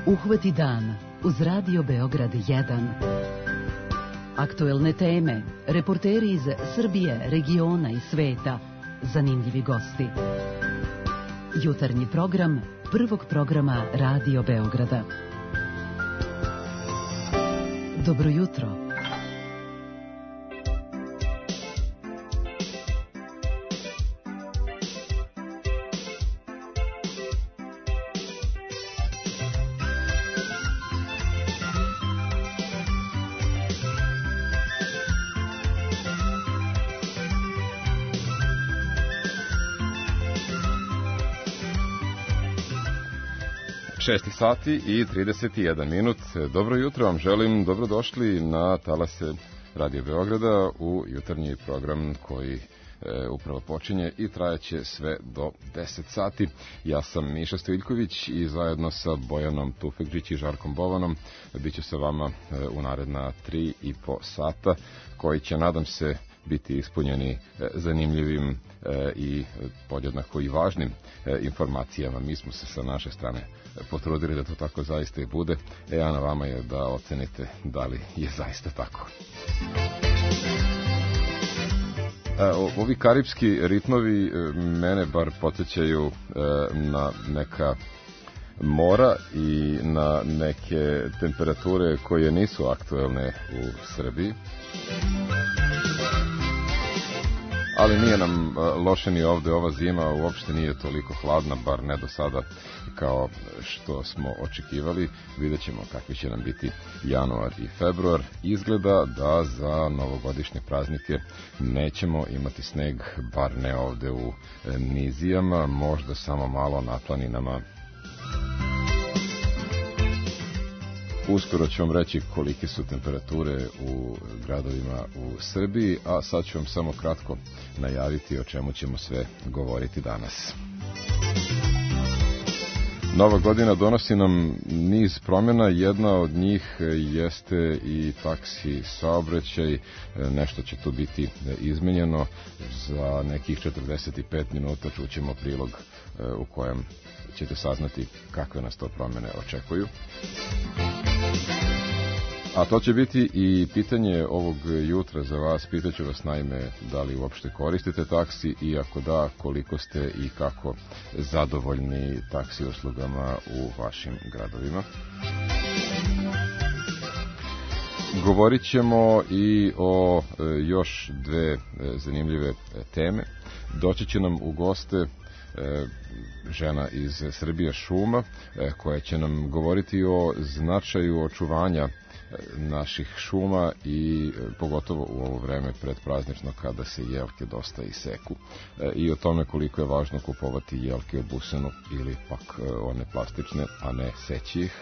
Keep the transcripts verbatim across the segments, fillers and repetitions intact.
Uhvati dan uz Radio Beograd jedan. Aktuelne teme, reporteri iz Srbije, regiona i sveta, zanimljivi gosti. Jutarnji program prvog programa Radio Beograda. Dobro jutro. šest sati i trideset jedan minut. Dobro jutro vam želim, dobrodošli na talase Radio Beograda u jutarnji program koji e, upravo počinje i trajaće sve do deset sati. Ja sam Miša Stojiljković i zajedno sa Bojanom Tufekđić i Žarkom Bovanom bit ću sa vama e, u naredna tri i po sata, koji će, nadam se, biti ispunjeni e, zanimljivim e, i podjednako i važnim e, informacijama. Mi smo se sa naše strane potrudili da to tako zaista i bude, e a na vama je da ocenite da li je zaista tako. E, ovi karipski ritmovi e, mene bar podsjećaju e, na neka mora i na neke temperature koje nisu aktuelne u Srbiji. Ali nije nam loše ni ovde, ova zima uopšte nije toliko hladna, bar ne do sada kao što smo očekivali. Vidjet ćemo kakvi će nam biti januar i februar. Izgleda da za novogodišnje praznike nećemo imati sneg, bar ne ovde u nizijama, možda samo malo na planinama. Uskoro ću vam reći kolike su temperature u gradovima u Srbiji, a sad ću vam samo kratko najaviti o čemu ćemo sve govoriti danas. Nova godina donosi nam niz promjena, jedna od njih jeste i taksi saobraćaj, nešto će tu biti izmenjeno, za nekih četrdeset pet minuta čućemo prilog u kojem ćete saznati kakve nas to promjene očekuju. A to će biti i pitanje ovog jutra za vas. Pitaću vas naime da li uopšte koristite taksi i ako da, koliko ste i kako zadovoljni taksi uslugama u vašim gradovima. Govorit ćemo i o e, još dve e, zanimljive teme. Doći će nam u goste e, žena iz Srbija šuma e, koja će nam govoriti o značaju očuvanja naših šuma i pogotovo u ovo vreme predpraznično kada se jelke dosta iseku e, i o tome koliko je važno kupovati jelke u busenu ili pak e, one plastične, a ne seći ih.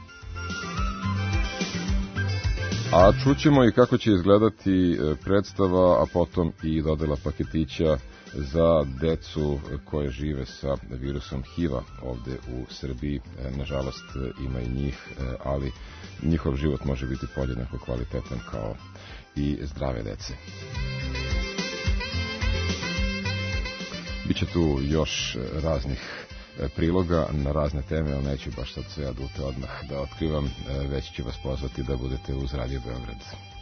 A čućemo i kako će izgledati predstava, a potom i dodela paketića za decu koje žive sa virusom H I V-a ovde u Srbiji. Nažalost ima i njih, ali njihov život može biti podjednako kvalitetan kao i zdrave dece. Biće tu još raznih priloga na razne teme, ali neću baš sad sve adute odmah da otkrivam, već ću vas pozvati da budete uz Radio Beograd.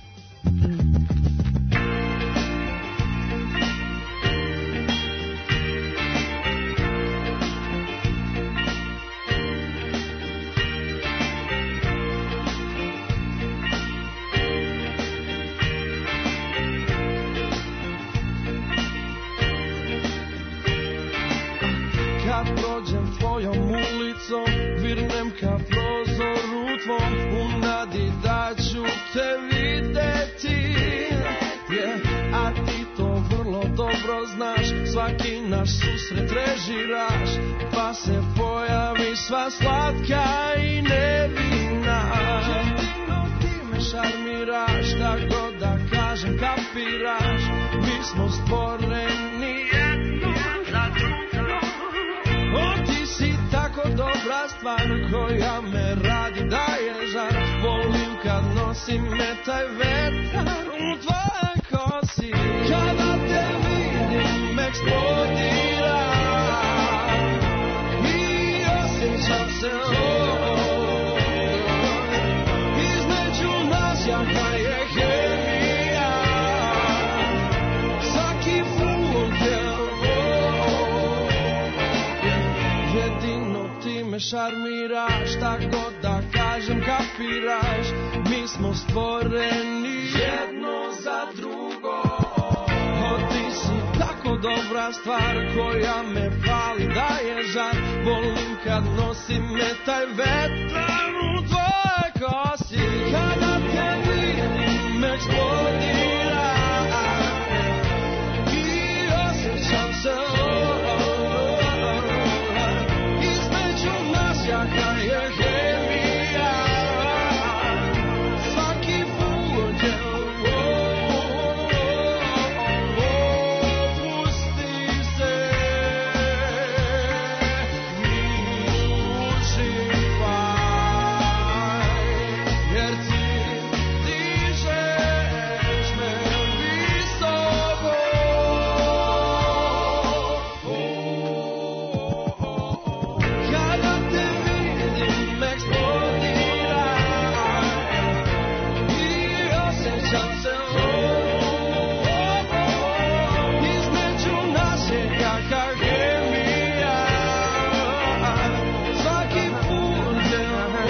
Svaki naš susret režiraš, pa se pojavi sva slatka i nevina. Jedino ti me šarmiraš, da god da kažem kapiraš. Mi smo stvoreni jedno za drugo. O, ti si tako dobra stvar koja me radi daje žar. Volim kad nosi me taj vetar u tvoje kosi. Kada te vidim eksplodira i osjećam se oh, me šarmiraš, šta god da kažem kapiraš. Mi smo stvoreni jedno za drugo. O, ti si tako dobra stvar koja me pali, daje žar. Volim kad nosi me taj vetar u tvoje kosi. Kada te vidim eksplodira i osjećam se između nas jaka je hemija. Svaki put je opusti se i uživaj, jer ti dižeš me visoko. Kada te vidim eksplodira i osjećam se između nas je jaka hemija. Svaki put je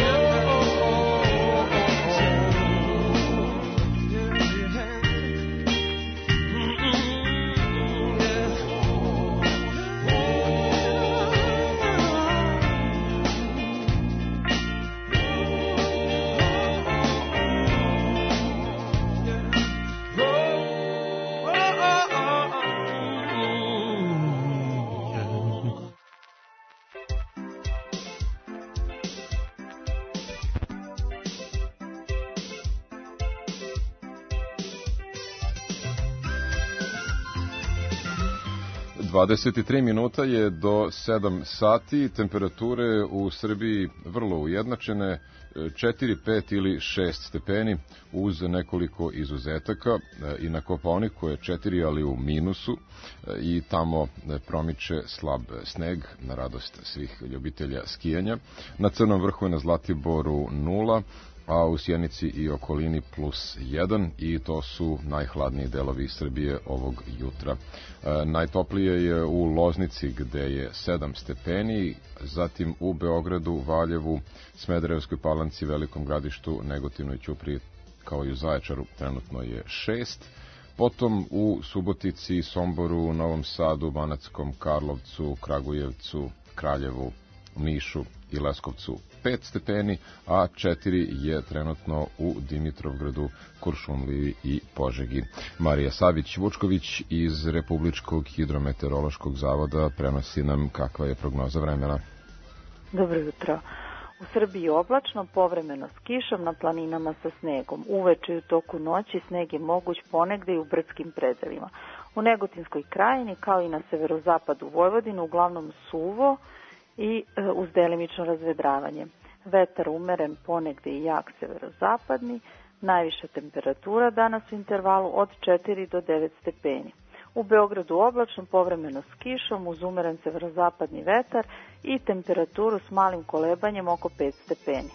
dvadeset tri minuta je do sedam sati, temperature u Srbiji vrlo ujednačene, četiri, pet ili šest stepeni uz nekoliko izuzetaka. I na Kopaoniku je četiri, ali u minusu, i tamo promiče slab sneg na radost svih ljubitelja skijanja. Na Crnom vrhu je na Zlatiboru nula, a u Sjenici i okolini plus jedan, i to su najhladniji delovi Srbije ovog jutra. E, najtoplije je u Loznici gde je sedam stepeni, zatim u Beogradu, Valjevu, Smederevskoj Palanci, Velikom Gradištu, Negotinu i Ćupriji, kao i u Zaječaru trenutno je šest. Potom u Subotici, Somboru, Novom Sadu, Banatskom Karlovcu, Kragujevcu, Kraljevu, Nišu i Leskovcu pet stepeni, a četiri je trenutno u Dimitrovgradu, Kuršumliji i Požegi. Marija Savić-Vučković iz Republičkog hidrometeorološkog zavoda prenosi nam kakva je prognoza vremena. Dobro jutro. U Srbiji oblačno, povremeno s kišom, na planinama sa snegom. Uveče i u toku noći sneg je moguć ponegde i u brdskim predelima. U Negotinskoj krajini, kao i na severozapadu Vojvodine, uglavnom suvo i e, uz delimično razvedravanje. Vetar umeren, ponegde i jak severozapadni, najviša temperatura danas u intervalu od četiri do devet stepeni. U Beogradu oblačno, povremeno s kišom, uz umeren severozapadni vetar i temperaturu s malim kolebanjem oko pet stepeni.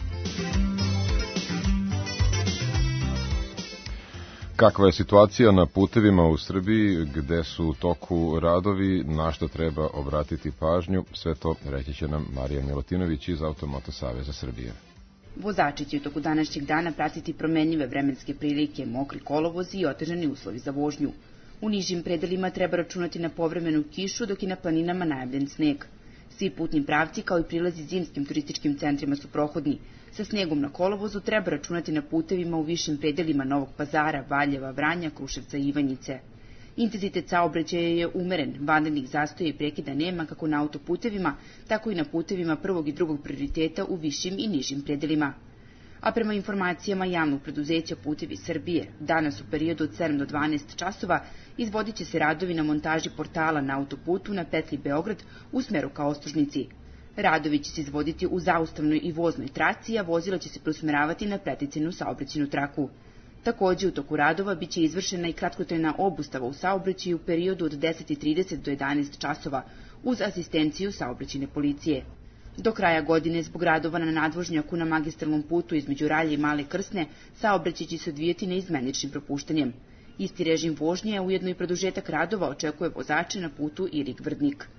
Kakva je situacija na putevima u Srbiji, gde su u toku radovi, na što treba obratiti pažnju? Sve to reći će nam Marija Milutinović iz Automoto Saveza Srbije. Vozači će u toku današnjeg dana pratiti promenljive vremenske prilike, mokri kolovozi i otežani uslovi za vožnju. U nižim predelima treba računati na povremenu kišu, dok je na planinama najavljen sneg. Svi putni pravci kao i prilazi zimskim turističkim centrima su prohodni. Sa snegom na kolovozu treba računati na putevima u višim predelima Novog Pazara, Valjeva, Vranja, Kruševca i Ivanjice. Intenzitet saobraćaja je umeren, vanrednih zastoja i prekida nema kako na autoputevima, tako i na putevima prvog i drugog prioriteta u višim i nižim predelima. A prema informacijama javnog preduzeća Putevi Srbije, danas u periodu od sedam do dvanaest časova izvodit će se radovi na montaži portala na autoputu na petlji Beograd u smeru ka Ostružnici. Radovi će se izvoditi u zaustavnoj i voznoj traci, a vozila će se preusmeravati na preticenu saobraćajnu traku. Takođe, u toku radova biće izvršena i kratkotrajna obustava u saobraćaju u periodu od deset i trideset do jedanaest časova uz asistenciju saobraćajne policije. Do kraja godine, zbog radova na nadvožnjaku na magistralnom putu između Ralje i Male Krsne, saobraćaj će se odvijati neizmeničnim propuštanjem. Isti režim vožnje, a ujedno i produžetak radova očekuje vozače na putu Irig-Vrdnik.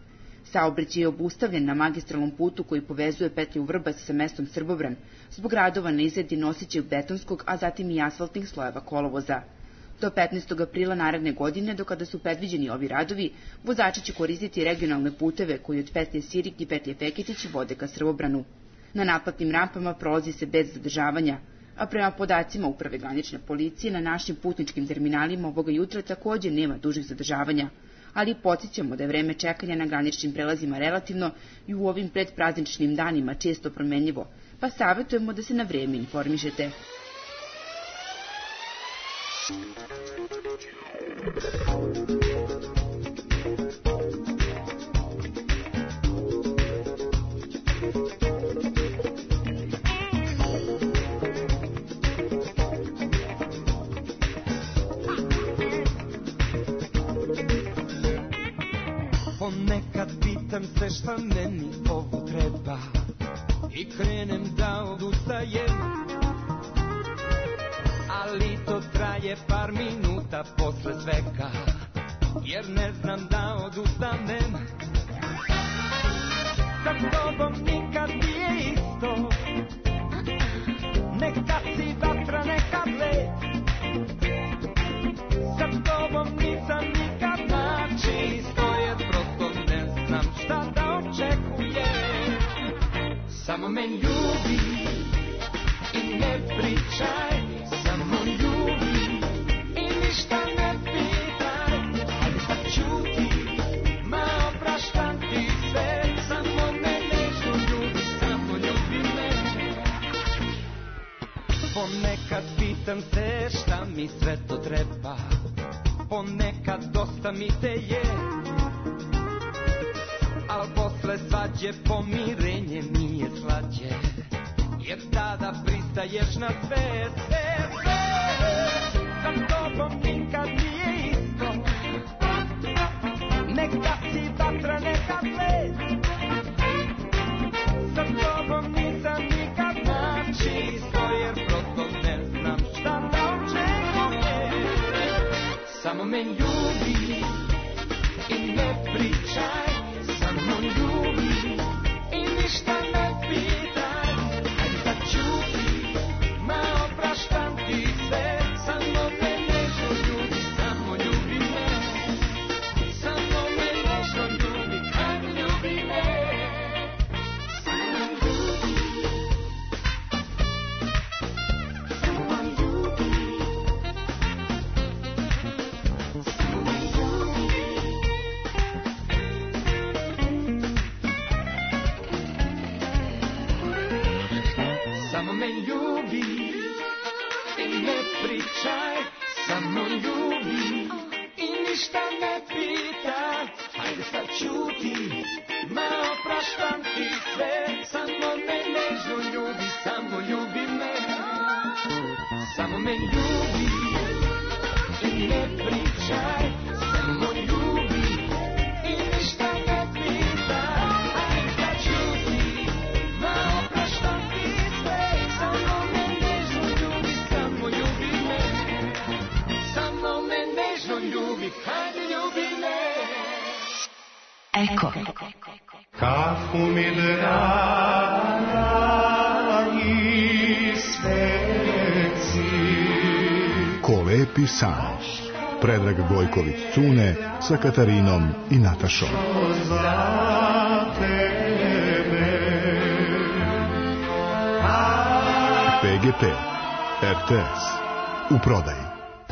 Saobraćaj je obustavljen na magistralnom putu koji povezuje petlju Vrbas sa mestom Srbobran zbog radova na izradi nosećeg betonskog, a zatim i asfaltnih slojeva kolovoza. Do petnaestog aprila naredne godine, do kada su predviđeni ovi radovi, vozači će koristiti regionalne puteve koji od petlje Sirik i petlje Feketić vode ka Srbobranu. Na naplatnim rampama prolazi se bez zadržavanja, a prema podacima Uprave granične policije na našim putničkim terminalima ovoga jutra takođe nema dužih zadržavanja, ali podsjećamo da je vreme čekanja na graničnim prelazima relativno i u ovim predprazničnim danima često promenljivo, pa savjetujemo da se na vreme informišete. Ponekad pitam se šta meni ovo treba i krenem da odustajem, ali to traje par minuta posle svega, jer ne znam da odustanem. Sa tobom nikad nije isto, nekad si vatra, nekad led. Sa tobom nisam nikad načisto, jer prosto ne znam šta da očekujem. Samo me ljubi i ne pričaj, samo ljubi i ništa ne pitaj. Ali sad ćuti, ma opraštam ti sve, samo me nežno ljubi, samo ljubi me. Ponekad pitam se šta mi sve to treba, ponekad dosta mi te je, al posle svađe pomirenje mi je slađe, jer tada pristaješ na sve, sve, sve. Sa tobom nikad nije isto, nekad si vatra, nekad led. Sa tobom nisam nikad načisto, jer prosto ne znam šta da očekujem. Samo me ljubi i ne pričaj, samo ljubi i ništa ne pitaj. Ajde sad ćuti, ma opraštam ti sve, samo me nežno ljubi, samo ljubi me. Samo me nežno ljubi, ajde ljubi me. Samo ljubi, samo ljubi, samo me ljubi. Samo me ljubi i ne pričaj, samo ljubi i ništa ne pitaj. Ajde sad ćuti, ma opraštam ti sve, samo me nežno ljubi, samo ljubi me. Samo me ljubi i ne pričaj, samo ljubi i ništa ne pitaj. Ajde sad ćuti, ma opraštam ti sve, samo me nežno ljubi, samo ljubi me. Samo me nežno ljubi, hajde ljubi me. Eko. Kafu mi dragi sveci. Ko lepi san. Predrag Gojković Cune sa Katarinom i Natašom. Za tebe. P G P, R T S, u prodaji.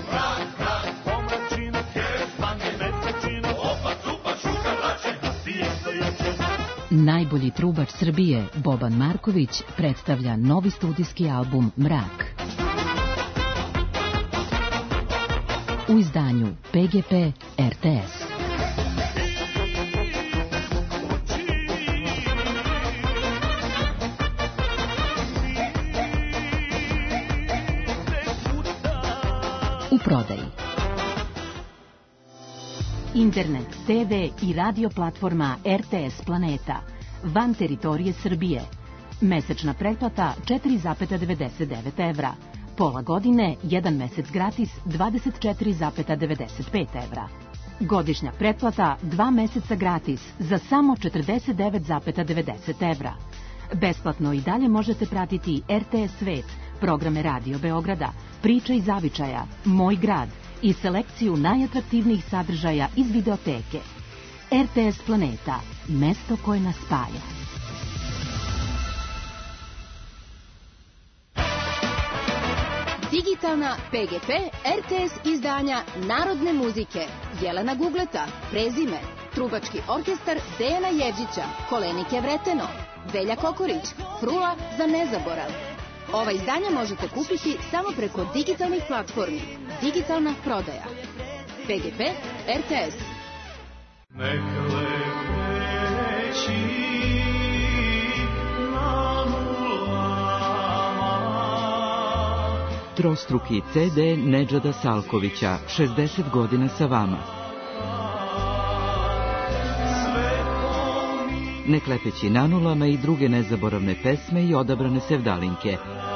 Najbolji trubač Srbije, Boban Marković, predstavlja novi studijski album Mrak. U izdanju P G P R T S. U prodaji. Internet, T V i radio platforma R T S Planeta. Van teritorije Srbije. Mesečna pretplata četiri zarez devedeset devet evra. Pola godine, jedan mesec gratis, dvadeset četiri zarez devedeset pet evra. Godišnja pretplata dva meseca gratis za samo četrdeset devet zarez devedeset evra. Besplatno i dalje možete pratiti R T S Svet, programe Radio Beograda, Priča iz zavičaja, Moj grad i selekciju najatraktivnijih sadržaja iz videoteke. R T S Planeta, mesto koje nas spaja. Digitalna P G P R T S izdanja narodne muzike. Jelena Gugleta, Prezime, Trubački orkestar Dejana Jevđića, Kolenike Vreteno, Velja Kokorić, Frula za nezaborav. Ova izdanja možete kupiti samo preko digitalnih platformi. Digitalna prodaja. P G P R T S. Trostruki C D Nedžada Salkovića, šezdeset godina sa vama. Neklepeći nanulama i druge nezaboravne pesme i odabrane sevdalinke.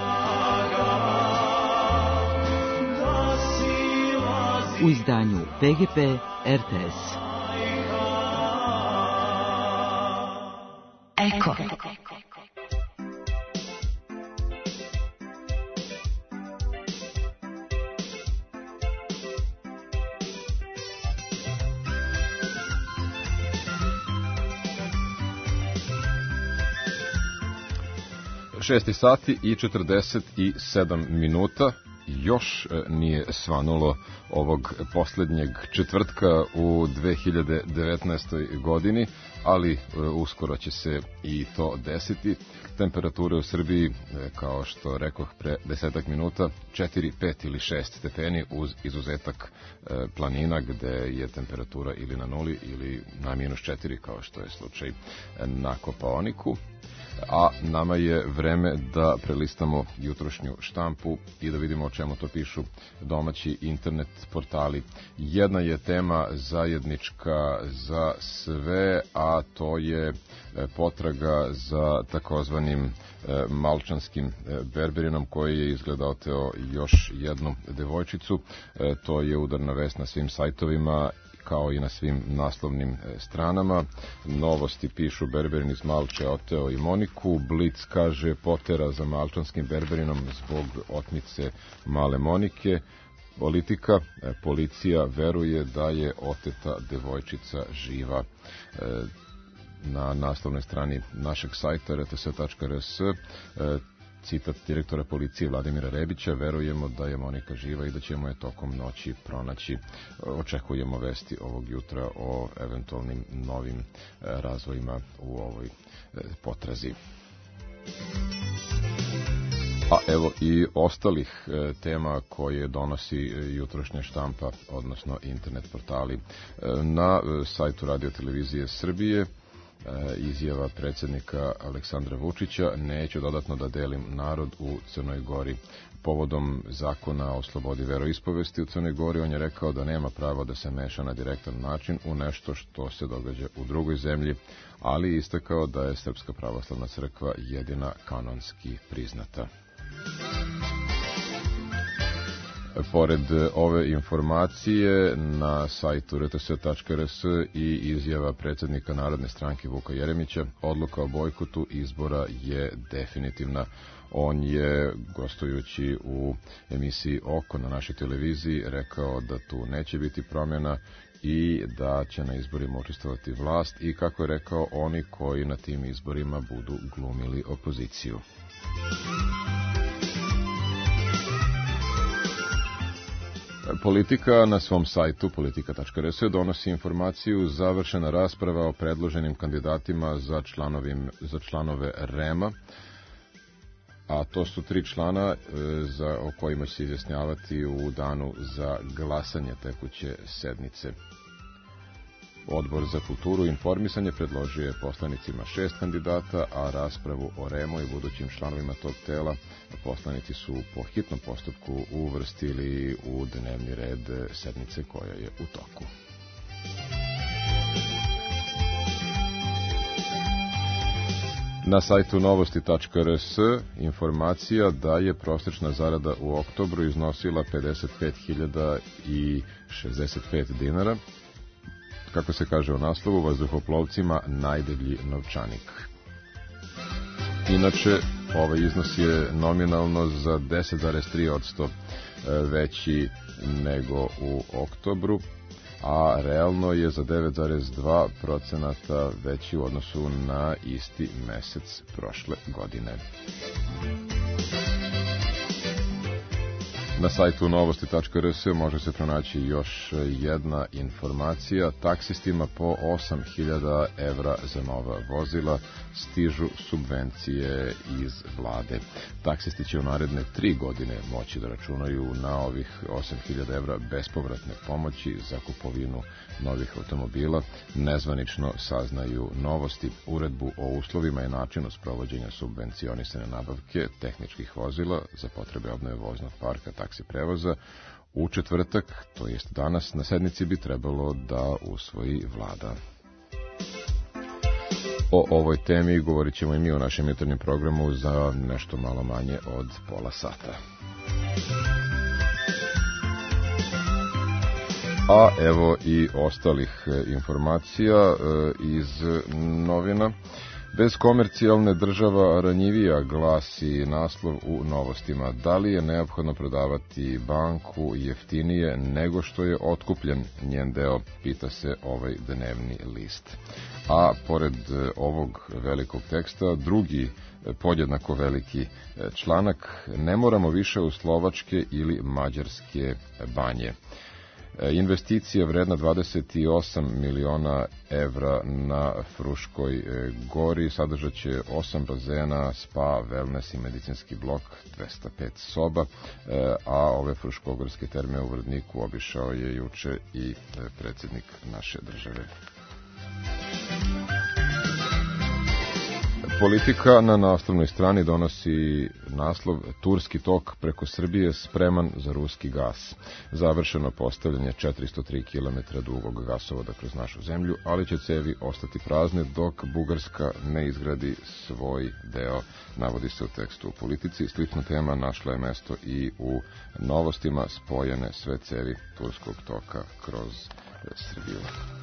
U izdanju P G P R T S. Eko. šest sati i četrdeset sedam minuta. Još nije svanulo ovog posljednjeg četvrtka u dve hiljade devetnaestoj godini, ali uskoro će se i to desiti. Temperature u Srbiji, kao što rekoh pre desetak minuta, četiri, pet ili šest stepeni uz izuzetak planina gde je temperatura ili na nuli ili na minus četiri, kao što je slučaj na Kopaoniku. A nama je vreme da prelistamo jutrošnju štampu i da vidimo o čemu to pišu domaći internet portali. Jedna je tema zajednička za sve, a to je potraga za takozvanim malčanskim berberinom koji je izgleda oteo još jednu devojčicu. To je udarna vest na svim sajtovima kao i na svim naslovnim stranama. Novosti pišu Berberin iz Malče oteo i Moniku. Blic kaže potera za malčanskim berberinom zbog otmice male Monike. Politika, policija veruje da je oteta devojčica živa. Na naslovnoj strani našeg sajta r t s tačka r s citat direktora policije Vladimira Rebića: verujemo da je Monika živa i da ćemo je tokom noći pronaći. Očekujemo vesti ovog jutra o eventualnim novim razvojima u ovoj potrazi. A evo i ostalih tema koje donosi jutrošnja štampa, odnosno internet portali. Na sajtu Radio Televizije Srbije izjava predsjednika Aleksandra Vučića: neću dodatno da delim narod u Crnoj Gori. Povodom zakona o slobodi veroispovesti u Crnoj Gori, on je rekao da nema pravo da se meša na direktan način u nešto što se događa u drugoj zemlji, ali istakao da je Srpska pravoslavna crkva jedina kanonski priznata. Pored ove informacije na sajtu r t s tačka r s i izjava predsjednika Narodne stranke Vuka Jeremića, odluka o bojkotu izbora je definitivna. On je, gostujući u emisiji Oko na našoj televiziji, rekao da tu neće biti promjena i da će na izborima učestvovati vlast i, kako je rekao, oni koji na tim izborima budu glumili opoziciju. Politika na svom sajtu politika tačka r s donosi informaciju: završena rasprava o predloženim kandidatima za, članovim, za članove R E M-a, a to su tri člana e, za, o kojima će se izjasnjavati u danu za glasanje tekuće sednice. Odbor za kulturu i informisanje predložio je poslanicima šest kandidata, a raspravu o R E M-u i budućim članovima tog tela poslanici su po hitnom postupku uvrstili u dnevni red sednice koja je u toku. Na sajtu novosti tačka r s informacija da je prosječna zarada u oktobru iznosila pedeset pet hiljada šezdeset pet dinara, kako se kaže u naslovu, vazduhoplovcima najdeblji novčanik. Inače, ovaj iznos je nominalno za deset zarez tri posto veći nego u oktobru, a realno je za devet zarez dva posto veći u odnosu na isti mesec prošle godine. Na sajtu novosti tačka r s može se pronaći još jedna informacija. Taksistima po osam hiljada evra za nova vozila stižu subvencije iz vlade. Taksisti će u naredne tri godine moći da računaju na ovih osam hiljada evra bespovratne pomoći za kupovinu novih automobila. Nezvanično saznaju novosti. Uredbu o uslovima i načinu sprovođenja subvencionisane nabavke tehničkih vozila za potrebe obnove voznog parka taksi prevoza u četvrtak, to jest danas, na sednici bi trebalo da usvoji vlada. O ovoj temi govorit ćemo i mi u našem jutarnjem programu za nešto malo manje od pola sata. A evo i ostalih informacija iz novina. Bez komercijalne država ranjivija, glasi naslov u novostima. Da li je neophodno prodavati banku jeftinije nego što je otkupljen njen deo, pita se ovaj dnevni list. A pored ovog velikog teksta, drugi podjednako veliki članak, ne moramo više u slovačke ili mađarske banje. Investicija vredna dvadeset osam miliona evra na Fruškoj gori sadržat će osam bazena, spa, wellness i medicinski blok, dvesta pet soba, a ove fruškogorske terme u Vrdniku obišao je juče i predsjednik naše države. Politika na naslovnoj strani donosi naslov Turski tok preko Srbije spreman za ruski gas. Završeno postavljanje četiristo tri kilometra dugog gasovoda kroz našu zemlju, ali će cevi ostati prazne dok Bugarska ne izgradi svoj deo, navodi se u tekstu u Politici. Slična tema našla je mesto i u novostima, spojene sve cevi Turskog toka kroz Srbiju.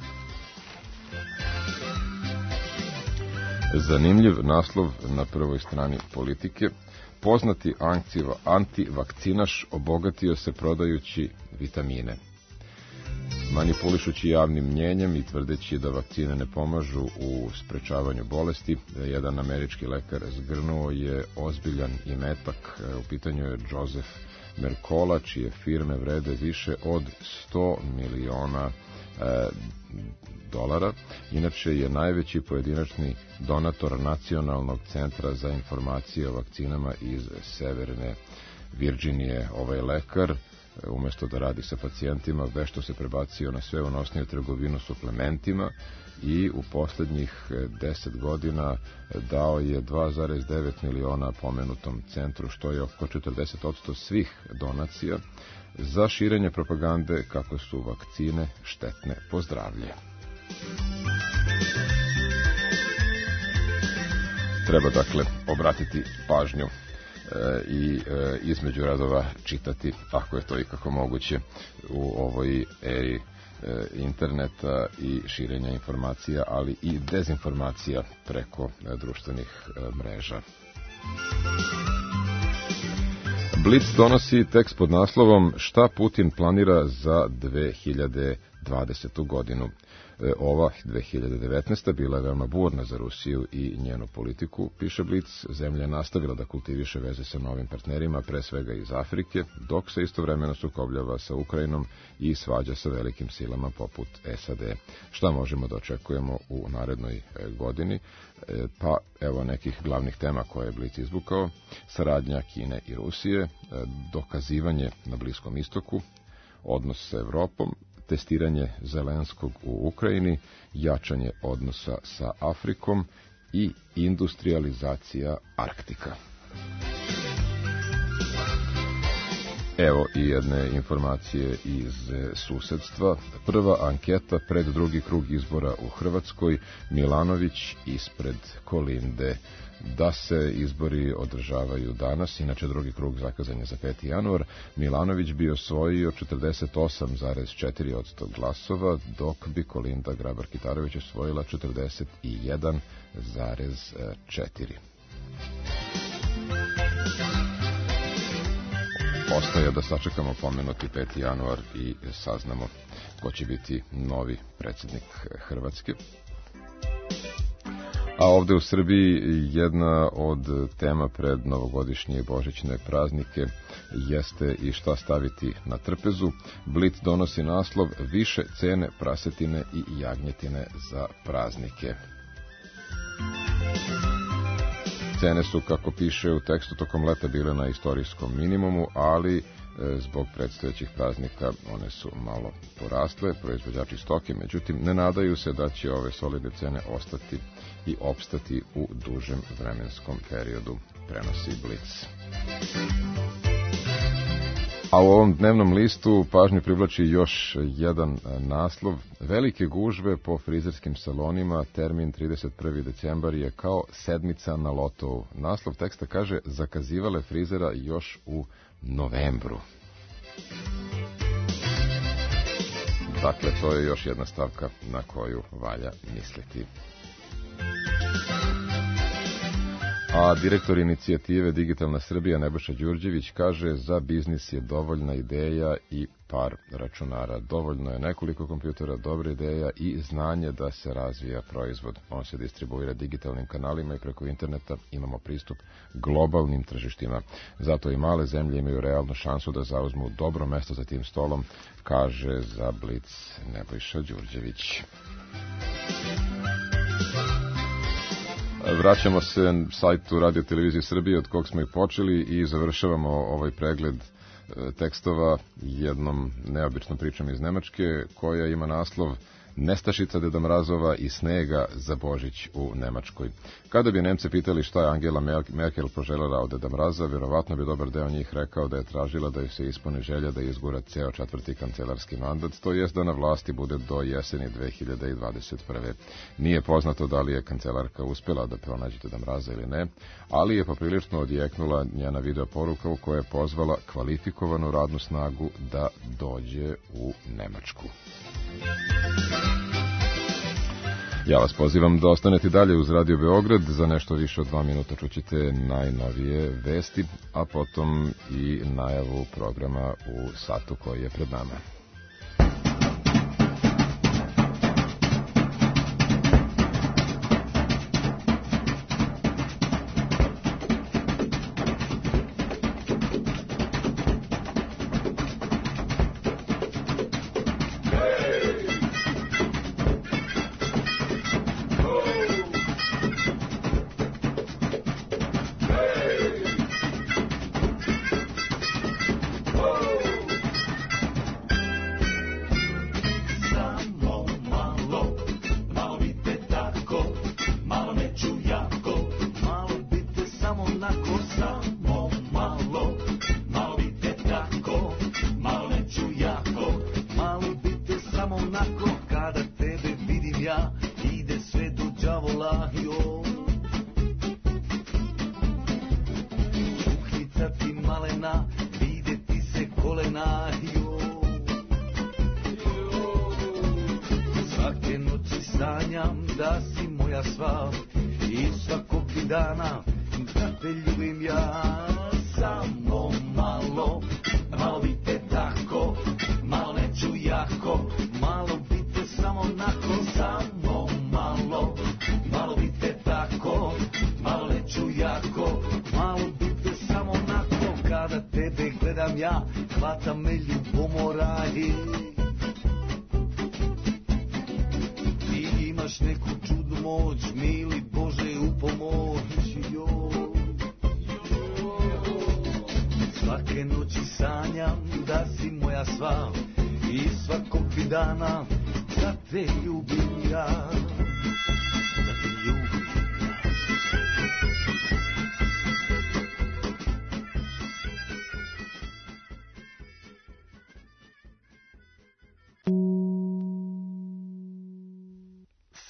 Zanimljiv naslov na prvoj strani Politike. Poznati antivakcinaš obogatio se prodajući vitamine. Manipulišući javnim mnjenjem i tvrdeći da vakcine ne pomažu u sprečavanju bolesti, jedan američki lekar zgrnuo je ozbiljan imetak. U pitanju je Joseph Mercola, čije firme vrede više od sto miliona e, dolara. Inače je najveći pojedinačni donator Nacionalnog centra za informacije o vakcinama iz Severne Virginije. Ovaj lekar, umjesto da radi sa pacijentima, vešto se prebacio na sve unosniju trgovinu suplementima i u posljednjih deset godina dao je dva zarez devet miliona pomenutom centru, što je oko četrdeset posto svih donacija za širenje propagande kako su vakcine štetne po zdravlje. Treba dakle obratiti pažnju e, i e, između radova čitati, ako je to ikako moguće, u ovoj eri e, interneta i širenja informacija, ali i dezinformacija preko e, društvenih e, mreža. Blic donosi tekst pod naslovom Šta Putin planira za dve hiljade dvadesetu godinu. Ova dve hiljade devetnaesta. bila je veoma burna za Rusiju i njenu politiku, piše Blic. Zemlja je nastavila da kultiviše veze sa novim partnerima, pre svega iz Afrike, dok se istovremeno sukobljava sa Ukrajinom i svađa sa velikim silama poput S A D. Šta možemo da očekujemo u narednoj godini? Pa evo nekih glavnih tema koje je Blic izvukao. Saradnja Kine i Rusije, dokazivanje na Bliskom istoku, odnos sa Evropom, testiranje Zelenskog u Ukrajini, jačanje odnosa sa Afrikom i industrializacija Arktika. Evo i jedne informacije iz susedstva. Prva anketa pred drugi krug izbora u Hrvatskoj, Milanović ispred Kolinde. Da se izbori održavaju danas, inače drugi krug zakazan je za peti januar, Milanović bi osvojio četrdeset osam zarez četiri posto glasova, dok bi Kolinda Grabar-Kitarović osvojila četrdeset jedan zarez četiri. Ostaje da sačekamo pomenuti peti januar i saznamo ko će biti novi predsjednik Hrvatske. A ovde u Srbiji jedna od tema pred novogodišnje i božićne praznike jeste i šta staviti na trpezu. Blic donosi naslov više cene prasetine i jagnjetine za praznike. Cene su, kako piše u tekstu, tokom leta bile na istorijskom minimumu, ali zbog predstojećih praznika one su malo porasle. Proizvođači stoke, međutim, ne nadaju se da će ove solidne cene ostati i opstati u dužem vremenskom periodu, prenosi Blic. A u ovom dnevnom listu pažnju privlači još jedan naslov. Velike gužve po frizerskim salonima, termin trideset prvi decembar je kao sedmica na lotovu. Naslov teksta kaže zakazivale frizera još u novembru. Dakle, to je još jedna stavka na koju valja misliti. A direktor inicijative Digitalna Srbija Nebojša Đurđević kaže za biznis je dovoljna ideja i par računara. Dovoljno je nekoliko kompjutera, dobra ideja i znanje da se razvija proizvod. On se distribuira digitalnim kanalima i preko interneta imamo pristup globalnim tržištima. Zato i male zemlje imaju realnu šansu da zauzmu dobro mesto za tim stolom, kaže za Blic Nebojša Đurđević. Vraćamo se sajtu Radio Televizije Srbije od kog smo i počeli i završavamo ovaj pregled tekstova jednom neobičnom pričom iz Nemačke koja ima naslov Nestašica Deda Mrazova i snega za Božić u Nemačkoj. Kada bi Nemce pitali šta je Angela Merkel poželjela od Deda Mraza, vjerovatno bi dobar deo njih rekao da je tražila da joj se ispuni želja da izgura ceo četvrti kancelarski mandat, to jest da na vlasti bude do jeseni dve hiljade dvadeset prve. Nije poznato da li je kancelarka uspjela da pronađe Deda Mraza ili ne, ali je poprilično odjeknula njena video poruka u kojoj je pozvala kvalifikovanu radnu snagu da dođe u Nemačku. Ja vas pozivam da ostanete dalje uz Radio Beograd. Za nešto više od dva minuta čućete najnovije vesti, a potom i najavu programa u satu koji je pred nama.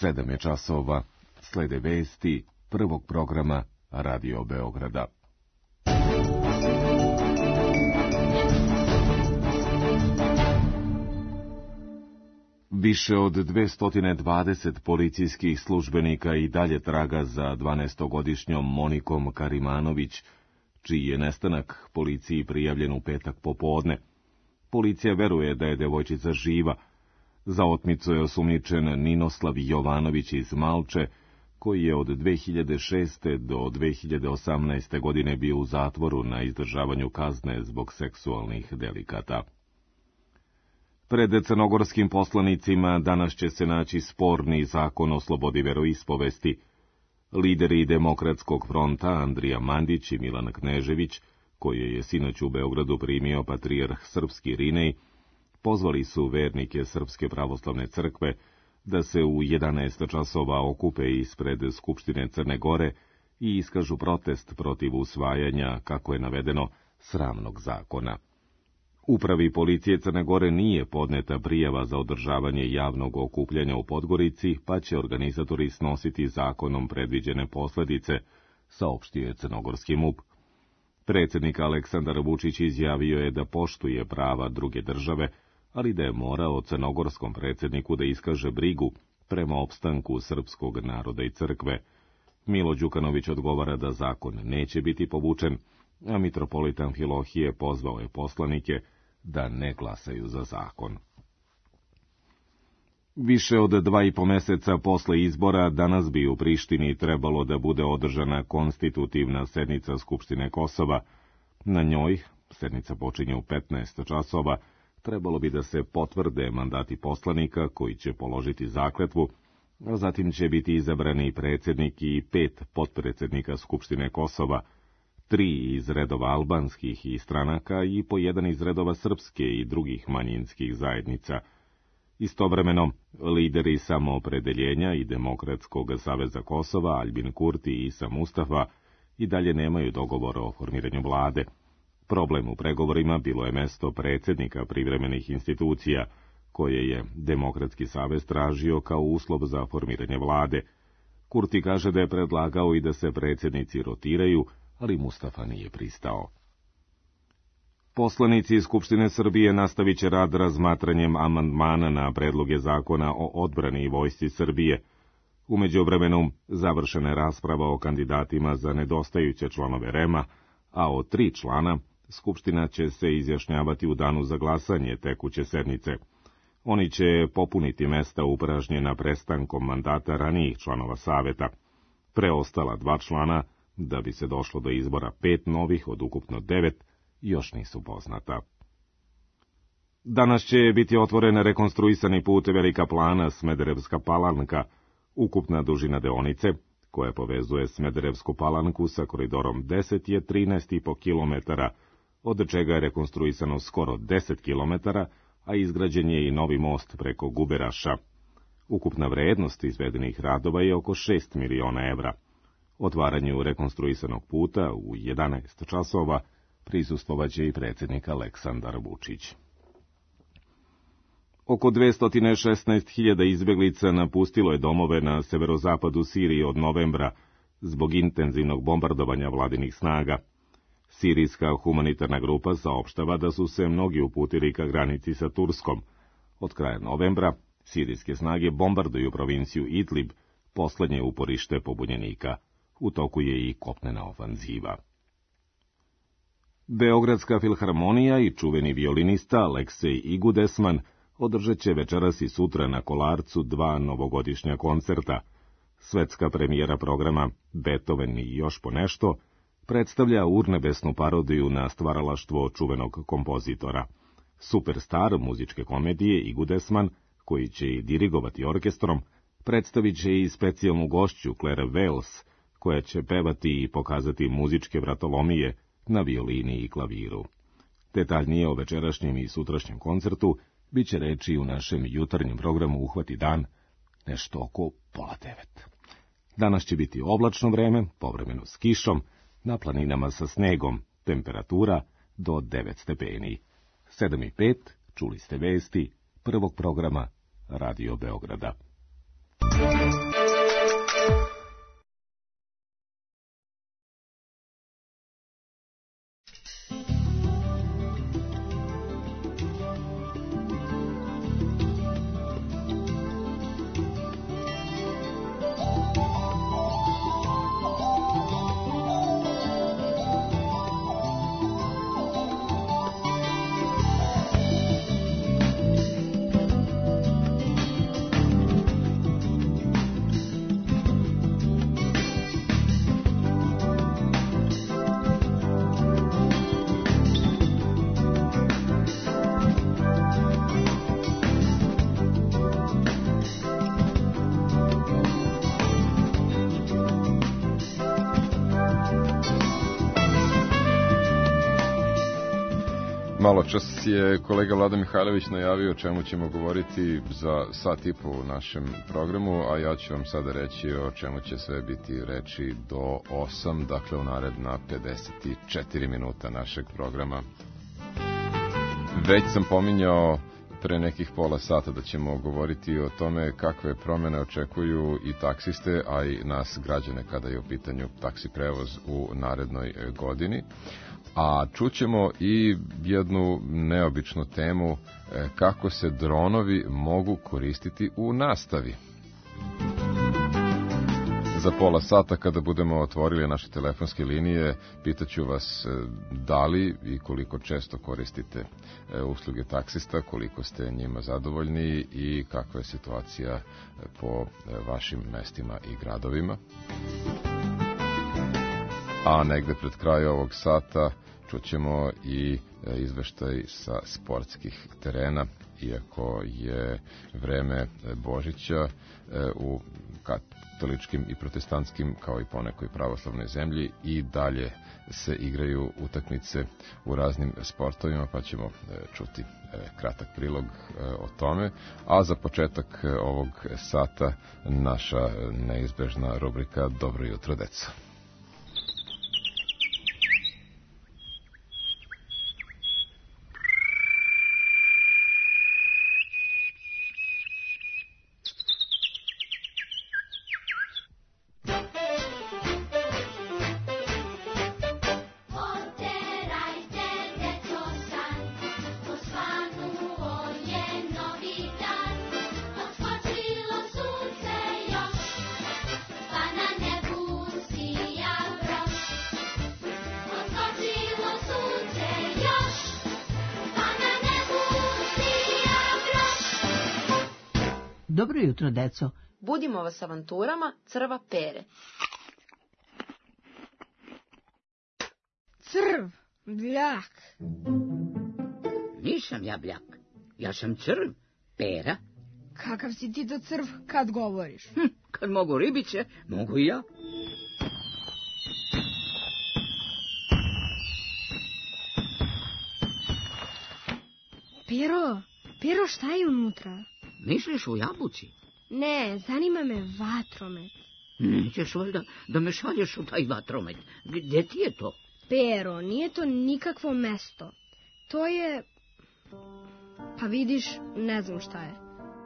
Sedam je časova, slede vesti prvog programa Radio Beograda. Više od dvesta dvadeset policijskih službenika i dalje traga za dvanaestogodišnjom Monikom Karimanović, čiji je nestanak policiji prijavljen u petak popodne. Policija veruje da je devojčica živa. Za otmicu je osumnjičen Ninoslav Jovanović iz Malče, koji je od dve hiljade šeste. do dve hiljade osamnaeste. godine bio u zatvoru na izdržavanju kazne zbog seksualnih delikata. Pred crnogorskim poslanicima danas će se naći sporni zakon o slobodi veroispovesti. Lideri Demokratskog fronta Andrija Mandić i Milan Knežević, koje je sinoć u Beogradu primio patrijarh srpski Irinej, pozvali su vernike Srpske pravoslavne crkve da se u jedanaest časova okupe ispred Skupštine Crne Gore i iskažu protest protiv usvajanja, kako je navedeno, sramnog zakona. Upravi policije Crne Gore nije podneta prijava za održavanje javnog okupljanja u Podgorici, pa će organizatori snositi zakonom predviđene posledice, saopštio je crnogorski M U P. Predsjednik Aleksandar Vučić izjavio je da poštuje prava druge države, ali da je morao crnogorskom predsjedniku da iskaže brigu prema opstanku srpskog naroda i crkve. Milo Đukanović odgovara da zakon neće biti povučen, a mitropolita Amfilohije pozvao je poslanike da ne glasaju za zakon. Više od dva i po meseca posle izbora danas bi u Prištini trebalo da bude održana konstitutivna sednica Skupštine Kosova. Na njoj, sednica počinje u petnaest časova, trebalo bi da se potvrde mandati poslanika koji će položiti zakletvu, a zatim će biti izabrani predsjednik i pet potpredsjednika Skupštine Kosova, tri iz redova albanskih i stranaka i po jedan iz redova srpske i drugih manjinskih zajednica. Istovremeno, lideri Samoopredeljenja i Demokratskog saveza Kosova, Aljbin Kurti i Isa Mustafa, i dalje nemaju dogovor o formiranju vlade. Problem u pregovorima bilo je mesto predsjednika privremenih institucija, koje je Demokratski savez tražio kao uslov za formiranje vlade. Kurti kaže da je predlagao i da se predsjednici rotiraju, ali Mustafa nije pristao. Poslanici Skupštine Srbije nastavit će rad razmatranjem amandmana na predloge zakona o odbrani i vojsci Srbije. U međuvremenu završena je rasprava o kandidatima za nedostajuće članove R E M-a, a od tri člana Skupština će se izjašnjavati u danu za glasanje tekuće sednice. Oni će popuniti mesta upražnjena prestankom mandata ranijih članova saveta. Preostala dva člana, da bi se došlo do izbora pet novih od ukupno devet, još nisu poznata. Danas će biti otvoren rekonstruisani put Velika Plana Smederevska Palanka. Ukupna dužina deonice, koja povezuje Smederevsku Palanku sa koridorom deset, je trinaest i po kilometara, od čega je rekonstruisano skoro deset kilometara, a izgrađen je i novi most preko Guberaša. Ukupna vrednost izvedenih radova je oko šest miliona evra. Otvaranju rekonstruisanog puta u jedanaest časova prisustvovaće i predsjednik Aleksandar Vučić. Oko dvesta šesnaest hiljada izbjeglica napustilo je domove na severozapadu Sirije od novembra zbog intenzivnog bombardovanja vladinih snaga. Sirijska humanitarna grupa saopštava da su se mnogi uputili ka granici sa Turskom. Od kraja novembra sirijske snage bombarduju provinciju Idlib, poslednje uporište pobunjenika. U toku je i kopnena ofanziva. Beogradska filharmonija i čuveni violinista Aleksej Igudesman održat će večeras i sutra na Kolarcu dva novogodišnja koncerta. Svetska premijera programa Beethoven i još ponešto predstavlja urnebesnu parodiju na stvaralaštvo čuvenog kompozitora. Superstar muzičke komedije Igudesman, koji će i dirigovati orkestrom, predstavit će i specijalnu gošću Claire Wales, koja će pevati i pokazati muzičke vratolomije na violini i klaviru. Detaljnije o večerašnjem i sutrašnjem koncertu bit će reći u našem jutarnjem programu Uhvati dan, nešto oko pola devet. Danas će biti oblačno vreme, povremeno s kišom, na planinama sa snegom, temperatura do devet stepeni. Sedam i pet, čuli ste vesti prvog programa Radio Beograda. Malo čas je kolega Vlada Mihajlović najavio o čemu ćemo govoriti za sat i po u našem programu, a ja ću vam sada reći o čemu će sve biti reči do osam, dakle u naredna pedeset četiri minuta našeg programa. Već sam pominjao pre nekih pola sata da ćemo govoriti o tome kakve promene očekuju i taksiste, a i nas građane kada je u pitanju taksi prevoz u narednoj godini. A čućemo i jednu neobičnu temu, kako se dronovi mogu koristiti u nastavi. Za pola sata kada budemo otvorili naše telefonske linije, pitaću vas da li i koliko često koristite usluge taksista, koliko ste njima zadovoljni i kakva je situacija po vašim mestima i gradovima. A negde pred kraju ovog sata čućemo i izveštaj sa sportskih terena, iako je vreme Božića u katoličkim i protestantskim, kao i ponekoj pravoslavnoj zemlji, i dalje se igraju utakmice u raznim sportovima, pa ćemo čuti kratak prilog o tome. A za početak ovog sata naša neizbežna rubrika Dobro jutro, deco. Dobro jutro, deco. Budimo vas avanturama crva Pere. Crv, bljak. Nisam ja bljak, ja sam crv, Pera. Kakav si ti to crv kad govoriš? Hm, kad mogu ribice, mogu i ja. Pero, Pero, šta je unutra? Misliš u jabuci? Ne, zanima me vatromet. Nećeš valjda da me šalješ u taj vatromet. Gde ti je to? Pero, nije to nikakvo mesto. To je... Pa vidiš, ne znam šta je.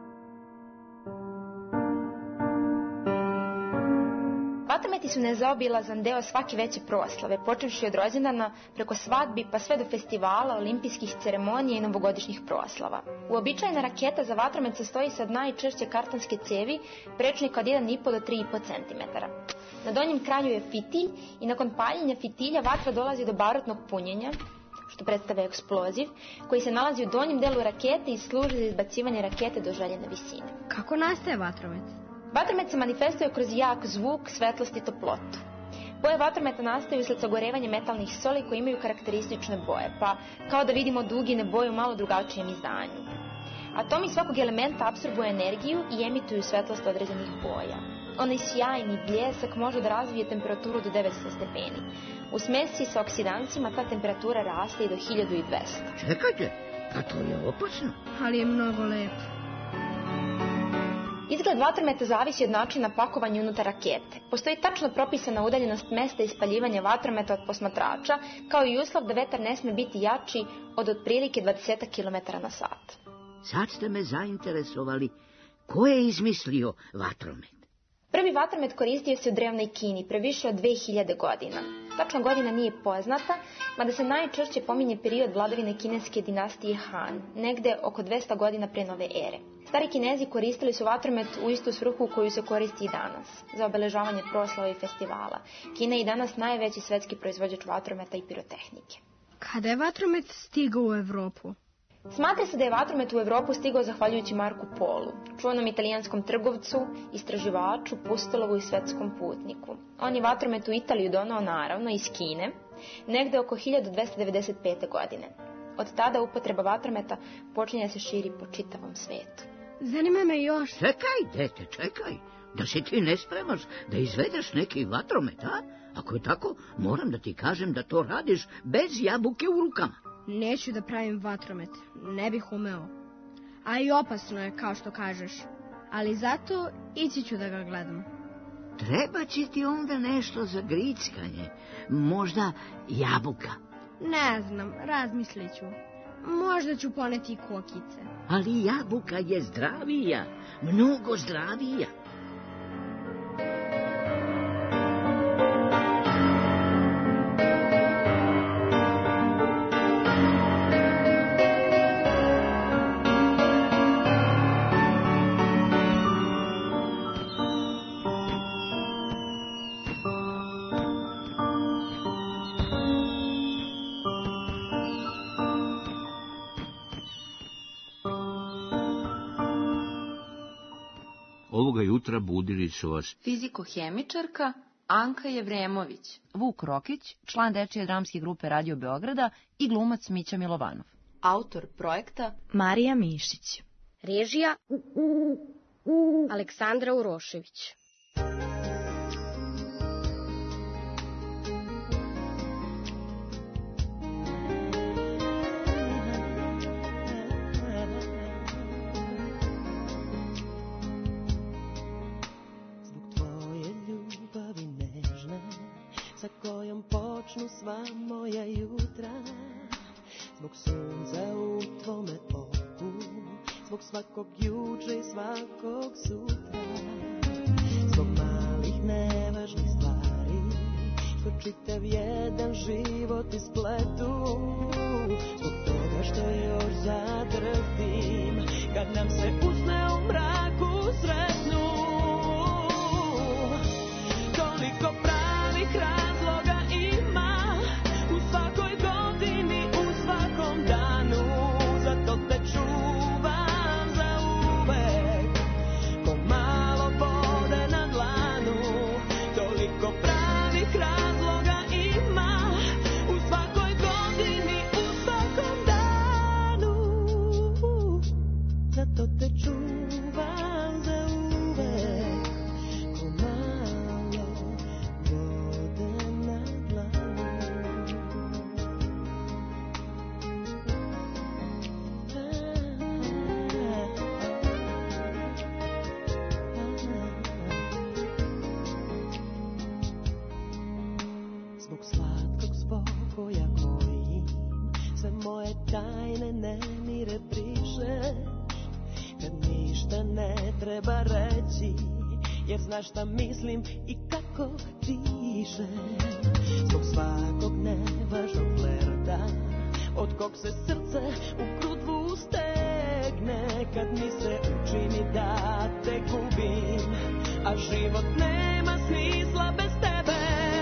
Vatrometi su nezaobilazan deo svake veće proslave, počevši od rođendana preko svadbi pa sve do festivala, olimpijskih ceremonija i novogodišnjih proslava. Uobičajena raketa za vatromet sastoji se od najčešće kartonske cevi, prečnika od jedan i po do tri i po centimetara. Na donjem kraju je fitilj i nakon paljenja fitilja vatra dolazi do barutnog punjenja, što predstavlja eksploziv, koji se nalazi u donjem delu rakete i služi za izbacivanje rakete do željene visine. Kako nastaje vatromet? Vatromet se manifestuje kroz jak zvuk, svetlost i toplotu. Boje vatrometa nastaju usled sagorevanja metalnih soli koje imaju karakteristične boje, pa kao da vidimo dugine boje u malo drugačijem izdanju. Atomi svakog elementa apsorbuju energiju i emituju svetlost određenih boja. Onaj sjajni bljesak može da razvije temperaturu do devetsto stepeni. U smesi sa oksidancima ta temperatura raste i do hiljadu dvesta. Čekajte, pa to je opasno. Ali je mnogo lepo. Izgled vatrometa zavisi od načina pakovanja unutar rakete. Postoji tačno propisana udaljenost mesta ispaljivanja vatrometa od posmatrača, kao i uslov da vetar ne sme biti jači od otprilike dvadeset kilometara na sat. Sad ste me zainteresovali. ko je izmislio vatromet? Prvi vatromet koristio se u drevnoj Kini pre više od dve hiljade godina. Tačna godina nije poznata, mada se najčešće pominje period vladavine kineske dinastije Han, negde oko dvesta godina pre nove ere. Stari Kinezi koristili su vatromet u istu svrhu u koju se koristi i danas, za obeležavanje proslava i festivala. Kina je i danas najveći svetski proizvođač vatrometa i pirotehnike. Kada je vatromet stigao u Evropu? Smatra se da je vatromet u Evropu stigao zahvaljujući Marku Polu, čuvenom italijanskom trgovcu, istraživaču, pustelovu i svetskom putniku. On je vatromet u Italiju donao naravno iz Kine, negde oko hiljadu dvesta devedeset pete. godine. Od tada upotreba vatrometa počinje da se širi po čitavom svetu. Zanima me još... Čekaj, dete, čekaj. Da si ti ne spremaš da izvedeš neki vatromet, a? Ako je tako, moram da ti kažem da to radiš bez jabuke u rukama. Neću da pravim vatromet, ne bih umeo. A i opasno je, kao što kažeš. Ali zato ići ću da ga gledam. Treba će ti onda nešto za grickanje. Možda jabuka. Ne znam, razmislit ću. Možda ću poneti i kokice. Ali jabuka je zdravija, mnogo zdravija. Ovoga jutra budili su vas fizikohemičarka Anka Jevremović, Vuk Rokić, član dečije dramske grupe Radio Beograda i glumac Mića Milovanov. Autor projekta Marija Mišić. Režija Aleksandra Urošević. Sa kojom počnu sva moja jutra, zbog sunca u tvome oku, zbog svakog juče i svakog sutra, zbog malih nevažnih stvari, što čitav jedan život ispletu, zbog toga što još zadrhtim, kad nam se usne u mraku sretnu, toliko pravih razloga ima u svakoj godini, u svakom danu, zato te čuvam za uvek, ko malo vode na dlanu. Toliko pravih razloga ima u svakoj godini, u svakom danu, zato te čuvam za uvek, ko malo vode na dlanu. Zbog slatkog spokoja kojim sve moje tajne nemire brišeš, kad ništa ne treba reći, jer znaš šta mislim i kako dišem. Zbog svakog nevažnog flerta, od kog se srce u grudvu stegne, kad mi se učini da te gubim, a život nema smisla bez tebe.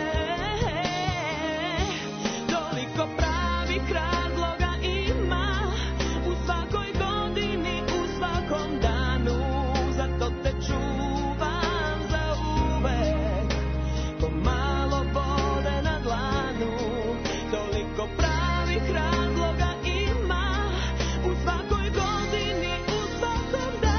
Toliko pravih razloga ima u svakoj godini, u svakom danu, zato te čuvam za uvek, ko malo vode na dlanu. Toliko pravih razloga ima u svakoj godini, u svakom danu.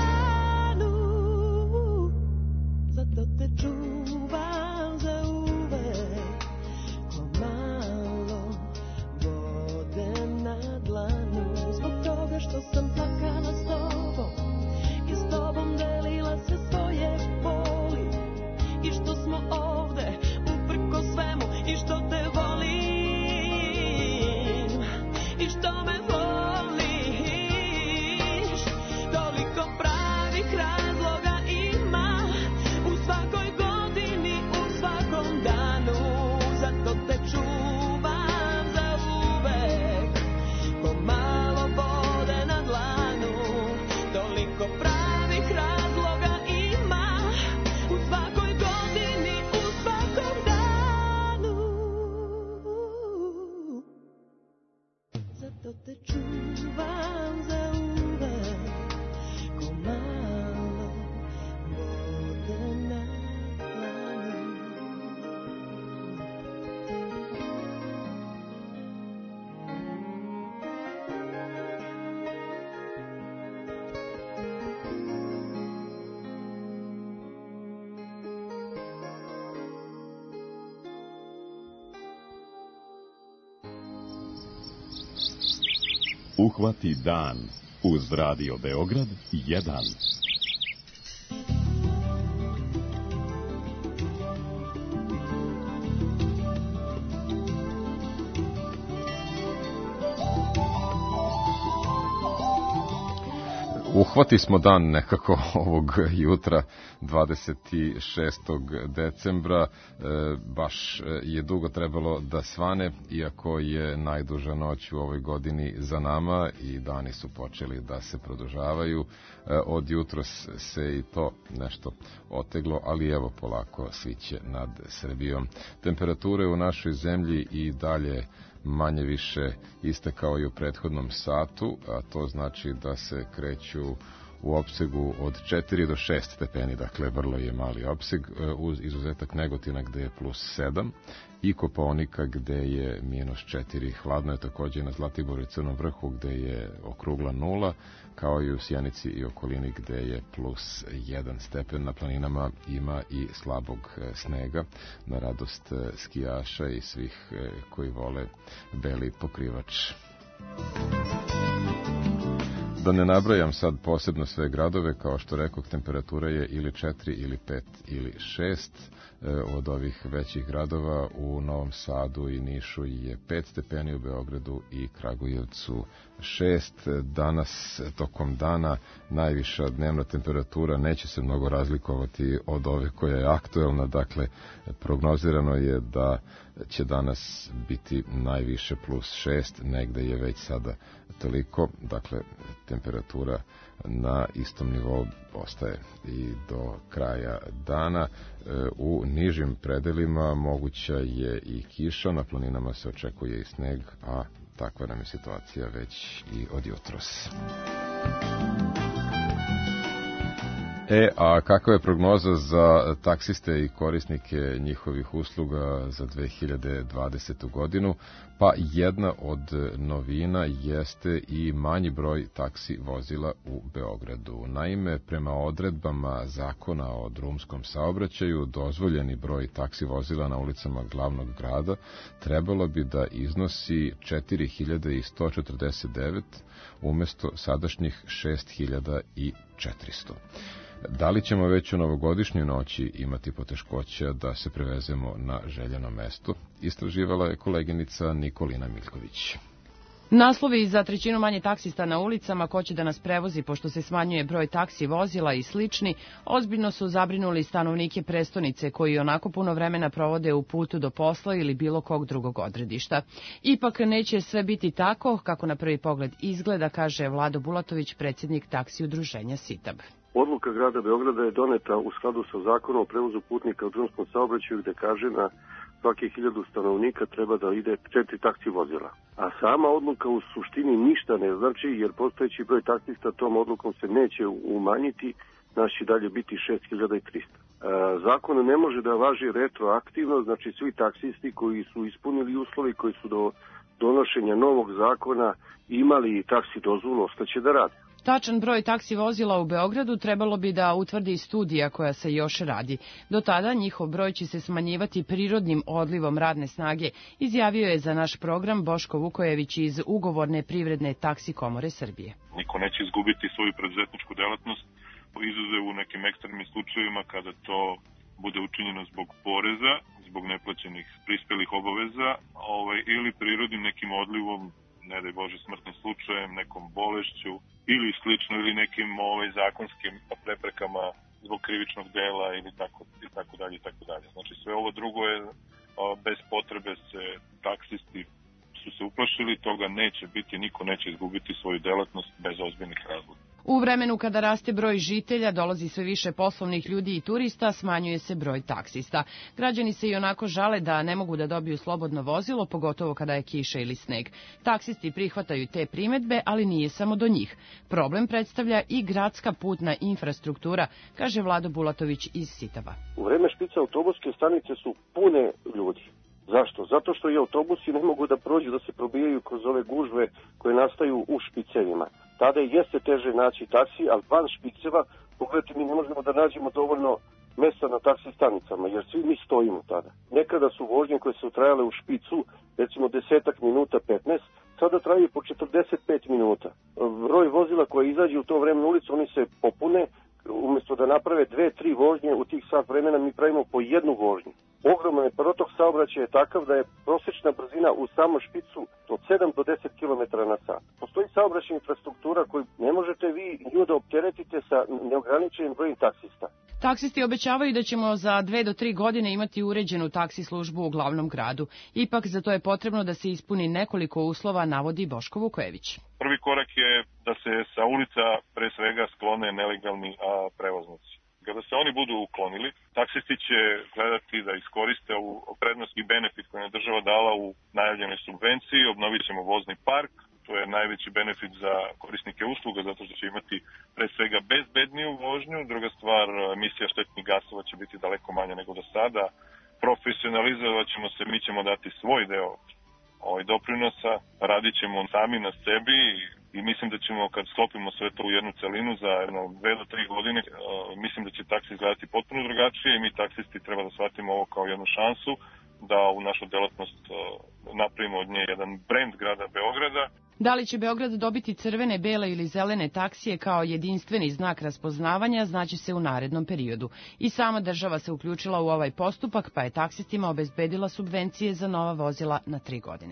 što te čuvam za uvek, ko malo vode na dlanu. Uhvati dan uz Radio Beograd jedan. Uhvati smo dan nekako ovog jutra, dvadeset šestog decembra, e, baš je dugo trebalo da svane, iako je najduža noć u ovoj godini za nama i dani su počeli da se produžavaju. E, od jutros se i to nešto oteglo, ali evo polako sviće nad Srbijom. Temperature u našoj zemlji i dalje manje više iste kao i u prethodnom satu, a to znači da se kreću u opsegu od četiri do šest stepeni, dakle vrlo je mali opseg, uz izuzetak Negotina gde je plus sedam i Kopaonika gde je minus četiri. Hladno je takođe na Zlatiboru i Crnom vrhu gde je okrugla nula, kao i u Sjenici i okolini gde je plus jedan stepen. Na planinama ima i slabog snega, na radost skijaša i svih koji vole beli pokrivač. Da ne nabrajam sad posebno sve gradove, kao što rekoh, temperatura je ili četiri, ili pet, ili šest. Od ovih većih gradova u Novom Sadu i Nišu je pet stepeni, u Beogradu i Kragujevcu šest. Danas, tokom dana, najviša dnevna temperatura neće se mnogo razlikovati od ove koja je aktuelna, dakle, prognozirano je da će danas biti najviše plus šest, negde je već sada toliko, dakle, temperatura na istom nivou ostaje i do kraja dana. U nižim predelima moguća je i kiša, na planinama se očekuje i sneg, a takva nam je situacija već i od jutros. E, a kakva je prognoza za taksiste i korisnike njihovih usluga za dve hiljade dvadesetu godinu? Pa jedna od novina jeste i manji broj taksi vozila u Beogradu. Naime, prema odredbama Zakona o drumskom saobraćaju, dozvoljeni broj taksi vozila na ulicama glavnog grada trebalo bi da iznosi četiri hiljade sto četrdeset devet umesto sadašnjih šest hiljada četiristo. Da li ćemo već u novogodišnjoj noći imati poteškoća da se prevezemo na željeno mesto? Istraživala je koleginica Nikolina Miljković. Naslovi za trećinu manje taksista na ulicama, ko će da nas prevozi pošto se smanjuje broj taksi vozila i slični, ozbiljno su zabrinuli stanovnike prestonice koji onako puno vremena provode u putu do posla ili bilo kog drugog odredišta. Ipak neće sve biti tako kako na prvi pogled izgleda, kaže Vlado Bulatović, predsjednik taksi udruženja Sitab. Odluka grada Beograda je doneta u skladu sa zakonom o prevozu putnika u drumskom saobraćaju, gde kaže na svake hiljadu stanovnika treba da ide četiri taksi vozila. A sama odluka u suštini ništa ne znači, jer postojeći broj taksista tom odlukom se neće umanjiti, znači dalje biti šest hiljada trista. Zakon ne može da važi retroaktivno, znači svi taksisti koji su ispunili uslovi, koji su do donošenja novog zakona imali taksi dozvolu, ostaće da rade. Tačan broj taksi vozila u Beogradu trebalo bi da utvrdi studija koja se još radi. Do tada njihov broj će se smanjivati prirodnim odlivom radne snage, izjavio je za naš program Boško Vukojević iz ugovorne privredne taksi komore Srbije. Niko neće izgubiti svoju preduzetničku delatnost, izuzev u nekim ekstremnim slučajevima kada to bude učinjeno zbog poreza, zbog neplaćenih prispelih obaveza, ovaj, ili prirodnim nekim odlivom, ne daj Bože smrtnim slučajem, nekom bolešću ili slično, ili nekim ovaj, zakonskim preprekama zbog krivičnog dela ili tako, i tako dalje i tako dalje. Znači sve ovo drugo je o, bez potrebe se taksisti su se uplašili, toga neće biti, niko neće izgubiti svoju delatnost bez ozbiljnih razloga. U vremenu kada raste broj žitelja, dolazi sve više poslovnih ljudi i turista, smanjuje se broj taksista. Građani se i onako žale da ne mogu da dobiju slobodno vozilo, pogotovo kada je kiša ili sneg. Taksisti prihvataju te primetbe, ali nije samo do njih. Problem predstavlja i gradska putna infrastruktura, kaže Vlado Bulatović iz Sitava. U vreme špica autobuske stanice su pune ljudi. Zašto? Zato što i autobusi ne mogu da prođu, da se probijaju kroz ove gužve koje nastaju u špicevima. Tada jeste teže naći taksi, ali van špiceva, pogledajte, mi ne možemo da nađemo dovoljno mesta na taksi stanicama, jer svi mi stojimo tada. Nekada su vožnje koje su trajale u špicu, recimo desetak minuta, petnaest, sada traju po četrdeset pet minuta. Broj vozila koje izađe u to vreme na ulicu, oni se popune, umjesto da naprave dve, tri vožnje u tih sat vremena, mi pravimo po jednu vožnju. Ogroman je protok saobraćaja je takav da je prosječna brzina u samom špicu od sedam do deset kilometara na sat. Postoji saobraćajna infrastruktura koju ne možete vi nju da opteretite sa neograničenim brojem taksista. Taksisti obećavaju da ćemo za dve do tri godine imati uređenu taksi službu u glavnom gradu. Ipak za to je potrebno da se ispuni nekoliko uslova, navodi Boško Vukojević. Prvi korak je da se sa ulica pre svega sklone nelegalni a, prevoznici. Kada se oni budu uklonili, taksisti će gledati da iskoriste ovu prednost i benefit koju je država dala u najavljenoj subvenciji, obnovit ćemo vozni park, to je najveći benefit za korisnike usluga, zato što će imati pre svega bezbedniju vožnju. Druga stvar, emisija štetnih gasova će biti daleko manja nego do sada. Profesionalizovat ćemo se, mi ćemo dati svoj deo ovaj doprinosa, radit ćemo sami na sebi i mislim da ćemo, kad sklopimo sve to u jednu celinu za jedno dve do tri godine, mislim da će taksi izgledati potpuno drugačije i mi taksisti treba da shvatimo ovo kao jednu šansu da u našu delatnost napravimo od nje jedan brend grada Beograda. Da li će Beograd dobiti crvene, bele ili zelene taksije kao jedinstveni znak raspoznavanja, znaće se u narednom periodu. I sama država se uključila u ovaj postupak, pa je taksistima obezbedila subvencije za nova vozila na tri godine.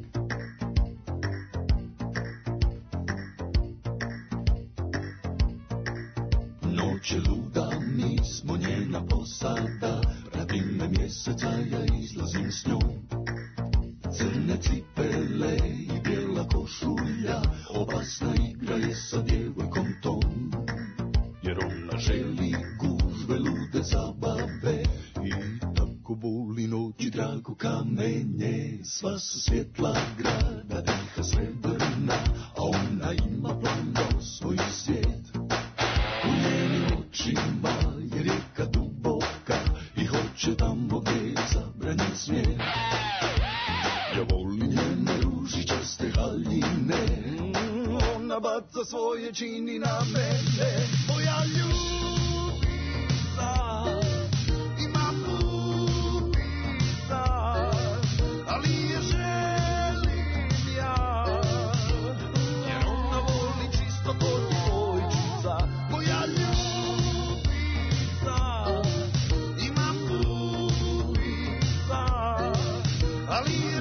Noć je luda, mi smo njena posada, radi me mjeseca, ja izlazim s njom. Crne cipele i bijela košulja, opasna igra je sa djevojkom tom. Jer ona želi gužve, lude zabave i tako boli noć i drago kamenje. Sva su svjetla grada, diha srebrna, a ona ima plan da osvoji svijet. U njenim očima je rijeka duboka i hoće tamo gdje je zabranjen svijet. Ja volim njene ružičaste haljine, ona baca svoje čini na mene. Moja ljubica ima putica, ali je želim ja, jer ona voli čisto ko djevojčica. Moja ljubica ima putica, ali je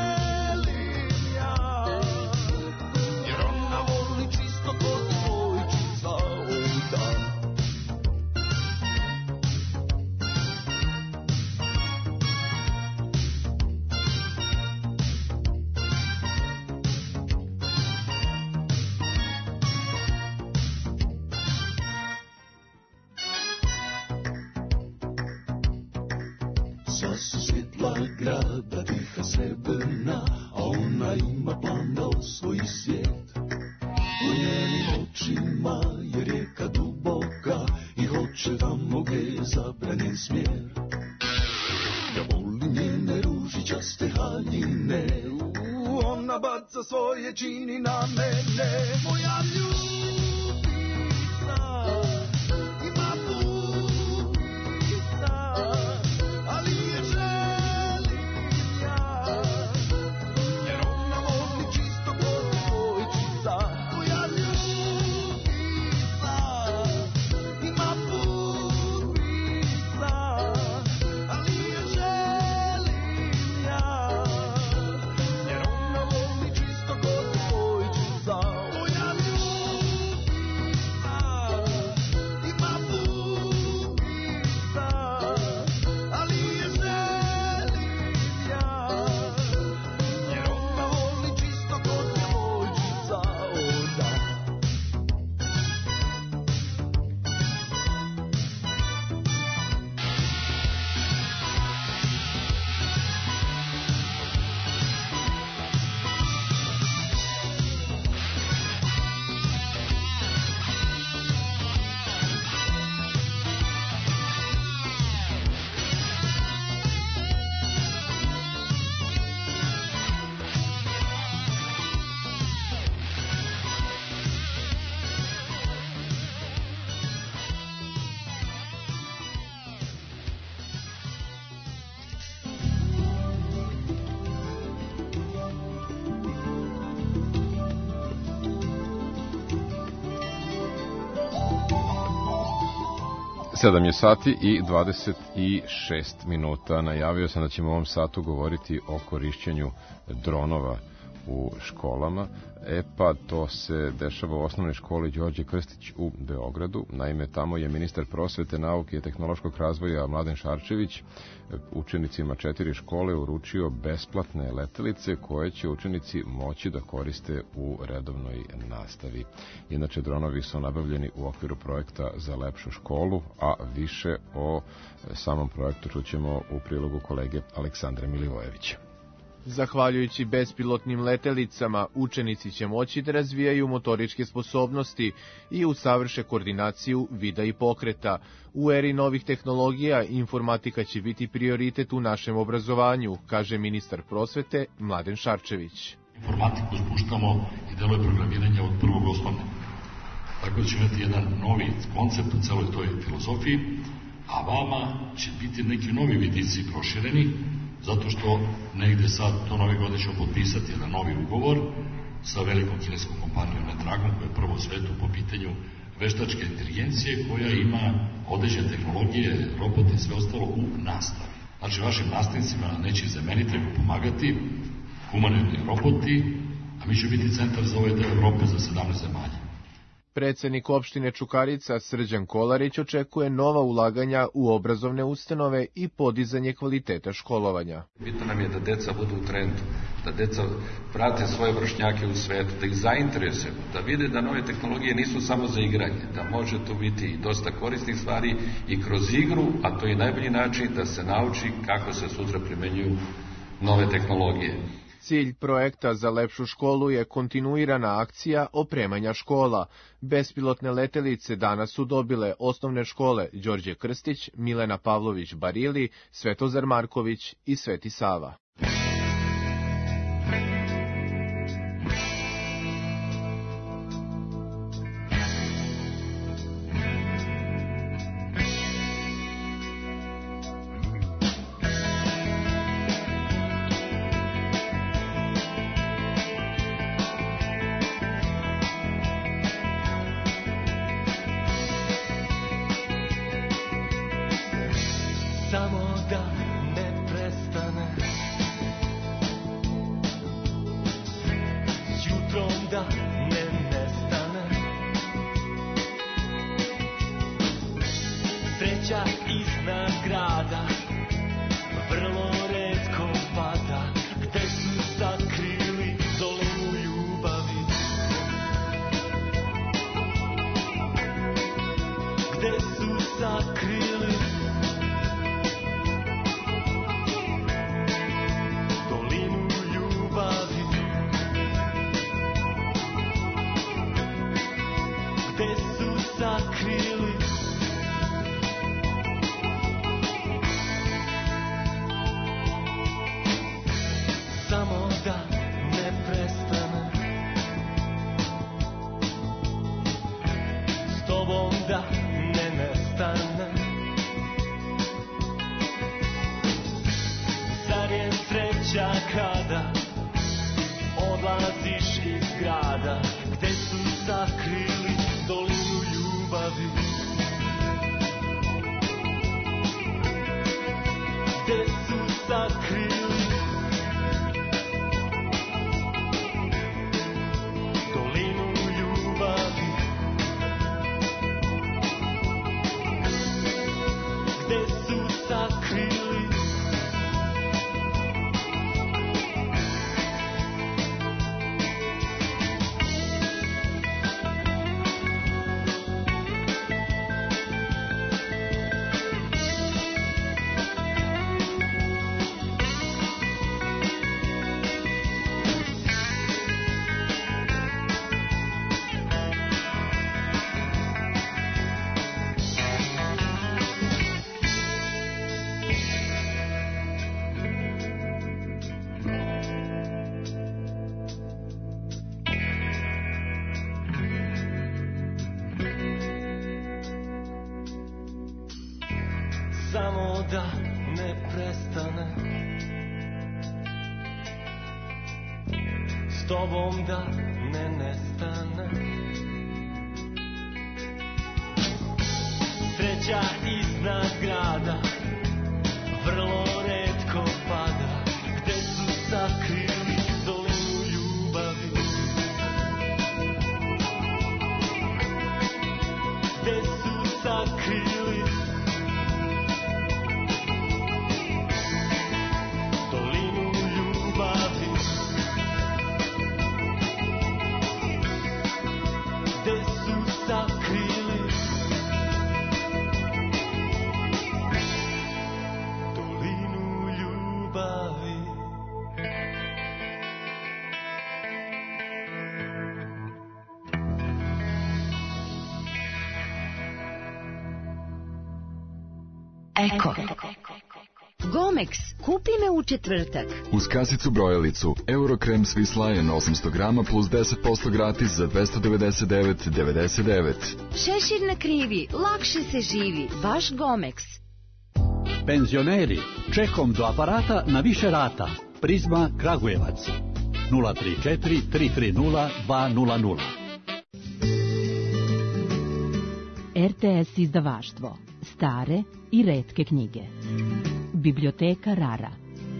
sva su svjetla grada, tiha srebrna, a ona ima plan da osvoji svijet. U njenim očima je rijeka duboka i hoće tamo gdje je zabranjen smjer. Ja volim njene ružičaste haljine, ona baca svoje čini na mene. Moja ljubica ima putica, ali je želim ja, jer ona voli čisto ko djevojčica. Moja ljubica ima putica, ali je želim ja, jer ona voli čisto ko djevojčica. Moja ljubica sedam je sati i dvadeset šest minuta. Najavio sam da ćemo u ovom satu govoriti o korišćenju dronova u školama. E pa to se dešava u osnovnoj školi Đorđe Krstić u Beogradu. Naime, tamo je ministar prosvete, nauke i tehnološkog razvoja Mladen Šarčević učenicima četiri škole uručio besplatne letelice koje će učenici moći da koriste u redovnoj nastavi. Inače, dronovi su nabavljeni u okviru projekta za lepšu školu, a više o samom projektu čućemo u prilogu kolege Aleksandra Milivojevića. Zahvaljujući bespilotnim letelicama, učenici će moći da razvijaju motoričke sposobnosti i usavrše koordinaciju vida i pokreta. U eri novih tehnologija informatika će biti prioritet u našem obrazovanju, kaže ministar prosvete Mladen Šarčević. Informatiku spuštamo i deluje programiranja od prvog osnovne. Tako da će imati jedan novi koncept u celoj toj filozofiji, a vama će biti neki novi vidici prošireni, zato što negde sad to nove godine ćemo potpisati jedan novi ugovor sa velikom kineskom kompanijom Netragom, koja je prvo u svetu po pitanju veštačke inteligencije, koja ima određene tehnologije, robote i sve ostalo u nastavi. Znači, vašim nastavnicima neće za meni treba pomagati humanoidni roboti, a mi će biti centar za ovaj deo Evrope za sedamnaest zemalja. Predsednik opštine Čukarica Srđan Kolarić očekuje nova ulaganja u obrazovne ustanove i podizanje kvaliteta školovanja. Bitno nam je da deca budu u trendu, da deca prate svoje vršnjake u svetu, da ih zainteresujemo, da vide da nove tehnologije nisu samo za igranje, da može tu biti i dosta korisnih stvari i kroz igru, a to je najbolji način da se nauči kako se sutra primenjuju nove tehnologije. Cilj projekta za lepšu školu je kontinuirana akcija opremanja škola. Bespilotne letelice danas su dobile osnovne škole Đorđe Krstić, Milena Pavlović Barili, Svetozar Marković i Sveti Sava. Samo da ne prestane, s tobom da ne nestane. Sreća iznad grada vrlo retko pada. Gde su sakrili dolinu ljubavi? Gde su sakrili dolinu ljubavi? Gde su sakrili dolinu ljubavi? Eko. Gomex, kupi me u četvrtak. Uz kasicu brojalicu Eurokrem Swiss Lion osamsto grama plus deset posto gratis za dvesta devedeset devet devedeset devet. Šešir na krivi, lakše se živi. Baš Gomex. Penzioneri, čekom do aparata na više rata. Prizma Kragujevac. nula tri četiri tri tri nula dva nula nula. R T S izdavaštvo. Stare i retke knjige. Biblioteka Rara.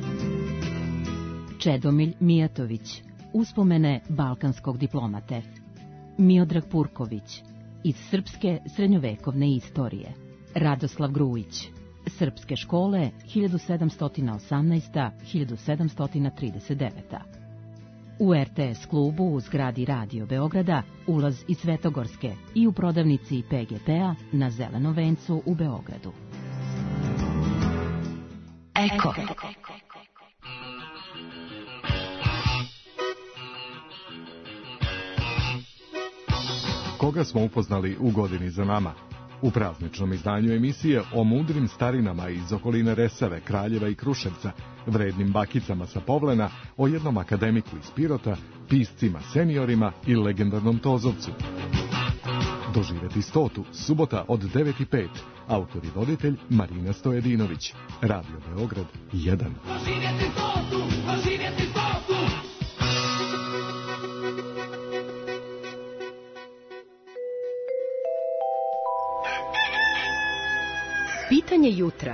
Čedomilj Mijatović. Uspomene balkanskog diplomate. Miodrag Purković. Iz srpske srednjovekovne istorije. Radoslav Grujić. Srpske škole hiljadu sedamsto osamnaesta do hiljadu sedamsto trideset deveta. U R T S klubu u zgradi Radio Beograda ulaz iz Svetogorske i u prodavnici P G P-a na Zelenom vencu u Beogradu. Eko. Koga smo upoznali u godini za nama? U prazničnom izdanju emisije o mudrim starinama iz okoline Resave, Kraljeva i Kruševca, vrednim bakicama sa Povlena, o jednom akademiku iz Pirota, piscima seniorima i legendarnom Tozovcu. Doživjeti stotu, subota od devet i pet. Autor i voditelj Marina Stojedinović. Radio Beograd jedan. Doživjeti stotu, doživjeti stotu. Pitanje jutra.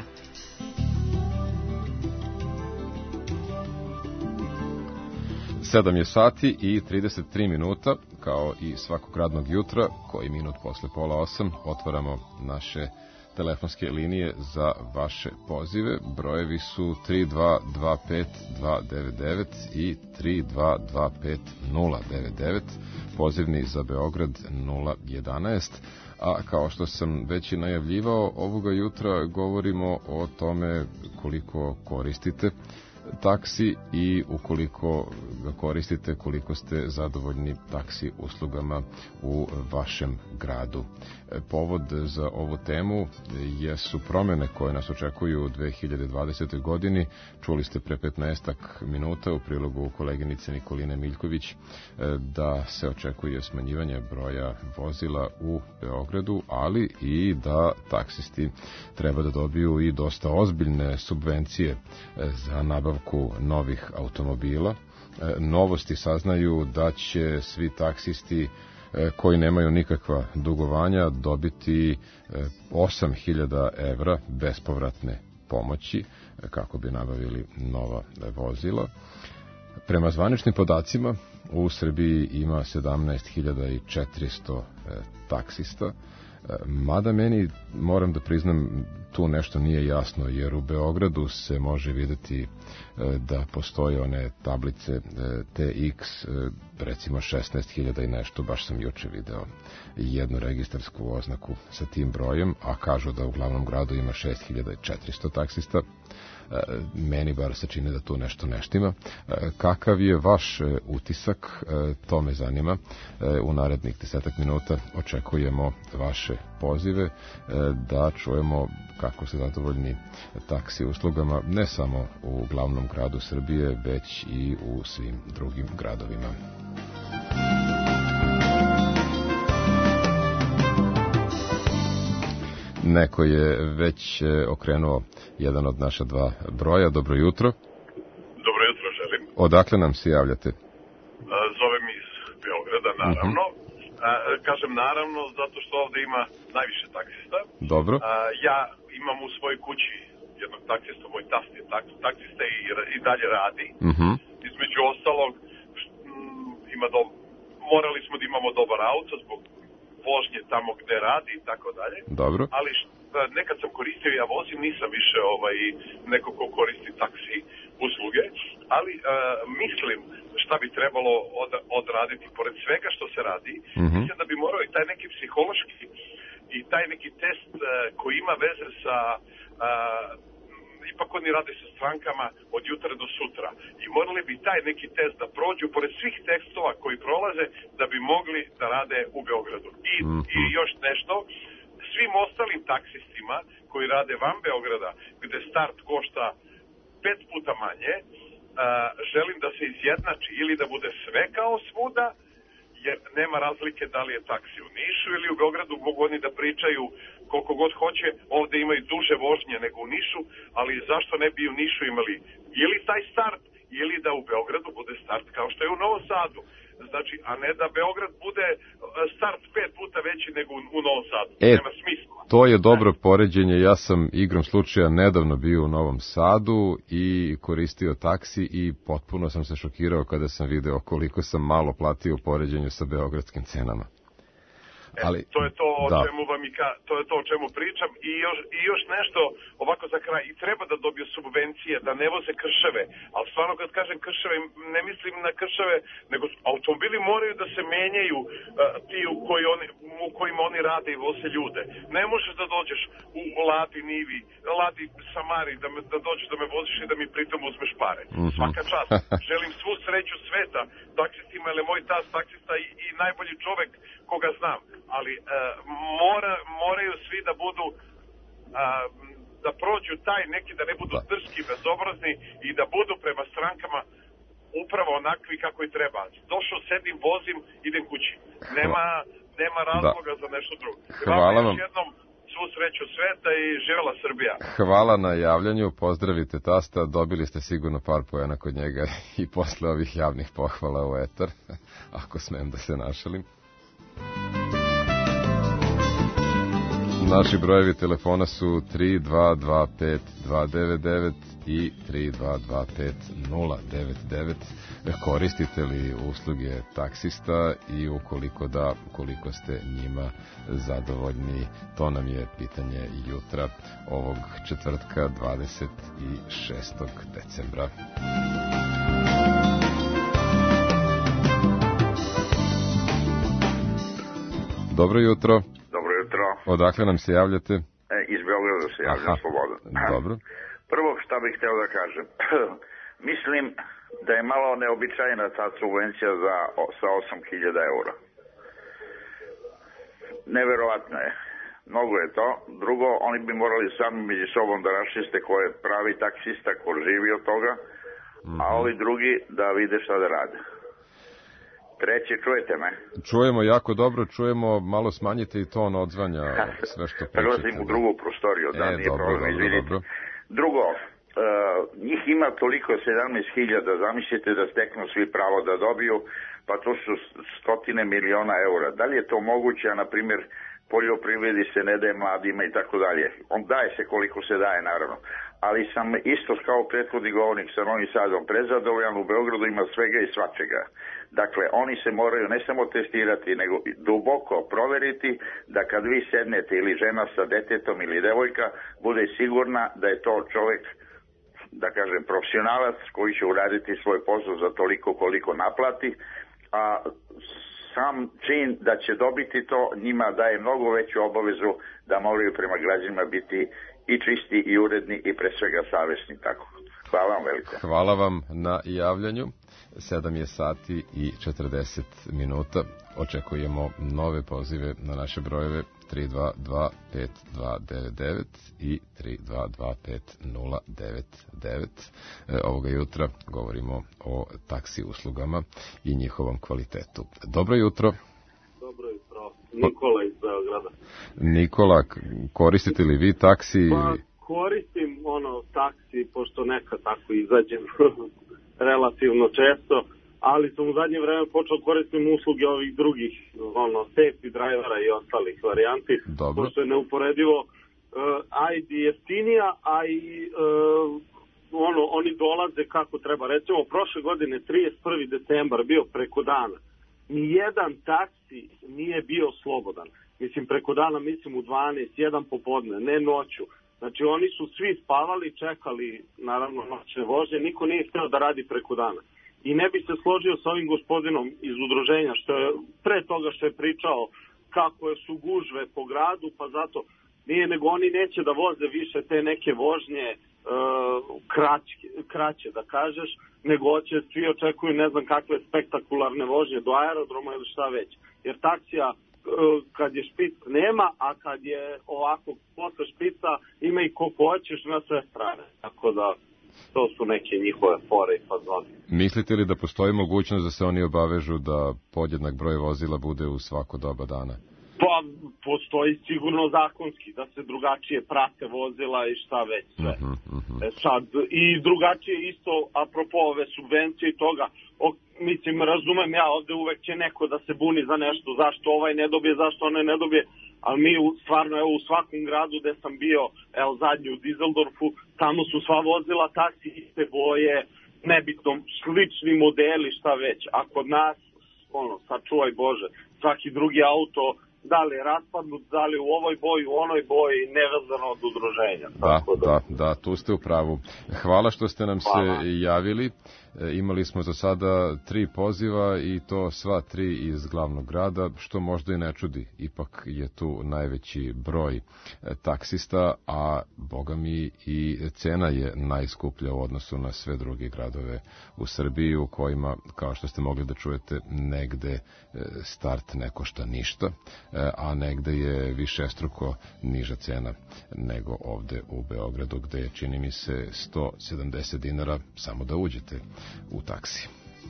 Sedam je sati i trideset tri minuta, kao i svakog radnog jutra, koji minut posle pola osam, otvaramo naše telefonske linije za vaše pozive. Brojevi su tri dva dva pet dva devet devet i tri dva dva pet nula devet devet, pozivni za Beograd nula jedanaest. A kao što sam već i najavljivao, ovoga jutra govorimo o tome koliko koristite taksi i ukoliko ga koristite, koliko ste zadovoljni taksi uslugama u vašem gradu. Povod za ovu temu jesu promene koje nas očekuju u dve hiljade dvadesetoj godini. Čuli ste pre petnaestak minuta u prilogu koleginice Nikoline Miljković da se očekuje smanjivanje broja vozila u Beogradu, ali i da taksisti treba da dobiju i dosta ozbiljne subvencije za nabavku novih automobila. Novosti saznaju da će svi taksisti koji nemaju nikakva dugovanja dobiti osam hiljada evra bespovratne pomoći kako bi nabavili nova vozila. Prema zvaničnim podacima u Srbiji ima sedamnaest hiljada četiristo taksista, mada meni, moram da priznam, tu nešto nije jasno, jer u Beogradu se može videti da postoje one tablice T X, recimo šesnaest hiljada i nešto, baš sam juče video jednu registarsku oznaku sa tim brojem, a kažu da u glavnom gradu ima šest hiljada četiristo taksista. Meni bar se čini da tu nešto neštima. Kakav je vaš utisak, to me zanima. U narednih desetak minuta očekujemo vaše pozive da čujemo kako ste zadovoljni taksi uslugama, ne samo u glavnom gradu Srbije, već i u svim drugim gradovima. Neko je već okrenuo jedan od naša dva broja. Dobro jutro. Dobro jutro želim. Odakle nam se javljate? Zovem iz Beograda, naravno. Uh-huh. kažem naravno, zato što ovde ima najviše taksista. Dobro. A, ja imam u svojoj kući jednog taksista, moj tast je tak, taksista i, i dalje radi. Uh-huh. Između ostalog, m, ima do, morali smo da imamo dobar auto zbog vožnje tamo gde radi i tako dalje. Dobro. Ali šta, nekad sam koristio, ja vozim, nisam više ovaj, neko ko koristi taksi usluge, ali uh, mislim šta bi trebalo od, odraditi pored svega što se radi. Mm-hmm. Mislim da bi morao i taj neki psihološki i taj neki test uh, koji ima veze sa uh, ipak oni rade sa strankama od jutra do sutra i morali bi taj neki test da prođu pored svih tekstova koji prolaze da bi mogli da rade u Beogradu. I, mm-hmm. i još nešto, svim ostalim taksistima koji rade van Beograda, gde start košta pet puta manje, uh, želim da se izjednači ili da bude sve kao svuda, jer nema razlike da li je taksi u Nišu ili u Beogradu, mogu oni da pričaju koliko god hoće, ovde imaju duže vožnje nego u Nišu, ali zašto ne bi u Nišu imali ili taj start, ili da u Beogradu bude start kao što je u Novom Sadu. Znači, a ne da Beograd bude start pet puta veći nego u, u Novom Sadu. E, nema smisla. To je dobro poređenje. Ja sam igrom slučaja nedavno bio u Novom Sadu i koristio taksi i potpuno sam se šokirao kada sam video koliko sam malo platio u poređenju sa beogradskim cenama. Ali, e, to je to o da. čemu vam i ka, to je to o čemu pričam i još, i još nešto ovako za kraj, i treba da dobiju subvencije da ne voze krševe, ali stvarno kad kažem krševe ne mislim na krševe, nego automobili moraju da se menjaju uh, ti u, koji oni, u kojima oni rade i voze ljude. Ne možeš da dođeš u Ladi Nivi, Ladi Samari, da, me, da dođeš da me voziš i da mi pritom uzmeš pare. Mm-hmm. Svaka čast. Želim svu sreću sveta taksistima, jer je moj tas taksista i, i najbolji čovek koga znam. Ali uh, mora, moraju svi da budu uh, da prođu taj neki, da ne budu drski, bezobrazni i da budu prema strankama upravo onakvi kako i treba. Došao, sedim, vozim, idem kući. Nema, nema razloga da. za nešto drugo. Hvala vam. Još jednom svu sreću sveta i živela Srbija. Hvala na javljanju, pozdravite tasta, dobili ste sigurno par poena kod njega i posle ovih javnih pohvala u etar, ako smem da se našalim. Naši brojevi telefona su tri dva dva pet dva devet devet i tri dva dva pet nula devet devet. Koristite li usluge taksista i ukoliko da, koliko ste njima zadovoljni? To nam je pitanje jutra ovog četvrtka dvadeset šestog decembra. Dobro jutro. Dobro jutro. Odakle nam se javljate? E, iz Beograda se javljam slobodno. Dobro. Prvo šta bih hteo da kažem. Mislim da je malo neobičajna ta subvencija za, sa osam hiljada eura. Neverovatno je. Mnogo je to. Drugo, oni bi morali sami među sobom da raščiste ko je pravi taksista, ko živi od toga, mm-hmm. a ovi drugi da vide šta da rade. Treće, čujete me? Čujemo jako dobro, čujemo, malo smanjite i ton odzvanja, sve što pričate. Prelazim u drugu prostoriju, da, e, nije dobro, problem, dobro, izvidite. dobro. Drugo, uh, njih ima toliko sedamnaest hiljada, zamislite da steknu svi pravo da dobiju, pa to su stotine miliona eura. Da li je to moguće, a na primjer poljoprivredi se ne daje mladima i tako dalje. On daje se koliko se daje, naravno. Ali sam isto kao prethodni govornik sa Novim Sadom prezadovoljan, u Beogradu ima svega i svačega. Dakle, oni se moraju ne samo testirati, nego duboko proveriti da kad vi sednete ili žena sa detetom ili devojka, bude sigurna da je to čovjek, da kažem, profesionalac koji će uraditi svoj posao za toliko koliko naplati, a sam čin da će dobiti to njima daje mnogo veću obavezu da moraju prema građanima biti i čisti i uredni i pre svega savjesni. Tako. Hvala vam veliko. Hvala vam na javljanju. sedam je sati i četrdeset minuta. Očekujemo nove pozive na naše brojeve tri dva dva pet dva devet devet i tri dva dva pet nula devet devet. E, ovoga jutra govorimo o taksi uslugama i njihovom kvalitetu. Dobro jutro. Dobro jutro. Nikola iz Beograda. Nikola, koristite li vi taksi? Pa, koristim ono taksi, pošto nekad tako izađem relativno često, ali sam u zadnje vreme počeo koristim usluge ovih drugih, ono, safety drivera i ostalih varijanti. Dobro. Pošto je neuporedivo, uh, a i jeftinija, a i uh, ono, oni dolaze kako treba. Recimo, prošle godine, trideset prvi decembar, bio preko dana. Nijedan taksi nije bio slobodan. Mislim, preko dana, mislim, u dvanaest, jedan popodne, ne noću. Znači, oni su svi spavali, čekali, naravno, noćne vožnje, niko nije htio da radi preko dana. I ne bi se složio sa ovim gospodinom iz udruženja, što je pre toga što je pričao kako su gužve po gradu, pa zato nije, nego oni neće da voze više te neke vožnje e, kraće, kraće, da kažeš, nego hoće, svi očekuju ne znam kakve spektakularne vožnje do aerodroma ili šta već. Jer taksija kad je špic nema, a kad je ovako posle špica ima i koliko hoćeš na sve strane. Tako da to su neke njihove fore i fazoni. Mislite li da postoji mogućnost da se oni obavežu da podjednak broj vozila bude u svako doba dana? Pa postoji sigurno zakonski da se drugačije prate vozila i šta već sve. Uh-huh, uh-huh. E sad, i drugačije isto apropo ove subvencije i toga. O, mislim, razumem ja, ovde uvek će neko da se buni za nešto, zašto ovaj ne dobije, zašto onaj ne dobije, ali mi u, stvarno, evo, u svakom gradu gde sam bio, evo, zadnji u Dizeldorfu, tamo su sva vozila taksi, iste boje, nebitno, slični modeli, šta već. A kod nas, ono, sačuvaj Bože, svaki drugi auto, da li je raspadnut, da li u ovoj boji, u onoj boji, nevezano od udruženja. Da, da, da, da, tu ste u pravu. Hvala što ste nam Hvala. se javili. E, imali smo za sada tri poziva i to sva tri iz glavnog grada, što možda i ne čudi. Ipak je tu najveći broj e, taksista, a boga mi i cena je najskuplja u odnosu na sve druge gradove u Srbiji, u kojima, kao što ste mogli da čujete, negde e, start ne košta ništa, a negde je višestruko niža cena nego ovde u Beogradu, gde je, čini mi se, sto sedamdeset dinara samo da uđete u taksi.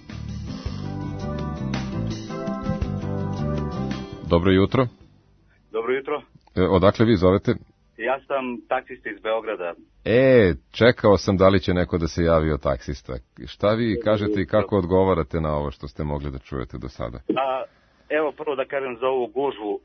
Dobro jutro. Dobro jutro. E, odakle vi zovete? Ja sam taksista iz Beograda. E, čekao sam da li će neko da se javi od taksista. Šta vi kažete i kako odgovarate na ovo što ste mogli da čujete do sada? A, evo, prvo da kažem za ovu gužvu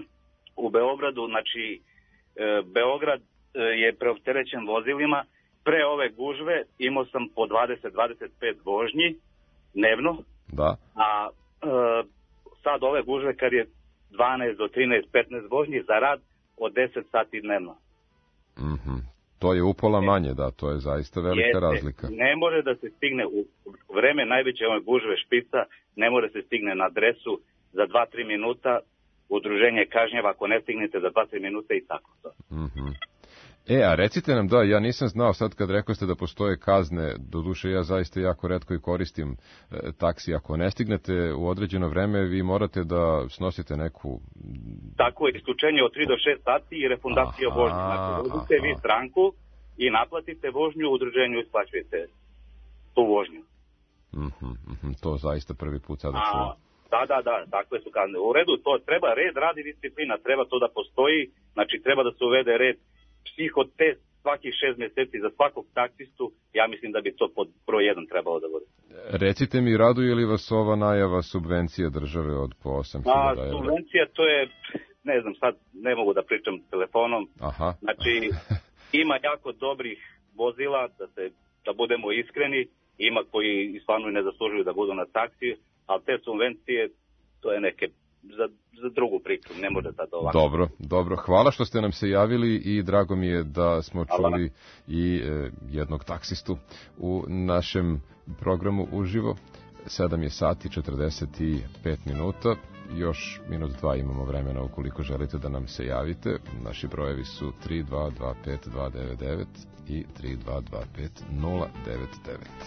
u Beogradu. Znači, e, Beograd e, je preopterećen vozilima. Pre ove gužve imao sam po dvadeset do dvadeset pet vožnji dnevno. Da. A e, sad ove gužve kad je dvanaest do trinaest, petnaest vožnji za rad od deset sati dnevno. Mhm. To je upola manje, da, to je zaista velika Jeste, razlika. Ne može da se stigne u vreme najveće ove gužve špica, ne može da se stigne na adresu za dva do tri minuta, udruženje kažnjava ako ne stignete za dva do tri minuta i tako to. Mhm. E, a recite nam, da, ja nisam znao sad kad rekao ste da postoje kazne, doduše ja zaista jako retko i koristim e, taksi, ako ne stignete u određeno vreme, vi morate da snosite neku... Tako je, isključenje od tri do šest sati i refundacija vožnje. Znači, vozite vi stranku i naplatite vožnju, udruženju isplaćujete tu vožnju. Mhm, mhm, to zaista prvi put sada a, čuo. Da, da, da, takve su kazne. U redu, to treba red, radi disciplina, treba to da postoji, znači treba da se uvede red. Psihotest svakih šest meseci za svakog taksistu, ja mislim da bi to pod broj jedan trebalo da bude. Recite mi, raduje li vas ova najava subvencije države od po osam hiljada evra? Subvencija, to je, ne znam, sad ne mogu da pričam telefonom. Aha. Znači, ima jako dobrih vozila, da, se, da budemo iskreni, ima koji stvarno ne zaslužuju da budu na taksi, ali te subvencije, to je neke... Za, za drugu priču, ne može sad ovako. Dobro, dobro. Hvala što ste nam se javili i drago mi je da smo čuli Hvala. i e, jednog taksistu u našem programu uživo. sedam je sati četrdeset pet minuta. Još minut dva imamo vremena ukoliko želite da nam se javite. Naši brojevi su tri dva dva pet dva devet devet i tri dva dva pet nula devet devet.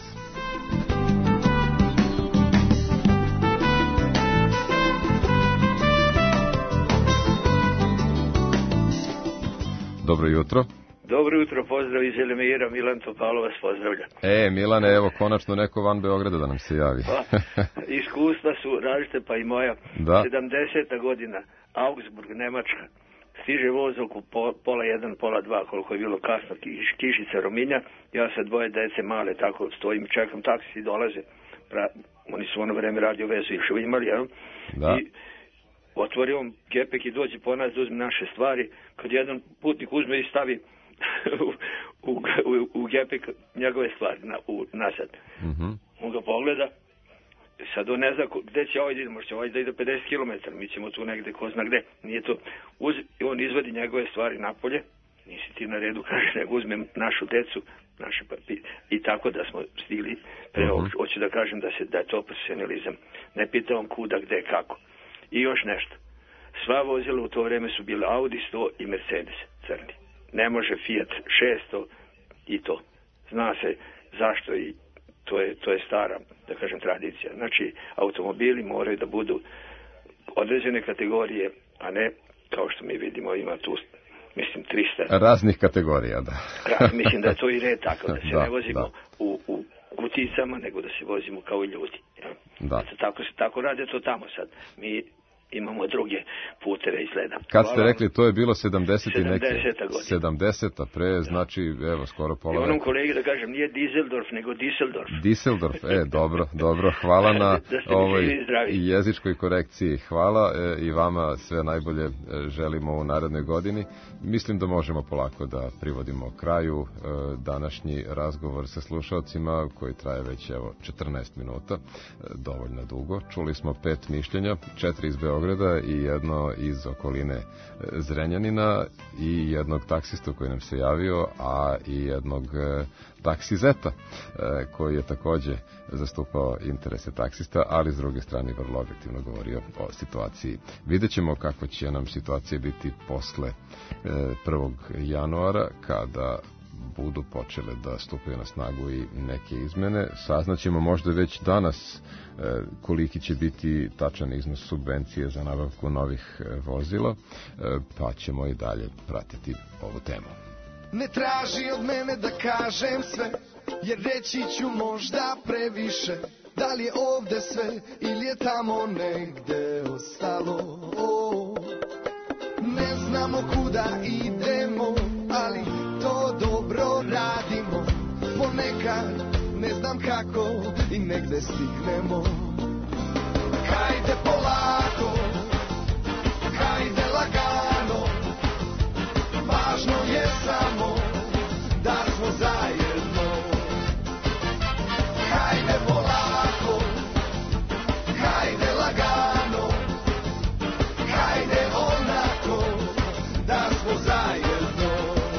Dobro jutro. Dobro jutro, pozdrav iz Elemira, Milan Topalo vas pozdravlja. E, Milane, evo, konačno neko van Beograda da nam se javi. Pa, iskustva su različite, pa i moja. Da. sedamdeseta godina, Augsburg, Nemačka. stiže voz oko po, pola jedan, pola dva, koliko je bilo kasno, kiš, kišica rominja, ja sa dvoje dece male tako stojim i čekam taksi, dolaze, pra, oni su ono vreme radio vezu još imali, jel? Da. I otvori on gepek i dođe po nas da uzme naše stvari, kad jedan putnik uzme i stavi u, u, u, u gepek njegove stvari na, u, nazad. Mm-hmm. On ga pogleda, sad on ne zna gde će ovaj da ide, možda ovaj da ide pedeset kilometara, mi ćemo tu negde, ko zna gde, nije to. Uz, on izvadi njegove stvari napolje, nisi ti na redu, kaže, nego uzmem našu decu, naše papire, i tako da smo stigli pre ovog, Mhm. hoću da kažem da, se, da je to profesionalizam. Ne pita on kuda, gde, kako. I još nešto, sva vozila u to vreme su bile Audi sto i Mercedes crni. Ne može Fiat šesto i to. Zna se zašto i to je, to je stara, da kažem, tradicija. Znači, automobili moraju da budu određene kategorije, a ne, kao što mi vidimo, ima tu, mislim, trista. Raznih kategorija, da. Raz, mislim da je to i red tako, da se Da, ne vozimo da. u, u kuticama, nego da se vozimo kao i ljudi. Ja? Da. Eto, tako se tako rade to tamo sad. Mi imamo druge putere izgleda. Kad ste Hvala. rekli, to je bilo sedamdeset i neke... sedamdeseta godina. sedamdeseta pre, znači, evo, skoro I pola onom veka. kolegi da kažem, nije Dizeldorf, nego Düsseldorf. Düsseldorf, e, dobro, dobro, hvala na Da ste mi ovoj svi zdravi. jezičkoj korekciji. Hvala e, i vama sve najbolje e, želimo u narednoj godini. Mislim da možemo polako da privodimo kraju e, današnji razgovor sa slušalcima koji traje već evo četrnaest minuta, e, dovoljno dugo. Čuli smo pet mišljenja, četiri iz Beograda i jedno iz okoline e, Zrenjanina i jednog taksistu koji nam se javio, a i jednog e, taksizeta e, koji je takođe zastupao interese taksista, ali s druge strane vrlo objektivno govorio o situaciji. Vidjet ćemo kako će nam situacija biti posle e, prvog januara, kada budu počele da stupaju na snagu i neke izmene. Saznaćemo možda već danas e, koliki će biti tačan iznos subvencije za nabavku novih e, vozila, e, pa ćemo i dalje pratiti ovu temu. Ne traži od mene da kažem sve, jer reći ću možda previše. Da li je ovde sve ili je tamo negde ostalo? O, ne znamo kuda idemo, ali to dobro radimo. Ponekad ne znam kako i negde stignemo. Hajde polako, hajde lagano, važno je samo da smo zajedno. Hajde polako, hajde lagano, hajde onako da smo zajedno.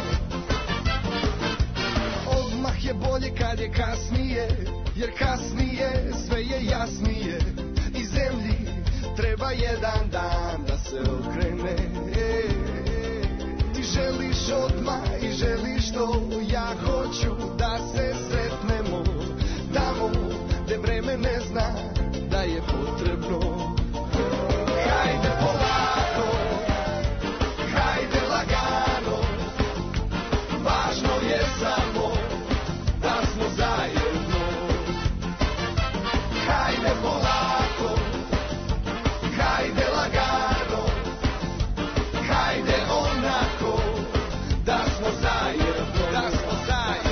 Odmah je bolje kad je kasnije, jer kasnije sve je jasnije. I zemlji treba jedan dan da se okrene. Ti želiš odmah i želiš to, ja hoću da se sretnemo tamo gde vreme ne zna da je potrebno. Hajde polako, hajde lagano, važno je samo da smo zajedno. Hajde polako, hajde lagano, hajde onako da smo zajedno, da smo zajedno.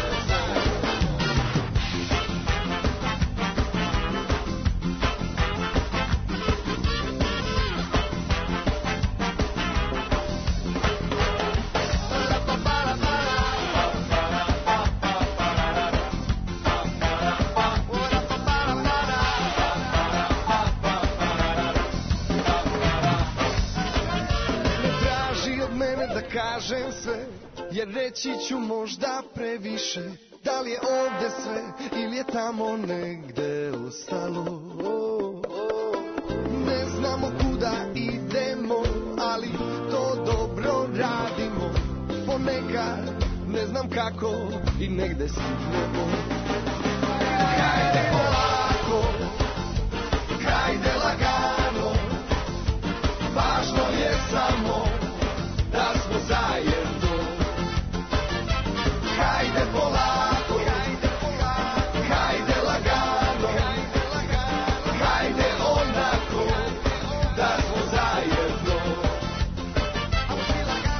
Ne traži od mene da kažem sve, jer reći ću možda previše. Da li je ovde sve ili je tamo negde ostalo? Ne znamo kuda idemo, ali to dobro radimo. Ponekad ne znam kako i negde stignemo. Hajde polako, hajde lagano, važno je samo da smo zajedno. Hajde polako, hajde lagano, hajde onako da smo zajedno.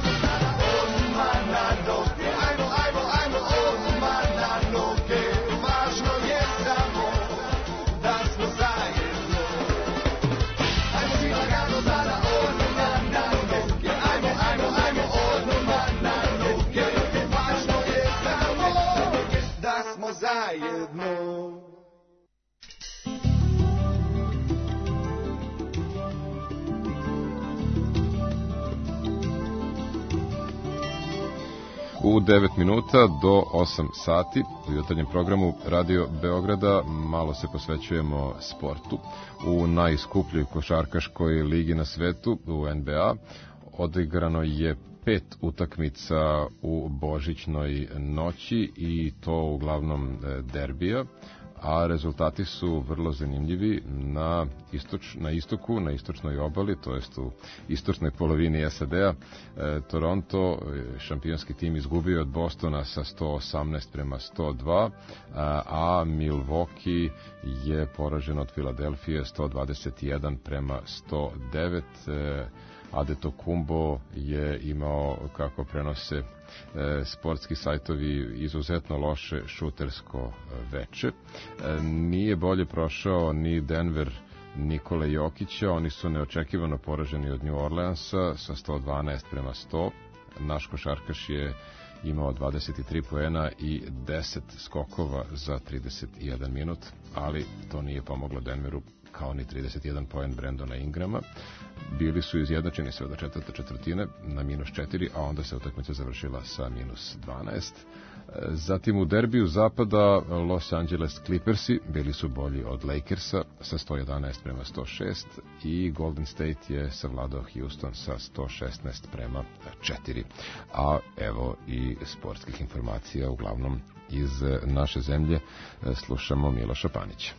U devet minuta do osam sati u jutarnjem programu Radio Beograda malo se posvećujemo sportu. U najskupljoj košarkaškoj ligi na svetu, u N B A, odigrano je pet utakmica u božićnoj noći i to uglavnom derbija, a rezultati su vrlo zanimljivi na, istoč, na istoku, na istočnoj obali, to jest u istočnoj polovini S A D-a. E, Toronto, šampionski tim, izgubio od Bostona sa sto osamnaest prema sto dva, a, a Milwaukee je poražen od Filadelfije sto dvadeset jedan prema sto devet. E, Adetokumbo je imao, kako prenose e, sportski sajtovi, izuzetno loše šutersko veče. E, nije bolje prošao ni Denver Nikole Jokića, oni su neočekivano poraženi od New Orleansa sa sto dvanaest prema sto. Naš košarkaš je imao dvadeset tri poena i deset skokova za trideset jedan minut, ali to nije pomoglo Denveru, kao ni trideset jedan poen Brandona Ingrama. Bili su izjednačeni sve do četvrte četvrtine na minus četiri, a onda se utakmica završila sa minus dvanaest. Zatim u derbiju zapada Los Angeles Clippersi bili su bolji od Lakersa sa sto jedanaest prema sto šest i Golden State je savladao Houston sa sto šesnaest prema četiri. A evo i sportskih informacija, uglavnom iz naše zemlje. Slušamo Miloša Panića.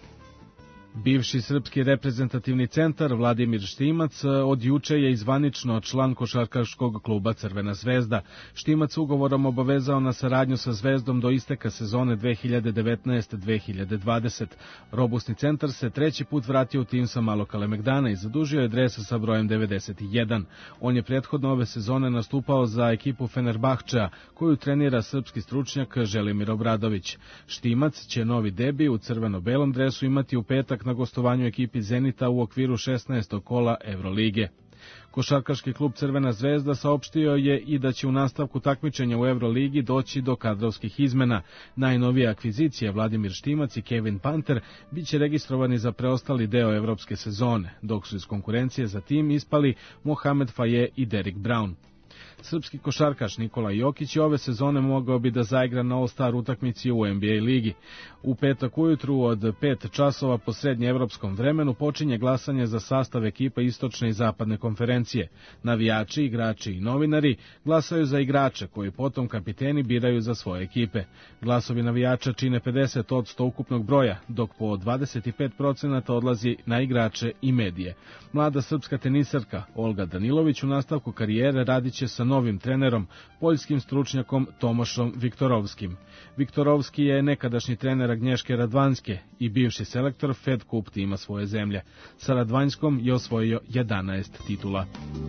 Bivši srpski reprezentativni centar Vladimir Štimac od juče je izvanično član košarkaškog kluba Crvena zvezda. Štimac ugovorom obavezao na saradnju sa Zvezdom do isteka sezone dve hiljade devetnaeste dve hiljade dvadesete. Robusni centar se treći put vratio u tim sa Malo Kalemegdana i zadužio je dres sa brojem devedeset jedan. On je prethodno ove sezone nastupao za ekipu Fenerbahčea, koju trenira srpski stručnjak Želimir Obradović. Štimac će novi debi u crveno-belom dresu imati u petak na gostovanju ekipi Zenita u okviru šesnaestog kola Evrolige. Košarkaški klub Crvena zvezda saopštio je i da će u nastavku takmičenja u Evroligi doći do kadrovskih izmena. Najnovije akvizicije Vladimir Štimac i Kevin Panter biće registrovani za preostali deo evropske sezone, dok su iz konkurencije za tim ispali Mohamed Faje i Derrick Brown. Srpski košarkaš Nikola Jokić ove sezone mogao bi da zaigra na All-Star utakmici u N B A ligi. U petak ujutru od pet časova po srednjeevropskom vremenu počinje glasanje za sastav ekipa istočne i zapadne konferencije. Navijači, igrači i novinari glasaju za igrače koji potom kapiteni biraju za svoje ekipe. Glasovi navijača čine pedeset posto ukupnog broja, dok po dvadeset pet procenata odlazi na igrače i medije. Mlada srpska tenisarka Olga Danilović u nastavku karijere radiće sa novim trenerom, poljskim stručnjakom Tomašom Viktorovskim. Viktorovski je nekadašnji trener Agnješke Radvanjske i bivši selektor Fed Cup tima svoje zemlje. Sa Radvanjskom je osvojio jedanaest titula.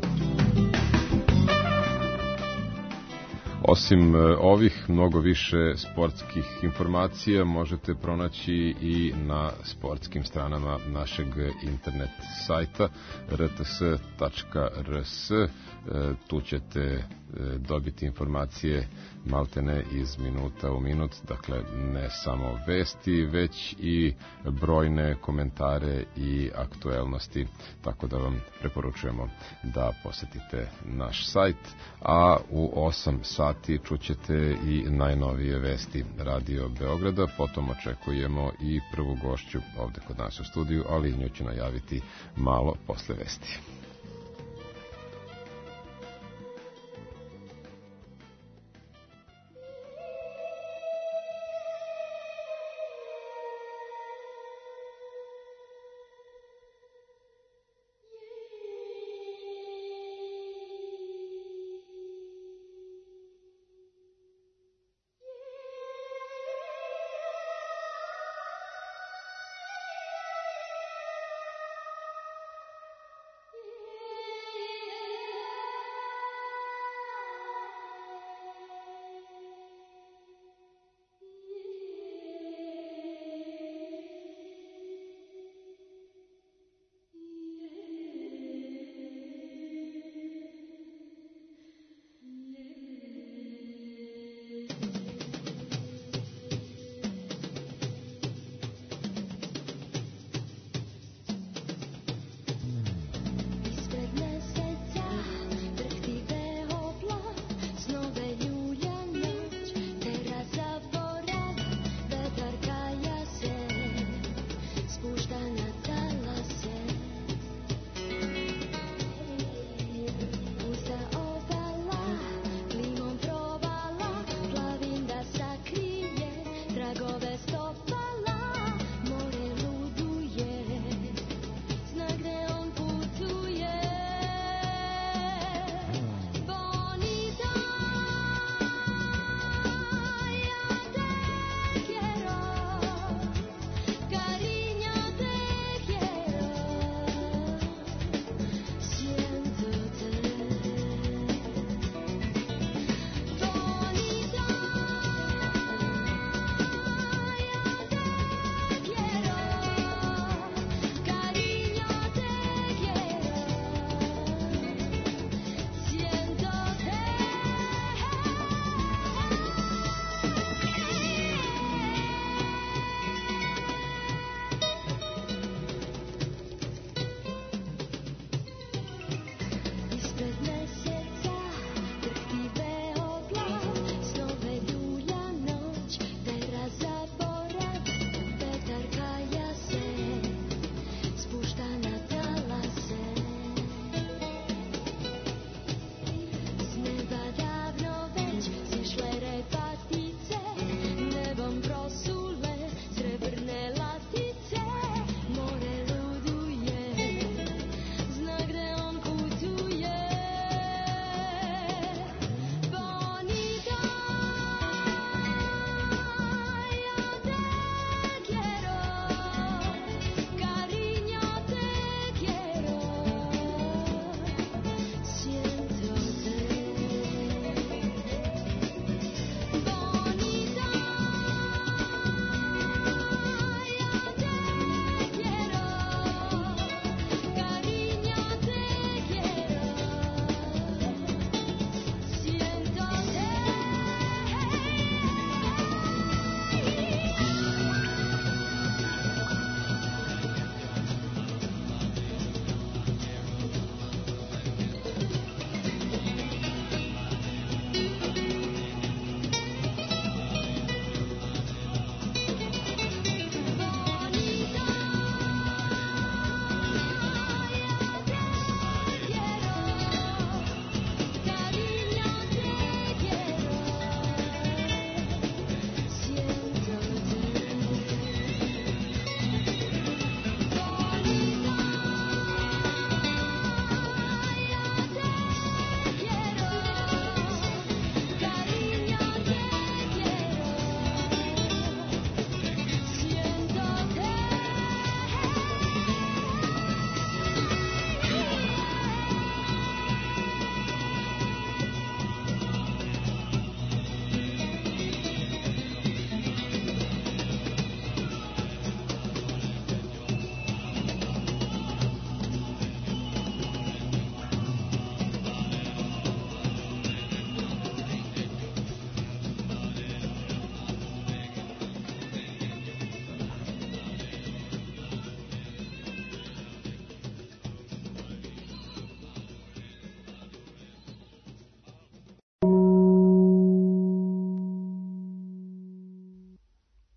Osim ovih, mnogo više sportskih informacija možete pronaći i na sportskim stranama našeg internet sajta r t s tačka r s. Tu ćete dobiti informacije maltene iz minuta u minut, dakle ne samo vesti, već i brojne komentare i aktuelnosti, tako da vam preporučujemo da posetite naš sajt, a u osam sati čućete i najnovije vesti Radio Beograda, potom očekujemo i prvu gošću ovde kod nas u studiju, ali nju ću najaviti malo posle vesti. Yeah.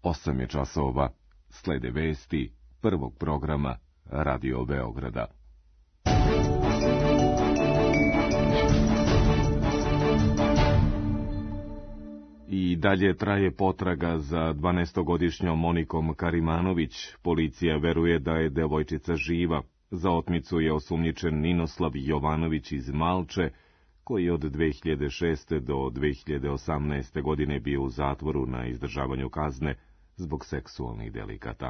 osam je časova. Slede vesti prvog programa Radio Beograda. I dalje traje potraga za dvanaestogodišnjom Monikom Karimanović. Policija veruje da je devojčica živa. Za otmicu je osumnjičen Ninoslav Jovanović iz Malče, koji je od dve hiljade šeste. do dve hiljade osamnaeste. godine bio u zatvoru na izdržavanju kazne zbog seksualnih delikata.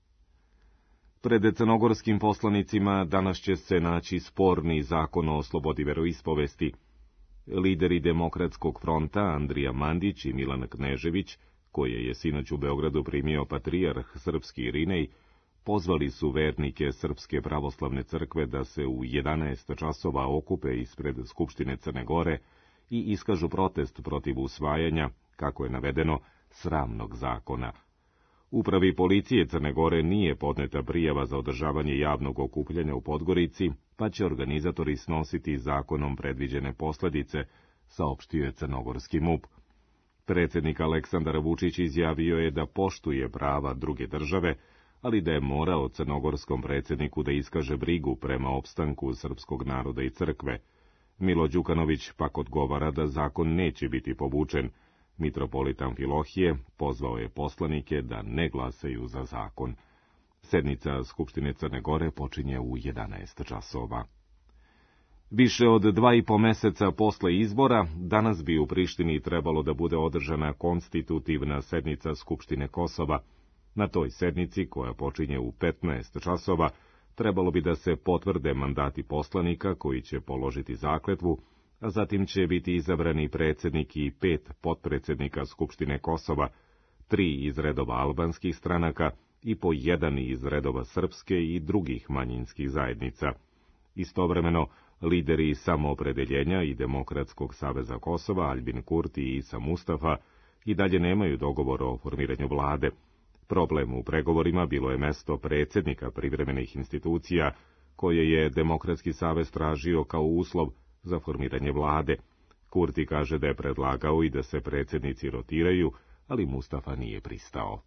Pred crnogorskim poslanicima danas će se naći sporni zakon o slobodi veroispovesti. Lideri Demokratskog fronta Andrija Mandić i Milan Knežević, koje je sinoć u Beogradu primio patrijarh srpski Irinej, pozvali su vernike Srpske pravoslavne crkve da se u jedanaest časova okupe ispred Skupštine Crne Gore i iskažu protest protiv usvajanja, kako je navedeno, sramnog zakona. Upravi policije Crne Gore nije podneta prijava za održavanje javnog okupljanja u Podgorici, pa će organizatori snositi zakonom predviđene posljedice, saopštio je crnogorski M U P. Predsjednik Aleksandar Vučić izjavio je da poštuje prava druge države, ali da je morao crnogorskom predsjedniku da iskaže brigu prema opstanku srpskog naroda i crkve. Milo Đukanović pak odgovara da zakon neće biti povučen. Mitropolit Amfilohije pozvao je poslanike da ne glasaju za zakon. Sednica Skupštine Crne Gore počinje u jedanaest časova. Više od dva i po meseca posle izbora, danas bi u Prištini trebalo da bude održana konstitutivna sednica Skupštine Kosova. Na toj sednici, koja počinje u petnaest časova, trebalo bi da se potvrde mandati poslanika koji će položiti zakletvu, a zatim će biti izabrani predsjednik i pet potpredsjednika Skupštine Kosova, tri iz redova albanskih stranaka i po jedan iz redova srpske i drugih manjinskih zajednica. Istovremeno, lideri Samoopredeljenja i Demokratskog saveza Kosova, Aljbin Kurti i Isa Mustafa, i dalje nemaju dogovor o formiranju vlade. Problem u pregovorima bilo je mesto predsjednika privremenih institucija, koje je Demokratski savez tražio kao uslov za formiranje vlade. Kurti kaže da je predlagao i da se predsjednici rotiraju, ali Mustafa nije pristao.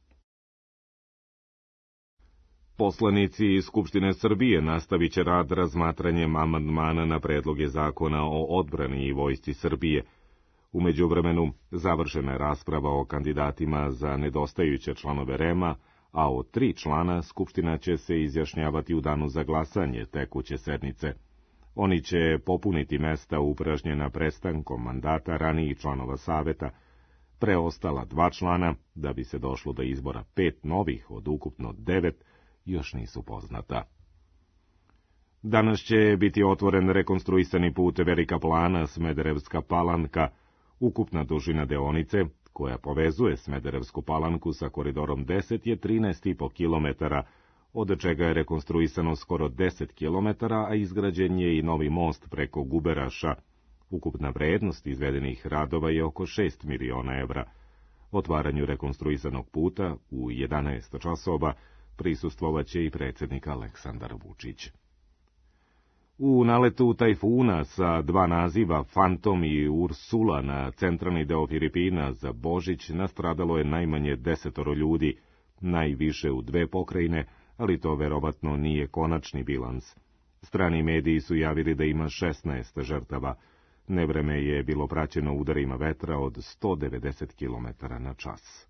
Poslanici Skupštine Srbije nastavit će rad razmatranjem amandmana na predloge zakona o odbrani i vojsci Srbije. U međuvremenu završena je rasprava o kandidatima za nedostajuće članove R E M-a, a od tri člana Skupština će se izjašnjavati u danu za glasanje tekuće sednice. Oni će popuniti mesta upražnjena prestankom mandata ranijih članova saveta. Preostala dva člana, da bi se došlo do izbora pet novih od ukupno devet, još nisu poznata. Danas će biti otvoren rekonstruisani put Velika Plana Smederevska Palanka. Ukupna dužina deonice, koja povezuje Smederevsku Palanku sa koridorom deset, je trinaest i po kilometara, od čega je rekonstruisano skoro deset kilometara, a izgrađen je i novi most preko Guberaša. Ukupna vrednost izvedenih radova je oko šest miliona evra. Otvaranju rekonstruisanog puta u jedanaest časova prisustvovaće i predsjednik Aleksandar Vučić. U naletu tajfuna sa dva naziva, Fantom i Ursula, na centralni deo Filipina za Božić nastradalo je najmanje desetoro ljudi, najviše u dve pokrajine, ali to verovatno nije konačni bilans. Strani mediji su javili da ima šesnaest žrtava. Nevreme je bilo praćeno udarima vetra od sto devedeset kilometara na čas.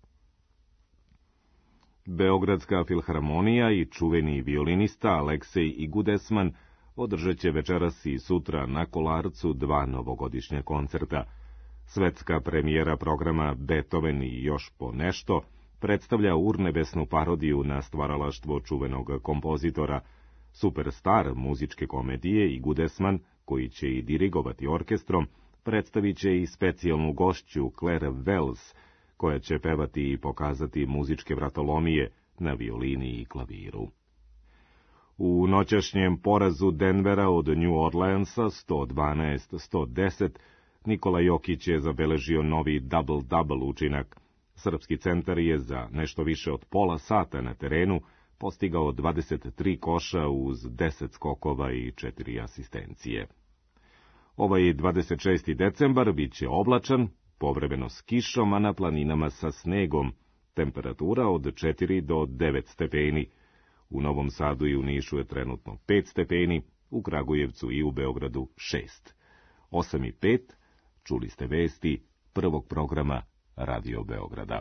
Beogradska filharmonija i čuveni violinista Aleksej Igudesman održat će večeras i sutra na Kolarcu dva novogodišnja koncerta. Svetska premijera programa Beethoven i još po nešto predstavlja urnebesnu parodiju na stvaralaštvo čuvenog kompozitora. Superstar muzičke komedije Igudesman, koji će i dirigovati orkestrom, predstavit će i specijalnu gošću Claire Wells, koja će pevati i pokazati muzičke vratolomije na violini i klaviru. U noćašnjem porazu Denvera od New Orleansa sto dvanaest sto deset, Nikola Jokić je zabeležio novi double-double učinak. Srpski centar je za nešto više od pola sata na terenu postigao dvadeset tri koša uz deset skokova i četiri asistencije. Ovaj dvadeset šesti decembar bit će oblačan, povremeno s kišom, a na planinama sa snegom. temperatura od četiri do devet stepeni. U Novom Sadu i u Nišu je trenutno pet stepeni, u Kragujevcu i u Beogradu šest. osam i pet, čuli ste vesti prvog programa Radio Beograda.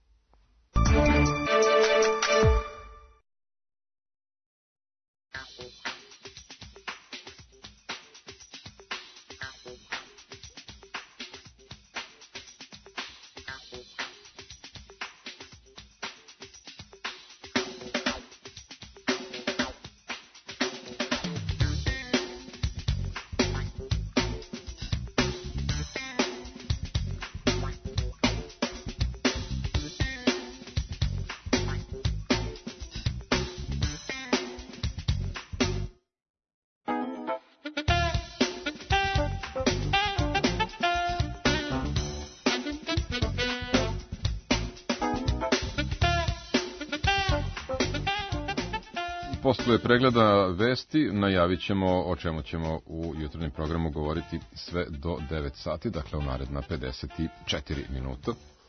Posle pregleda vesti najavit ćemo o čemu ćemo u jutarnjem programu govoriti sve do devet sati, dakle u naredna pedeset četiri minuta.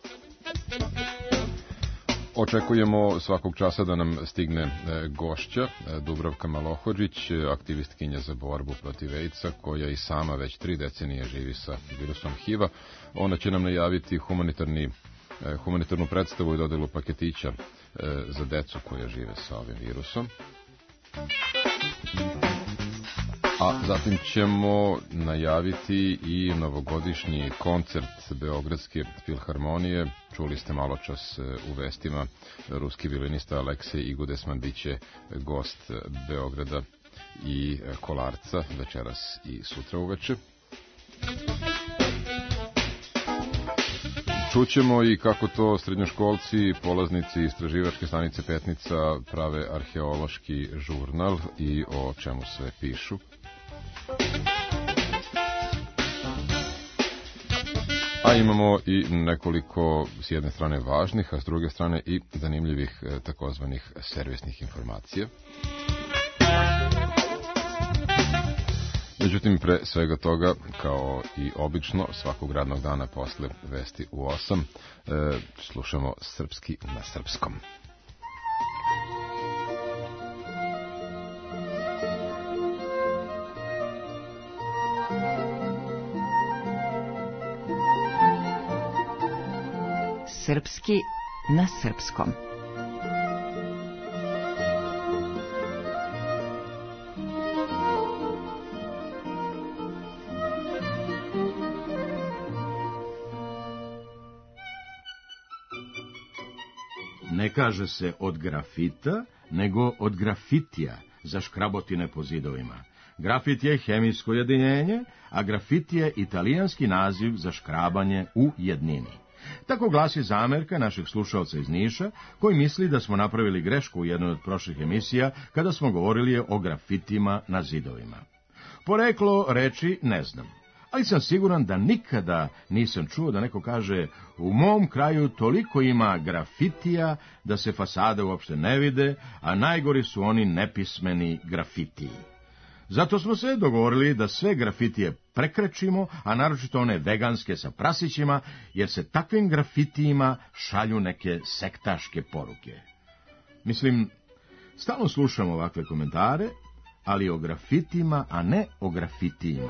Očekujemo svakog časa da nam stigne gošća, Dubravka Malohodžić, aktivistkinja za borbu protiv AIDS-a, koja i sama već tri decenije živi sa virusom H I V-a. Ona će nam najaviti humanitarni, humanitarnu predstavu i dodelu paketića za decu koja žive sa ovim virusom. A zatim ćemo najaviti i novogodišnji koncert Beogradske filharmonije. Čuli ste malo čas u vestima, ruski violinista Aleksej Igudesman biće gost Beograda i Kolarca večeras i sutra uveče. Čućemo i kako to srednjoškolci, polaznici istraživačke stanice Petnica prave arheološki žurnal i o čemu sve pišu. A imamo i nekoliko s jedne strane važnih, a s druge strane i zanimljivih takozvanih servisnih informacija. Međutim, pre svega toga, kao i obično, svakog radnog dana posle vesti u osam, e, slušamo Srpski na srpskom. Srpski na srpskom. Ne kaže se od grafita, nego od grafitija, za škrabotine po zidovima. Grafit je hemijsko jedinjenje, a grafit je italijanski naziv za škrabanje u jednini. Tako glasi zamerka naših slušalca iz Niša, koji misli da smo napravili grešku u jednoj od prošlih emisija kada smo govorili o grafitima na zidovima. Poreklo reči ne znam, ali sam siguran da nikada nisam čuo da neko kaže u mom kraju toliko ima grafitija da se fasade uopšte ne vide, a najgori su oni nepismeni grafitiji. Zato smo se dogovorili da sve grafitije prekrečimo, a naročito one veganske sa prasićima, jer se takvim grafitijima šalju neke sektaške poruke. Mislim, stalno slušam ovakve komentare, ali o grafitima, a ne o grafitijima.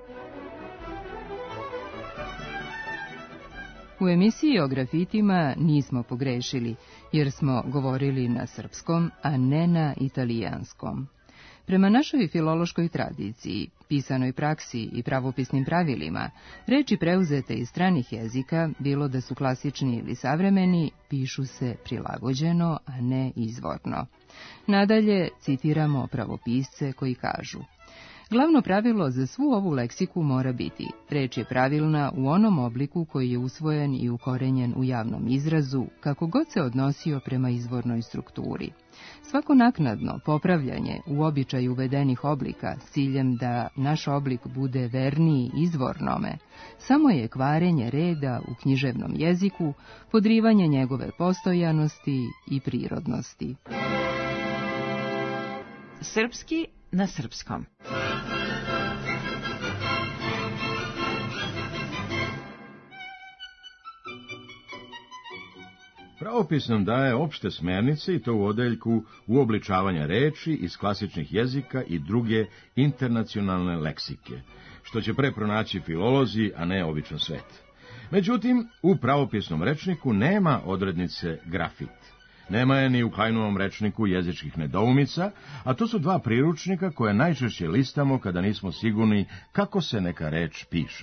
U emisiji o grafitima nismo pogrešili, jer smo govorili na srpskom, a ne na italijanskom. Prema našoj filološkoj tradiciji, pisanoj praksi i pravopisnim pravilima, reči preuzete iz stranih jezika, bilo da su klasični ili savremeni, pišu se prilagođeno, a ne izvorno. Nadalje, citiramo pravopisce koji kažu: glavno pravilo za svu ovu leksiku mora biti: reč je pravilna u onom obliku koji je usvojen i ukorenjen u javnom izrazu, kako god se odnosio prema izvornoj strukturi. Svako naknadno popravljanje u običaju uvedenih oblika s ciljem da naš oblik bude verniji izvornome, samo je kvarenje reda u književnom jeziku, podrivanje njegove postojanosti i prirodnosti. Srpski na srpskom. Pravopis nam daje opšte smernice i to u odeljku uobličavanja reči iz klasičnih jezika i druge internacionalne leksike, što će pre pronaći filolozi, a ne običan svet. Međutim, u pravopisnom rečniku nema odrednice grafit. Nema je ni u Kleinuovom rečniku jezičkih nedoumica, a to su dva priručnika koje najčešće listamo kada nismo sigurni kako se neka reč piše.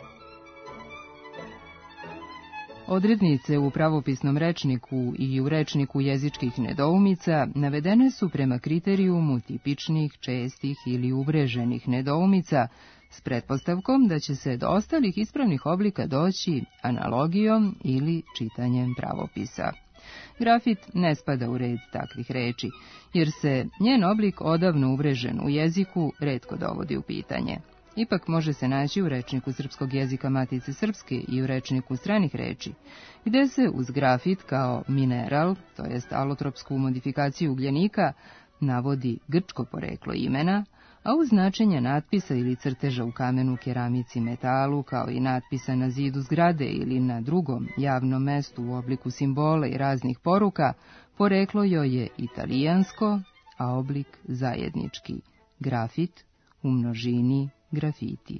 Odrednice u pravopisnom rečniku i u rečniku jezičkih nedoumica navedene su prema kriterijumu tipičnih, čestih ili uvreženih nedoumica, s pretpostavkom da će se do ostalih ispravnih oblika doći analogijom ili čitanjem pravopisa. Grafit ne spada u red takvih reči, jer se njen oblik odavno uvrežen u jeziku retko dovodi u pitanje. Ipak može se naći u rečniku srpskog jezika Matice Srpske i u rečniku stranih reči, gde se uz grafit kao mineral, to jest alotropsku modifikaciju ugljenika, navodi grčko poreklo imena, a uz značenje natpisa ili crteža u kamenu, keramici, metalu, kao i natpisa na zidu zgrade ili na drugom javnom mestu u obliku simbola i raznih poruka, poreklo joj je italijansko, a oblik zajednički, grafit, u množini grafiti.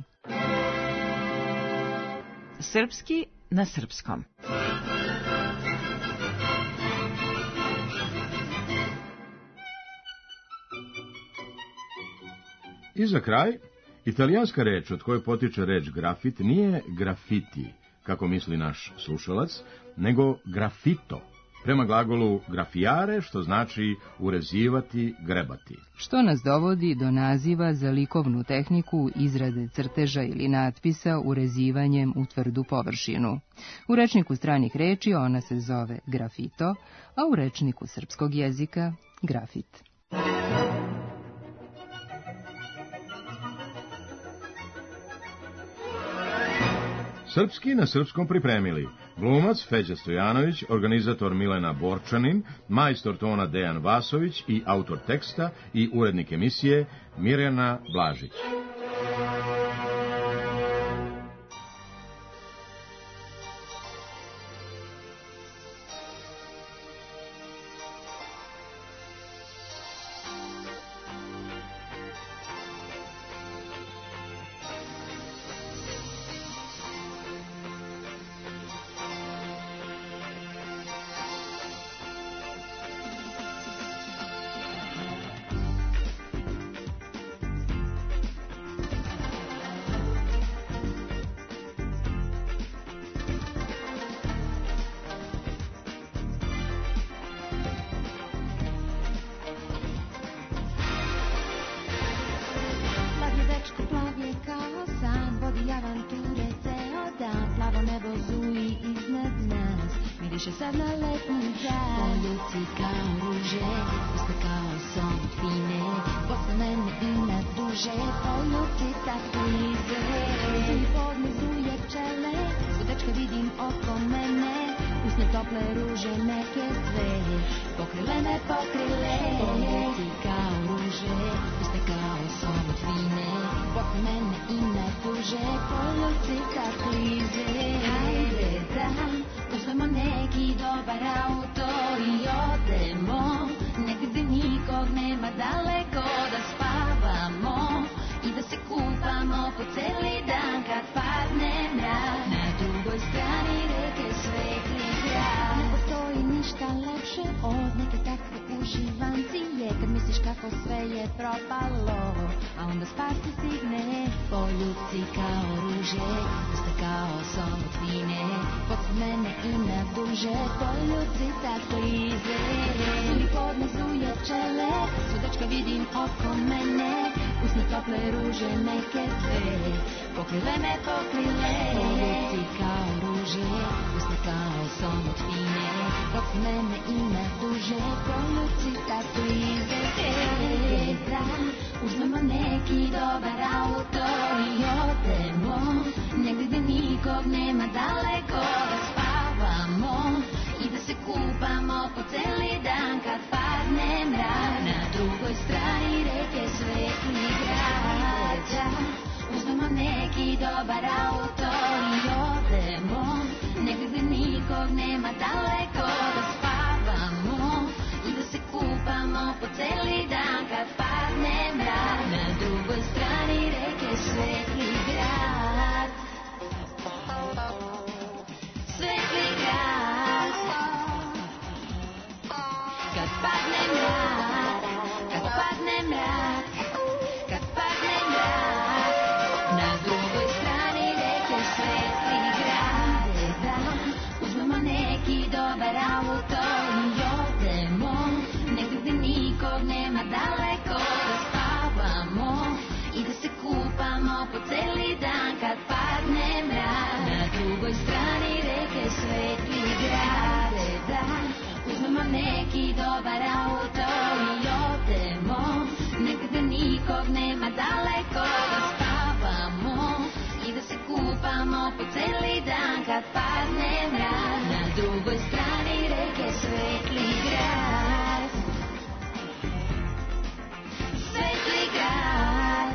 Srpski na srpskom. I za kraj, italijanska reč od koje potiče reč grafit nije grafiti, kako misli naš slušalac, nego grafito, prema glagolu grafijare, što znači urezivati, grebati. Što nas dovodi do naziva za likovnu tehniku izrade crteža ili natpisa urezivanjem u tvrdu površinu. U rečniku stranih reči ona se zove grafito, a u rečniku srpskog jezika grafit. Srpski na srpskom pripremili glumac Feđa Stojanović, organizator Milena Borčanin, majstor tona Dejan Vasović i autor teksta i urednik emisije Mirjana Blažić. Miriše sad na letnji dan, poljuci kao ruže, usta kao somfine, posle mene i na duže, poljuci tak klize. Zuli podmezuje pčele, svudačka vidim oko mene, usne tople ruže neke sve, pokrile me pokrile. Poljuci kao ruže, usta kao somfine, posle mene i na duže, poljuci tak klize. Hajde da uzmemo neki dobar auto i odemo negdje gdje nikog nema, daleko da spavamo i da se kupamo po cijeli dan kad padne mrak. Na drugoj strani reke svetli grad. Ne postoji ništa lepše od neke takve uživancije, kad misliš kako sve je propalo, a onda spas ti stigne. Poljuci kao ruže, usta kao somfine, posle mene i na duže, poljuci tak klize. Zuli podmezuje pčele, svudačka vidim oko mene, usne tople ruže neke sve, pokrile me pokrile. Poljuci kao ruže, usta kao somfine, posle mene i na duže, poljuci tak klize. Da uzmemo neki dobar auto i odemo negdje gdje nikog nema, daleko da spavamo i da se kupamo po cijeli dan kad padne mrak. Na drugoj strani reke svetli grad. Uzmemo neki dobar auto i odemo negdje gdje nikog nema, daleko da spavamo kad padne mrak, na drugoj strani reke svetli grad. Svetli grad.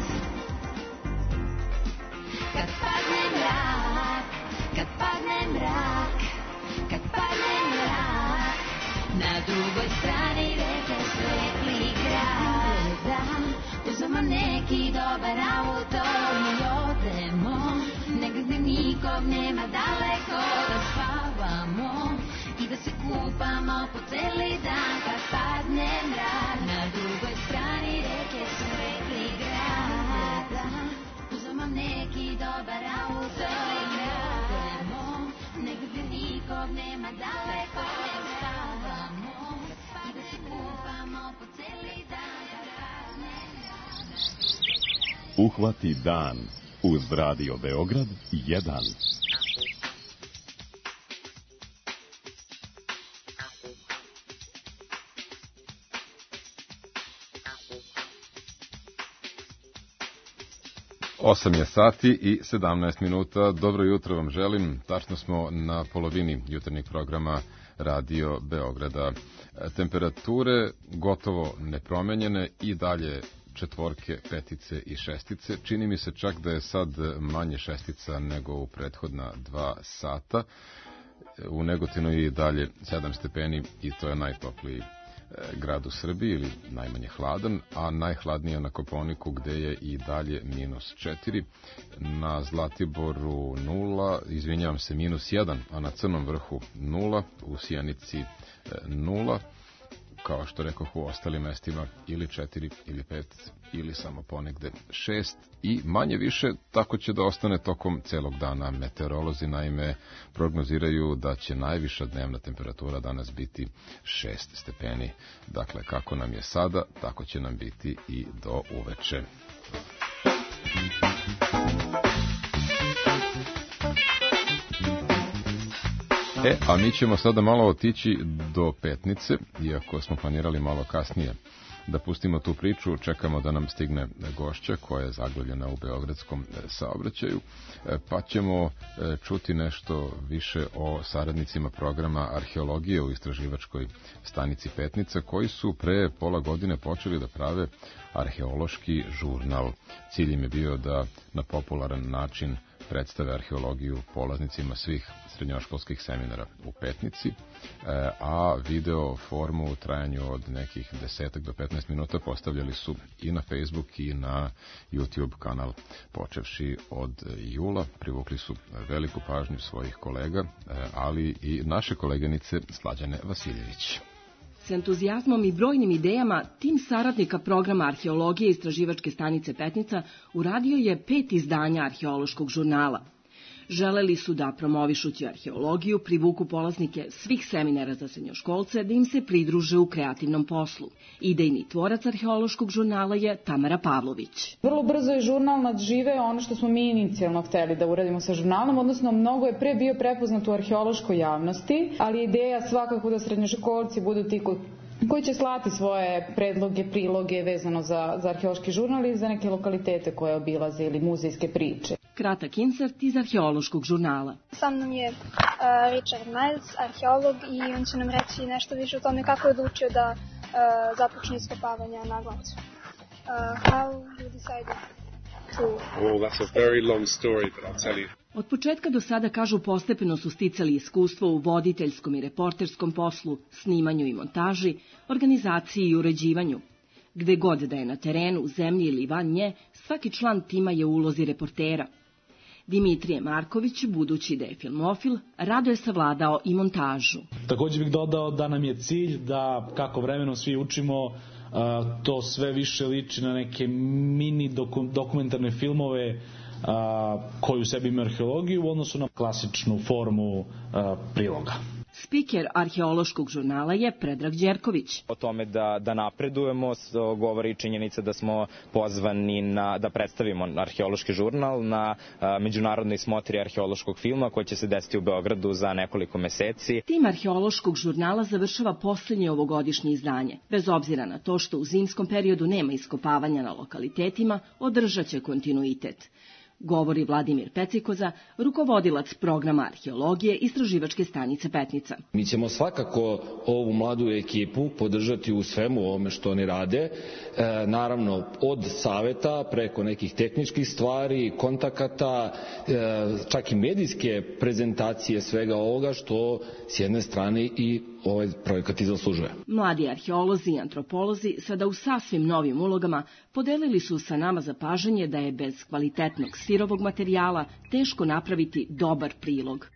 Kad padne mrak, kad padne mrak, kad padne mrak, na drugoj strani reke svetli grad. Da, uzmemo neki dobar auto i odemo, negdje gdje nikog nema daleko, da spavamo i da se kupamo po celi dan. Kad padne mrak, na drugoj strani reke svetli grad. Da, uzmemo neki dobar auto i odemo, negdje gdje nikog nema daleko, da spavamo i da se kupamo po celi dan. Uhvati dan uz Radio Beograd jedan. Osam je sati i sedamnaest minuta. Dobro jutro vam želim. Tačno smo na polovini jutarnjeg programa Radio Beograda. Temperature gotovo nepromenjene i dalje četvorke, petice i šestice. Čini mi se čak da je sad manje šestica nego u prethodna dva sata. U Negotinu je i dalje sedam stepeni i to je najtopliji grad u Srbiji ili najmanje hladan, a najhladnije na Kopaoniku gde je i dalje minus četiri, na Zlatiboru nula, izvinjavam se minus jedan, a na Crnom vrhu nula, u Sjenici nula, kao što rekoh u ostalim mestima ili četiri ili pet ili samo ponegde šest i manje više tako će da ostane tokom celog dana. Meteorolozi naime prognoziraju da će najviša dnevna temperatura danas biti šest stepeni. Dakle, kako nam je sada, tako će nam biti i do uveče. E, a mi ćemo sada malo otići do Petnice, iako smo planirali malo kasnije da pustimo tu priču. Čekamo da nam stigne gošća koja je zaglavljena u beogradskom saobraćaju, pa ćemo čuti nešto više o saradnicima programa arheologije u istraživačkoj stanici Petnica, koji su pre pola godine počeli da prave arheološki žurnal. Cilj im je bio da na popularan način predstave arheologiju polaznicima svih srednjoškolskih seminara u Petnici, a video formu u trajanju od nekih desetak do petnaest minuta postavljali su i na Facebook i na YouTube kanal. Počevši od jula privukli su veliku pažnju svojih kolega, ali i naše koleginice Slađane Vasiljević. S entuzijazmom i brojnim idejama, tim saradnika programa arheologije istraživačke stanice Petnica uradio je pet izdanja arheološkog žurnala. Želeli su da, promovišući arheologiju, privuku polaznike svih seminara za srednjoškolce da im se pridruže u kreativnom poslu. Idejni tvorac arheološkog žurnala je Tamara Pavlović. Vrlo brzo je žurnal nadživeo ono što smo mi inicijalno hteli da uradimo sa žurnalom, odnosno mnogo je pre bio prepoznat u arheološkoj javnosti, ali ideja svakako da srednjoškolci budu ti koji koji će slati svoje predloge, priloge vezano za, za arheološki žurnal i za neke lokalitete koje obilaze ili muzejske priče. Kratak insert iz arheološkog žurnala. Sa mnom je uh, Richard Miles, arheolog, i on će nam reći nešto više o tome kako je odlučio da uh, započne iskopavanja na Glavcu. Uh, how you decided to... Oh, that's a very long story, but I'll tell you. Od početka do sada, kažu, postepeno su sticali iskustvo u voditeljskom i reporterskom poslu, snimanju i montaži, organizaciji i uređivanju. Gde god da je na terenu, u zemlji ili van nje, svaki član tima je u ulozi reportera. Dimitrije Marković, budući da je filmofil, rado je savladao i montažu. Također bih dodao da nam je cilj da, kako vremenom svi učimo, to sve više liči na neke mini dokumentarne filmove koji u sebi imaju arheologiju u odnosu na klasičnu formu priloga. Spiker arheološkog žurnala je Predrag Đerković. O tome da, da napredujemo govori činjenica da smo pozvani na, da predstavimo arheološki žurnal na a, međunarodnoj smotri arheološkog filma koji će se desiti u Beogradu za nekoliko meseci. Tim arheološkog žurnala završava poslednje ovogodišnje izdanje. Bez obzira na to što u zimskom periodu nema iskopavanja na lokalitetima, održat će kontinuitet. govori Vladimir Pecikoza, rukovodilac programa arheologije Istraživačke stanice Petnica. Mi ćemo svakako ovu mladu ekipu podržati u svemu ovome što oni rade, e, naravno od saveta preko nekih tehničkih stvari, kontakata, e, čak i medijske prezentacije svega ovoga što s jedne strane i ovaj projekat i zaslužuje. Mladi arheolozi i antropolozi sada u sasvim novim ulogama podelili su sa nama zapažanje da je bez kvalitetnog sirovog materijala teško napraviti dobar prilog.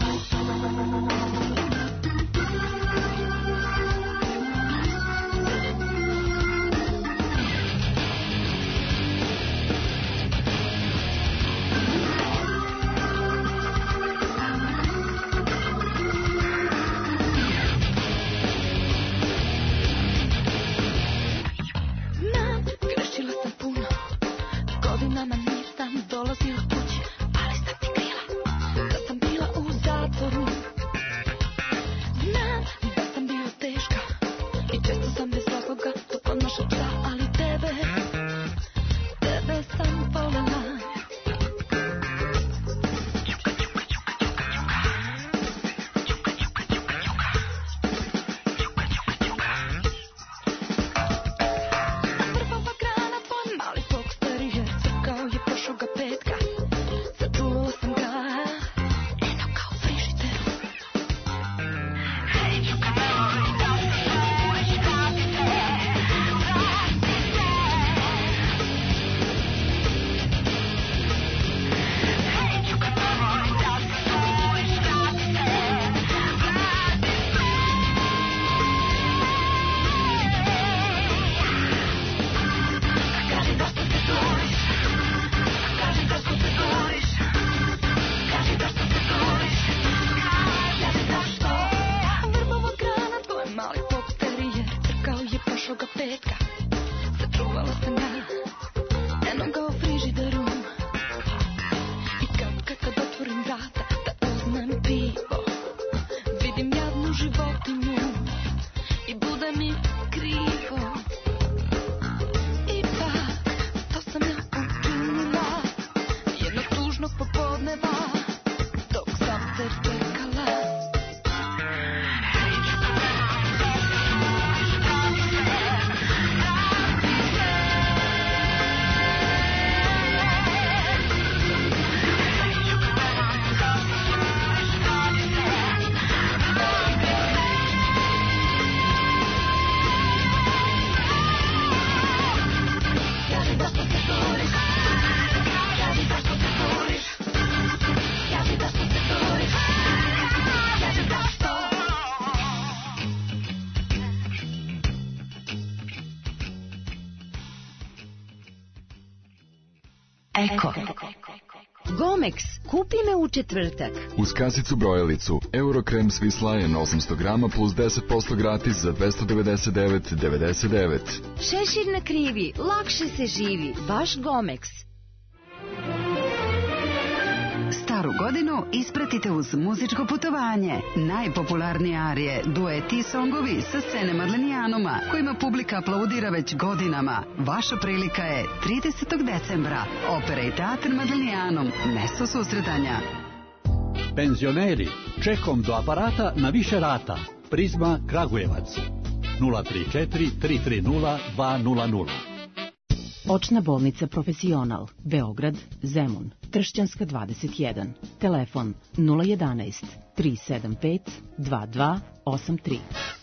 Eko. Gomex, kupi me u četvrtak. Uz kasicu brojalicu, Eurokrem Svislajen osamsto grama plus deset posto gratis za dvesta devedeset devet devedeset devet. Šešir na krivi, lakše se živi, baš Gomex. Staru godinu ispratite uz muzičko putovanje. Najpopularnije arije, dueti i songovi sa scene Madlenijanuma, kojima publika aplaudira već godinama. Vaša prilika je tridesetog decembra. Opera i teatr Madlenijanum, mesto susretanja. Penzioneri, čekom do aparata na više rata. Prizma Kragujevac. nula tri četiri tri tri nula dva nula nula. Očna bolnica Profesional, Beograd, Zemun, Tršćanska dvadeset jedan. Telefon nula jedanaest tri sedam pet dva dva osam tri.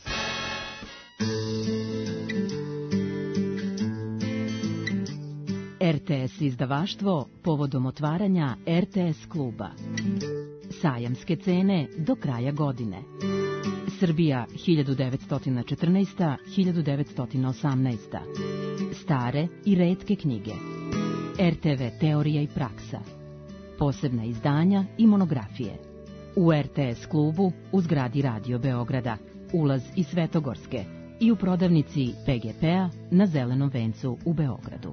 R T S izdavaštvo povodom otvaranja R T S kluba. Sajamske cene do kraja godine. Srbija hiljadu devetsto četrnaest. hiljadu devetsto osamnaest. Stare i retke knjige. R T V teorija i praksa. Posebna izdanja i monografije. U R T S klubu u zgradi Radio Beograda. Ulaz iz Svetogorske i u prodavnici P G P-a na Zelenom vencu u Beogradu.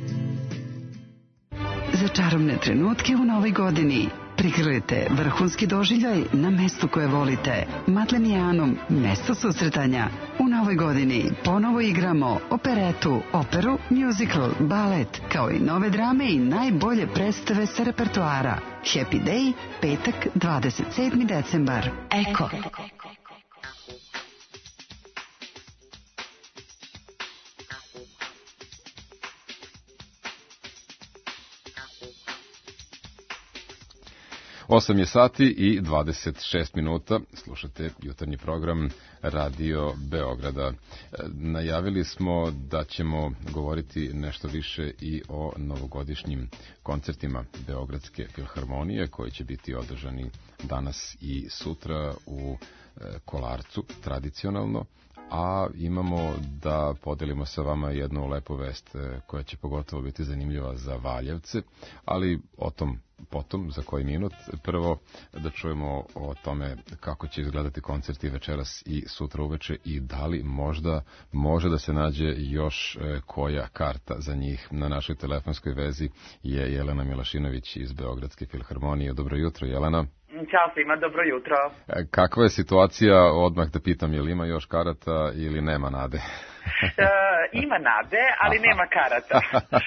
Za čarobne trenutke u novoj godini prigrlite vrhunski doživljaj na mestu koje volite. Madlenijanum, mesto susretanja u novoj novoj godini ponovo igramo operetu, operu, musical, balet, kao i nove drame i najbolje predstave sa repertoara. Happy Day, petak, dvadeset sedmi decembar. Eko. osam je sati i dvadeset šest minuta, slušate jutarnji program Radio Beograda. Najavili smo da ćemo govoriti nešto više i o novogodišnjim koncertima Beogradske filharmonije, koji će biti održani danas i sutra u Kolarcu, tradicionalno. A imamo da podelimo sa vama jednu lepu vest koja će pogotovo biti zanimljiva za Valjevce, ali o tom potom, za koji minut. Prvo da čujemo o tome kako će izgledati koncerti večeras i sutra uveče i da li možda može da se nađe još koja karta za njih. Na našoj telefonskoj vezi je Jelena Milašinović iz Beogradske filharmonije. Dobro jutro, Jelena. Ćao svima, dobro jutro. Kakva je situacija, odmah da pitam, je li ima još karata ili nema nade? e, ima nade, ali Aha. nema karata.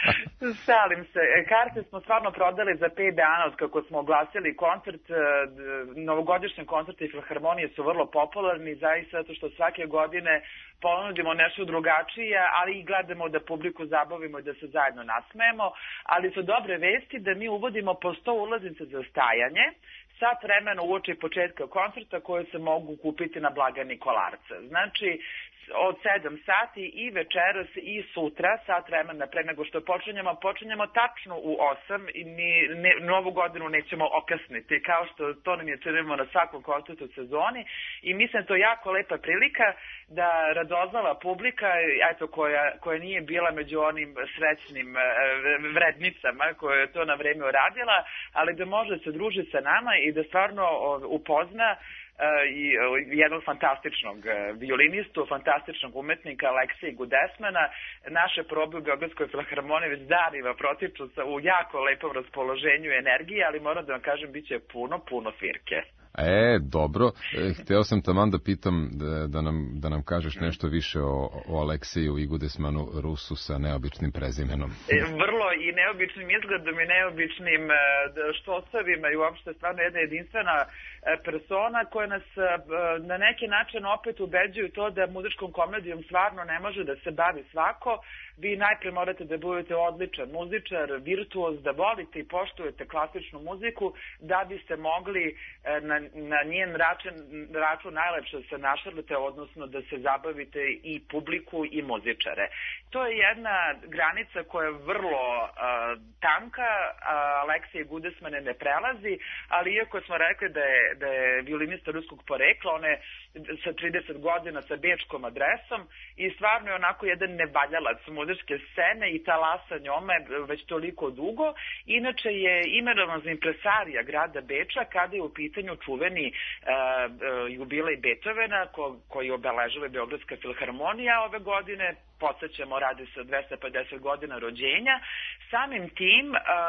Šalim se. Karte smo stvarno prodali za pet dana od kako smo oglasili koncert. Novogodišnje koncerte i filharmonije su vrlo popularni, zaista zato što svake godine ponudimo nešto drugačije, ali i gledamo da publiku zabavimo i da se zajedno nasmejemo. Ali su dobre vesti da mi uvodimo po sto ulaznice za stajanje, sat vremena uoči početka koncerta koje se mogu kupiti na blagajni Kolarca. Znači, od sedam sati i večeras i sutra, sat vremena pre nego što počinjemo, počinjemo tačno u osam i ni ne, novu godinu nećemo okasniti, kao što to nam je činimo na svakom koncertu u sezoni i mislim to jako lepa prilika da radoznala publika, eto, koja, koja nije bila među onim srećnim vrednicama koje je to na vreme uradila, ali da može se družiti sa nama i da stvarno upozna i jednog fantastičnog violinistu, fantastičnog umetnika Aleksija Gudesmana. Naše probe u Beogradskoj filharmoniji već danima protiču sa u jako lepom raspoloženju i energiji, ali moram da vam kažem, bit će puno, puno firke. E, dobro. E, hteo sam taman da pitam da, da, nam, da nam kažeš nešto više o, o Aleksiju i Gudesmanu, Rusu sa neobičnim prezimenom. E, vrlo i neobičnim izgledom i neobičnim štosovima i uopšte stvarno jedna jedinstvena persona koja nas na neki način opet ubeđuju to da muzičkom komedijom stvarno ne može da se bavi svako. Vi najpre morate da budete odličan muzičar, virtuoz, da volite i poštujete klasičnu muziku da biste mogli na, na njen račun, račun najlepše se našalite, odnosno da se zabavite i publiku i muzičare. To je jedna granica koja je vrlo uh, tanka, a Aleksija Gudesmane ne prelazi, ali iako smo rekli da je, da je violinista ruskog porekla, on je sa trideset godina sa bečkom adresom i stvarno je onako jedan nevaljalac muzičke scene i talasa njome već toliko dugo. Inače je imenovan za impresarija grada Beča kada je u pitanju čuveni uh, uh, jubilej Beethovena ko, koji obeležava Beogradska filharmonija ove godine. Podsećamo, radi se o dvesta pedeset godina rođenja. Samim tim,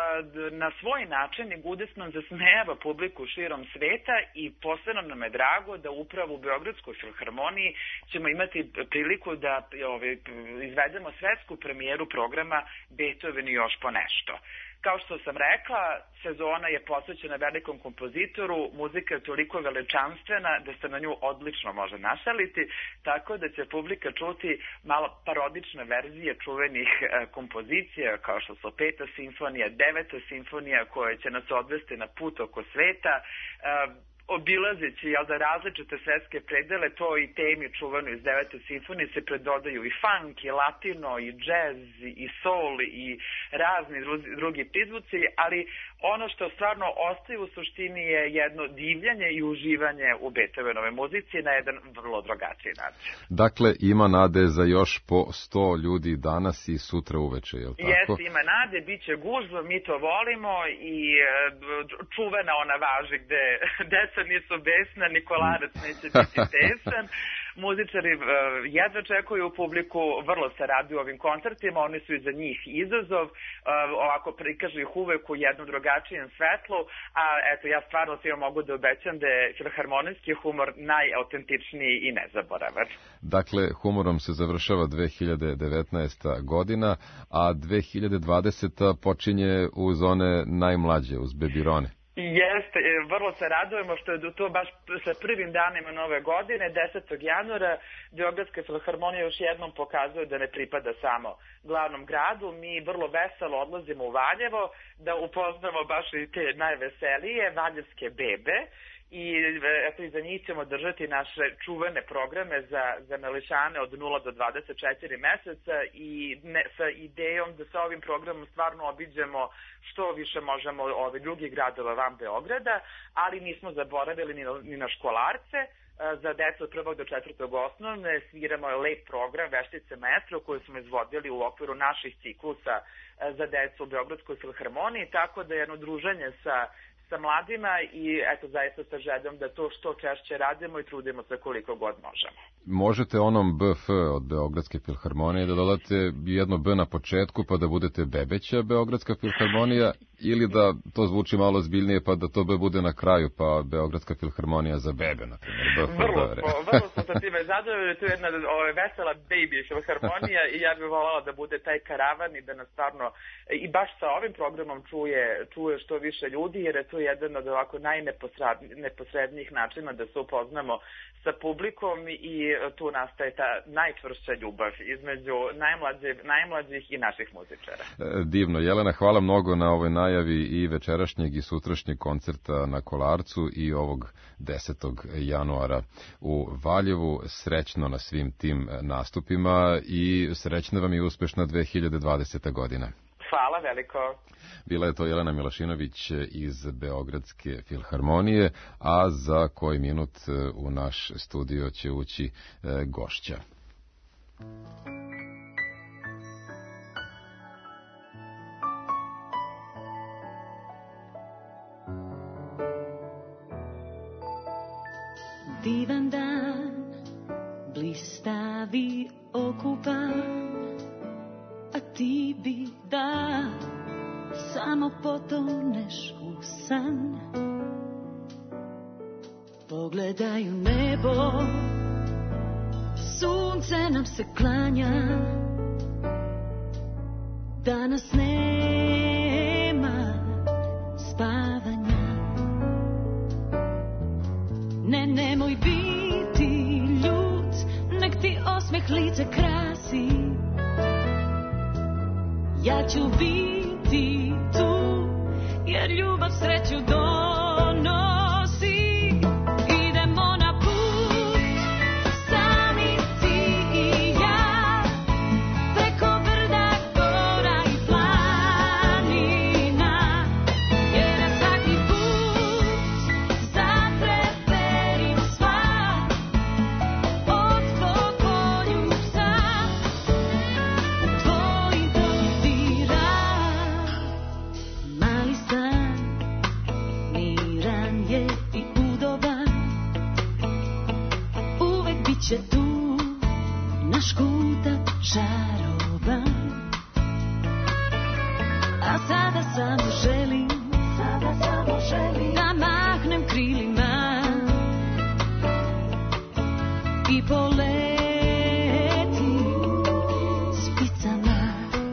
na svoj način i Gudesman zasmejava publiku širom sveta i posebno nam je drago da upravo u Beogradskoj filharmoniji ćemo imati priliku da ove, izvedemo svetsku premijeru programa Beethoven i još po nešto. Kao što sam rekla, sezona je posvećena velikom kompozitoru, muzika je toliko veličanstvena da se na nju odlično može našaliti, tako da će publika čuti malo parodične verzije čuvenih e, kompozicija, kao što su Peta simfonija, Deveta simfonija, koja će nas odvesti na put oko sveta, e, obilazeći, jel da, različite svetske predele, to i temi čuvano iz Devete simfonije se predodaju i funk, i latino, i džez, i soul, i razni drugi prizvuci, ali ono što stvarno ostaje u suštini je jedno divljanje i uživanje u Beethovenove muzici na jedan vrlo drugačiji način. Dakle, ima nade za još po sto ljudi danas i sutra uveče, je li tako? Jes, ima nade, bit će gužva, mi to volimo i čuvena ona važi gde deca nisu besna, ni Kolarac neće biti tesan, muzičari jedva čekuju publiku, vrlo se raduju ovim koncertima, oni su i za njih izazov, ovako prikažu ih uvek u jednom drugačijem svetlu, a eto ja stvarno svima mogu da obećam da je filharmonijski humor najautentičniji i nezaboravan. Dakle, humorom se završava dve hiljade devetnaesta godina, a dve hiljade dvadeseta počinje uz one najmlađe, uz bebirone. Jeste, vrlo se radujemo što je to baš sa prvim danima nove godine, desetog januara, Beogradska filharmonija još jednom pokazuje da ne pripada samo glavnom gradu. Mi vrlo veselo odlazimo u Valjevo da upoznamo baš i te najveselije valjevske bebe. I eto, i za njih ćemo držati naše čuvene programe za, za mališane od nula do dvadeset četiri meseca i ne, sa idejom da sa ovim programom stvarno obiđemo što više možemo ove drugih gradova van Beograda, ali nismo zaboravili ni na, ni na školarce. Za decu od prvog do četvrtog osnovne sviramo lep program Veštice metro koju smo izvodili u okviru naših ciklusa za decu u Beogradskoj filharmoniji, tako da je jedno druženje sa sa mladima i eto zaista sa željom da to što češće radimo i trudimo se koliko god možemo. Možete onom B F od Beogradske filharmonije da dodate jedno B na početku pa da budete Bebeća Beogradska filharmonija ili da to zvuči malo zbiljnije pa da to B bude na kraju pa Beogradska filharmonija za bebe, na primjer. B F vrlo, vrlo smo sa time zadovoljni, to je jedna ove, vesela baby filharmonija i ja bih voljela da bude taj karavan i da nas stvarno i baš sa ovim programom čuje, čuje što više ljudi jer je to jedan od ovako najneposrednijih načina da se upoznamo sa publikom i tu nastaje ta najčvršća ljubav između najmlađih, najmlađih i naših muzičara. Divno. Jelena, hvala mnogo na ovoj najavi i večerašnjeg i sutrašnjeg koncerta na Kolarcu i ovog desetog januara u Valjevu. Srećno na svim tim nastupima i srećna vam i uspešna dve hiljade dvadeseta godina. Hvala veliko. Bila je to Jelena Milašinović iz Beogradske filharmonije, a za koji minut u naš studio će ući gošća. Divan dan, blistavi okupan, a ti bi da samo potoneš u san. Pogledaj u nebo, sunce nam se klanja, danas nema spavanja. Ne, nemoj biti ljut, nek ti osmeh lice krasi. Ja ću biti tu, jer ljubav sreću donosi. Idemo na put, sami ti i ja, preko brda, gora i planina. Jer je svaki put zatreperim sva od tvog poljuba, tvojih dodira. Mali san, miran je i udoban, uvek bit će tu naš kutak čaroban. A sada samo želim, sada samo želim da mahnem krilima i poletim s pticama.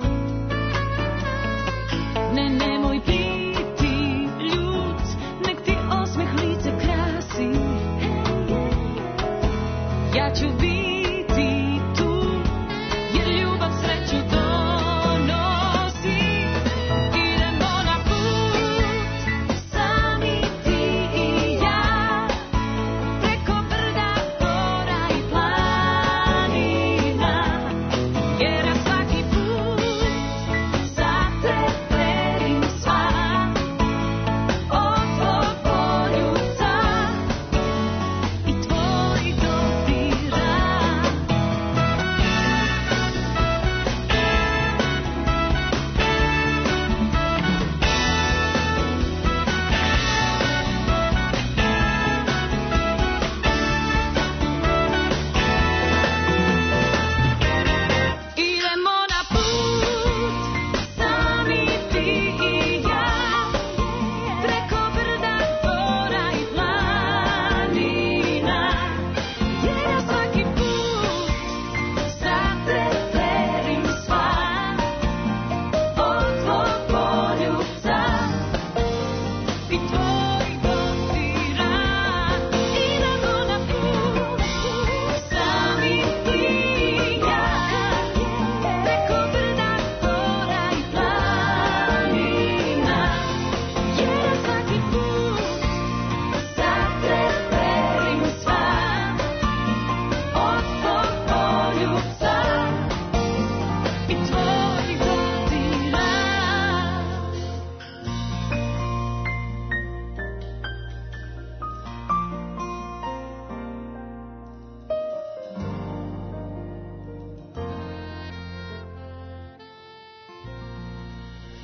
Ne, nemoj biti ljut, nek ti osmeh lice krasi. Ja ću biti tu, jer ljubav sreću donosi. Idemo na put,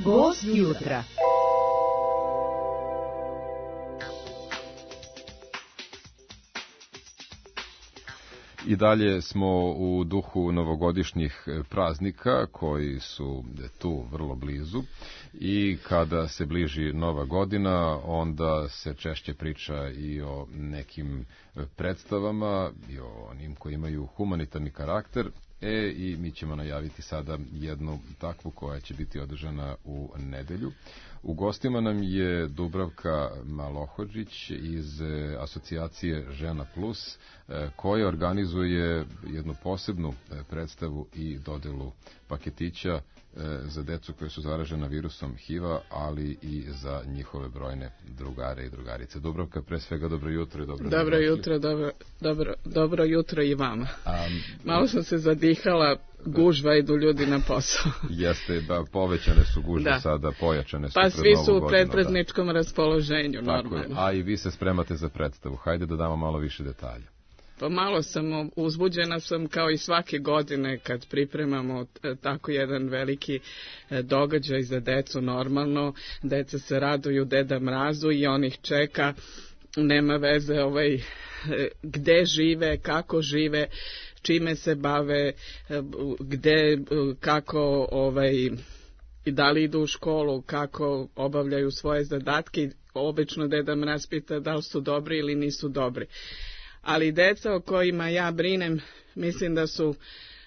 Gost jutra. I dalje smo u duhu novogodišnjih praznika koji su tu vrlo blizu i kada se bliži nova godina onda se češće priča i o nekim predstavama i o onim koji imaju humanitarni karakter. E, i mi ćemo najaviti sada jednu takvu koja će biti održana u nedelju. U gostima nam je Dubravka Malohodžić iz asocijacije Žena Plus, koja organizuje jednu posebnu predstavu i dodelu paketića za decu koje su zaražena virusom H I V-a, ali i za njihove brojne drugare i drugarice. Dubravka, pre svega dobro jutro i dobro Dobro jutro, dobro, dobro, dobro jutro i vama. Um, Malo sam se zadihala, gužva, idu ljudi na posao. Jeste, ba, povećane su gužve da. Sada, pojačane su. Pa svi su u predprazničkom da. Raspoloženju, normalno. A i vi se spremate za predstavu. Hajde da damo malo više detalja. Pa malo sam, uzbuđena sam kao i svake godine kad pripremamo tako jedan veliki događaj za decu, normalno. Deca se raduju Deda Mrazu i on ih čeka, nema veze ovaj, gde žive, kako žive, čime se bave, gde, kako, ovaj, i da li idu u školu, kako obavljaju svoje zadatke. Obično Deda Mraz pita da li su dobri ili nisu dobri. Ali deca o kojima ja brinem, mislim da su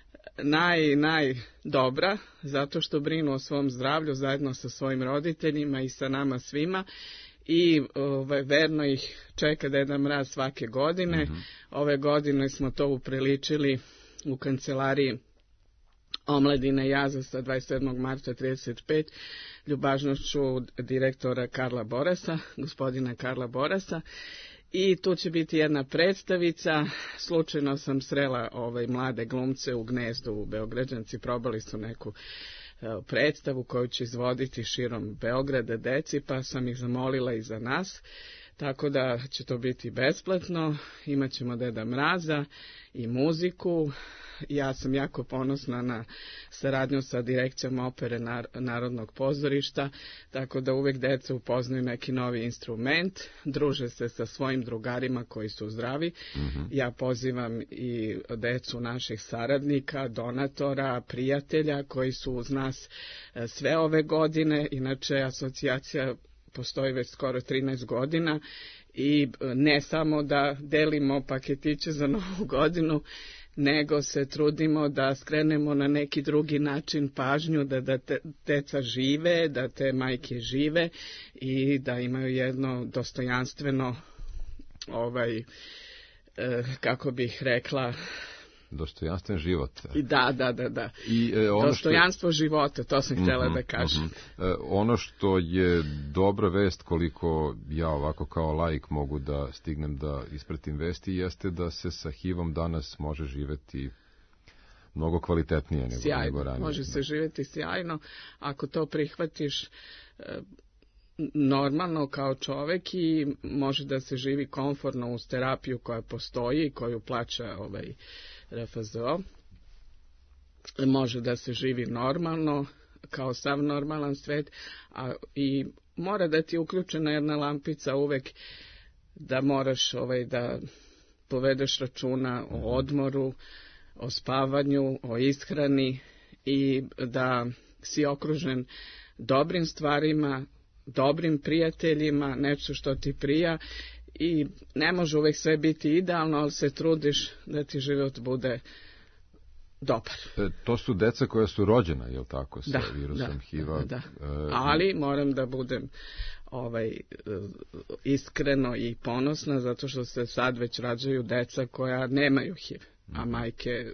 naj, naj dobra, zato što brinu o svom zdravlju zajedno sa svojim roditeljima i sa nama svima. I ove, verno ih čeka Deda Mraz svake godine. Mm-hmm. Ove godine smo to upriličili u kancelariji Omladine Jaza sa dvadeset sedmog marta trideset pet ljubažnošću direktora Karla Borasa, gospodina Karla Borasa. I tu će biti jedna predstavica. Slučajno sam srela ovaj mlade glumce u Gnezdu u Beograđanci, probali su neku predstavu koju će izvoditi širom Beograda deci, pa sam ih zamolila i za nas. Tako da će to biti besplatno, imat ćemo Deda Mraza i muziku. Ja sam jako ponosna na saradnju sa direkcijom opere Narodnog pozorišta, tako da uvek deca upoznaju neki novi instrument, druže se sa svojim drugarima koji su zdravi. Mm-hmm. Ja pozivam i decu naših saradnika, donatora, prijatelja koji su uz nas sve ove godine. Inače, asocijacija postoji već skoro trinaest godina i ne samo da delimo paketiće za novu godinu, nego se trudimo da skrenemo na neki drugi način pažnju, da, da te, deca žive, da te majke žive i da imaju jedno dostojanstveno, ovaj, eh, kako bih rekla, dostojanstven život. Da, da, da, da. I, e, ono dostojanstvo što... života, to sam htjela mm-hmm, da kažem. Mm-hmm. E, ono što je dobra vest, koliko ja ovako kao laik mogu da stignem da ispratim vesti, jeste da se sa H I V-om danas može živeti mnogo kvalitetnije nego, sjajno, nego ranije. Može se živjeti sjajno ako to prihvatiš e, normalno kao čovek i može da se živi komfortno uz terapiju koja postoji, koju plaća ovaj R F Z O. Može da se živi normalno, kao sav normalan svet, a i mora da ti je uključena jedna lampica uvek da moraš ovaj, da povedeš računa o odmoru, o spavanju, o ishrani i da si okružen dobrim stvarima, dobrim prijateljima, nešto što ti prija i ne može uvek sve biti idealno, ali se trudiš da ti život bude dobar. E, to su deca koja su rođena, je li tako, sa da, virusom da, H I V-a? Da, da. Ali moram da budem ovaj, iskreno i ponosna, zato što se sad već rađaju deca koja nemaju H I V, a majke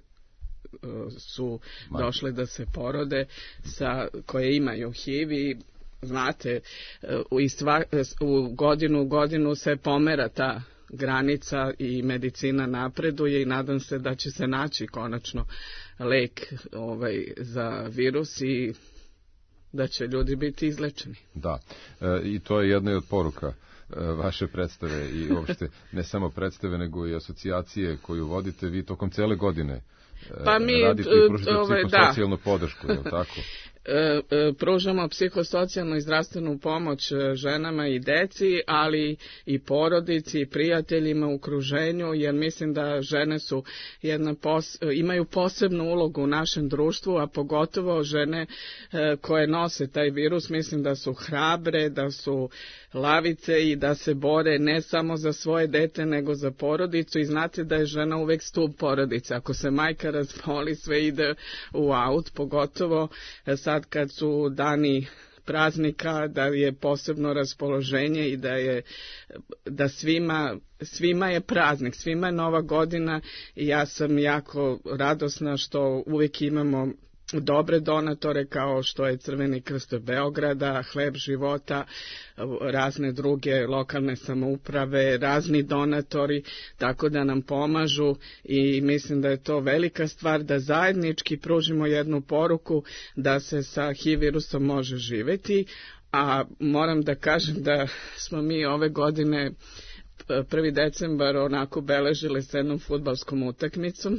su majke. došle da se porode sa, koje imaju H I V i znate, u, istva, u godinu u godinu se pomera ta granica i medicina napreduje i nadam se da će se naći konačno lek ovaj, za virus i da će ljudi biti izlečeni. Da, e, i to je jedna od poruka e, vaše predstave i uopšte ne samo predstave nego i asocijacije koju vodite vi tokom cele godine. Pa mi radite i pružite psihosocijalnu podršku, je li tako? e, e, pružamo psihosocijalnu i zdravstvenu pomoć ženama i deci, ali i porodici i prijateljima u okruženju, jer mislim da žene su jedna pos, imaju posebnu ulogu u našem društvu, a pogotovo žene e, koje nose taj virus. Mislim da su hrabre, da su lavice i da se bore ne samo za svoje dete, nego za porodicu, i znate da je žena uvek stup porodice. Ako se majka razboli, sve ide u aut, pogotovo sad kad su dani praznika, da je posebno raspoloženje i da je da svima svima je praznik, svima je Nova godina, i ja sam jako radosna što uvijek imamo dobre donatore kao što je Crveni krst Beograda, Hleb života, razne druge lokalne samouprave, razni donatori, tako da nam pomažu, i mislim da je to velika stvar da zajednički pružimo jednu poruku da se sa H I V virusom može živjeti. A moram da kažem da smo mi ove godine prvi decembar onako beležili s jednom fudbalskom utakmicom.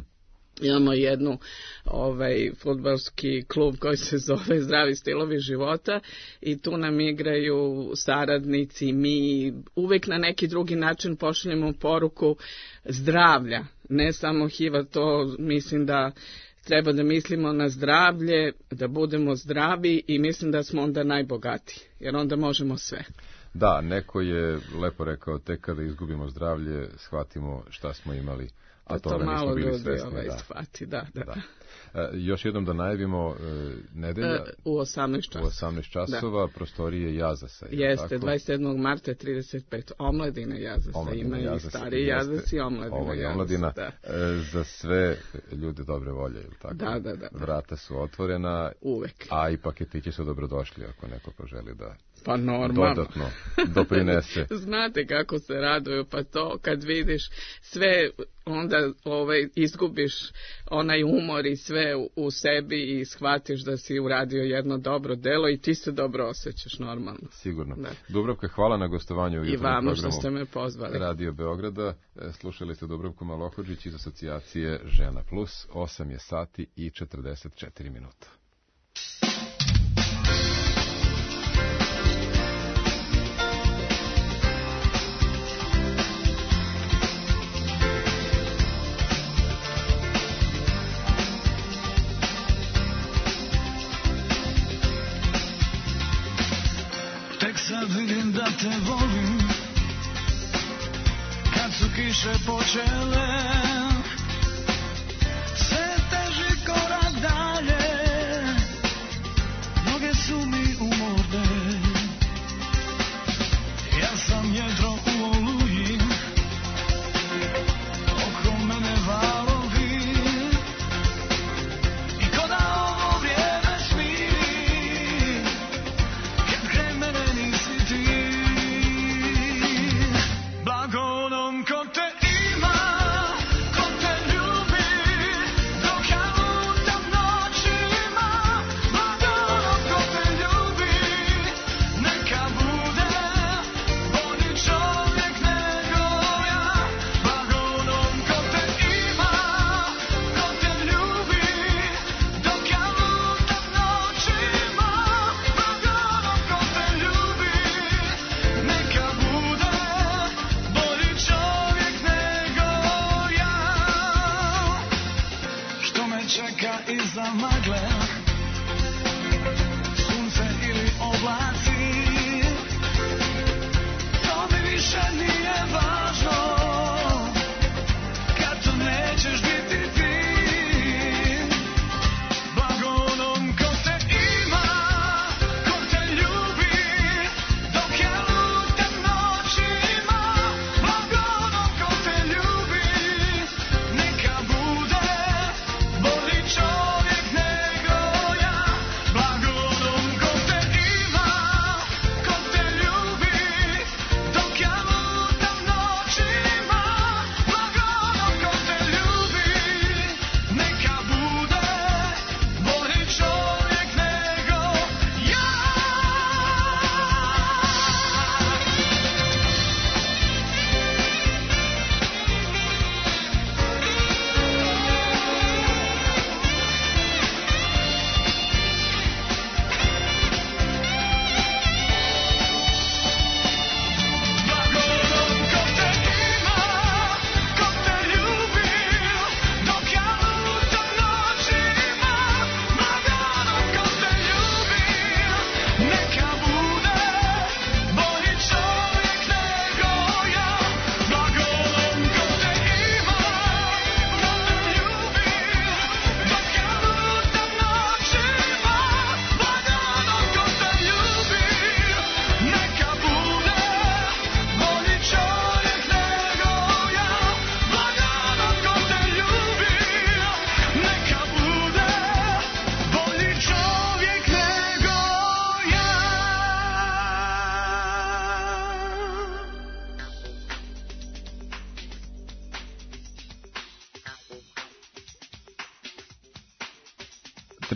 Imamo jednu ovaj fudbalski klub koji se zove Zdravi stilovi života, i tu nam igraju saradnici. Mi uvek na neki drugi način pošaljemo poruku zdravlja, ne samo H I V-a. To mislim da treba da mislimo na zdravlje, da budemo zdravi, i mislim da smo onda najbogatiji, jer onda možemo sve. Da, neko je lepo rekao, tek kada izgubimo zdravlje, shvatimo šta smo imali. A to malo ljudi svesni, ovaj, da. shvati, da, da. da. E, još jednom da najavimo e, nedelja e, u osamnaest časova. U osamnaest časova, da. Prostorije Jazasa. Jeste, tako? dvadeset sedmog marta trideset pet Omladine Jazasa, Omladine ima Jazasa, i stariji Jazas i Omladina Ovo je Jazasa. Omladina, da. e, za sve ljude dobre volje, ili tako? Da, da, da. Vrata su otvorena. Uvek. A i paketići su dobrodošli ako neko poželi da pa normalno dodatno doprinese. Znate kako se raduju, pa to kad vidiš sve, onda ovaj, izgubiš onaj umor i sve u, u sebi i shvatiš da si uradio jedno dobro delo i ti se dobro osjećaš normalno. Sigurno. Da. Dubravka, hvala na gostovanju u i jutarnjem vama programu što ste me pozvali. Radio Beograda. Slušali ste Dubravku Malohodžić iz asocijacije Žena Plus. osam je sati i četrdeset četiri minuta. Sad vidim da te volim, kad su kiše počele, sve teži korak dalje, noge su mi umorne, ja sam jedro u oluji, oko mene valovi, i ko da ovo vrijeme smiri, kad kraj mene nisi ti. Blago onom ko te ima,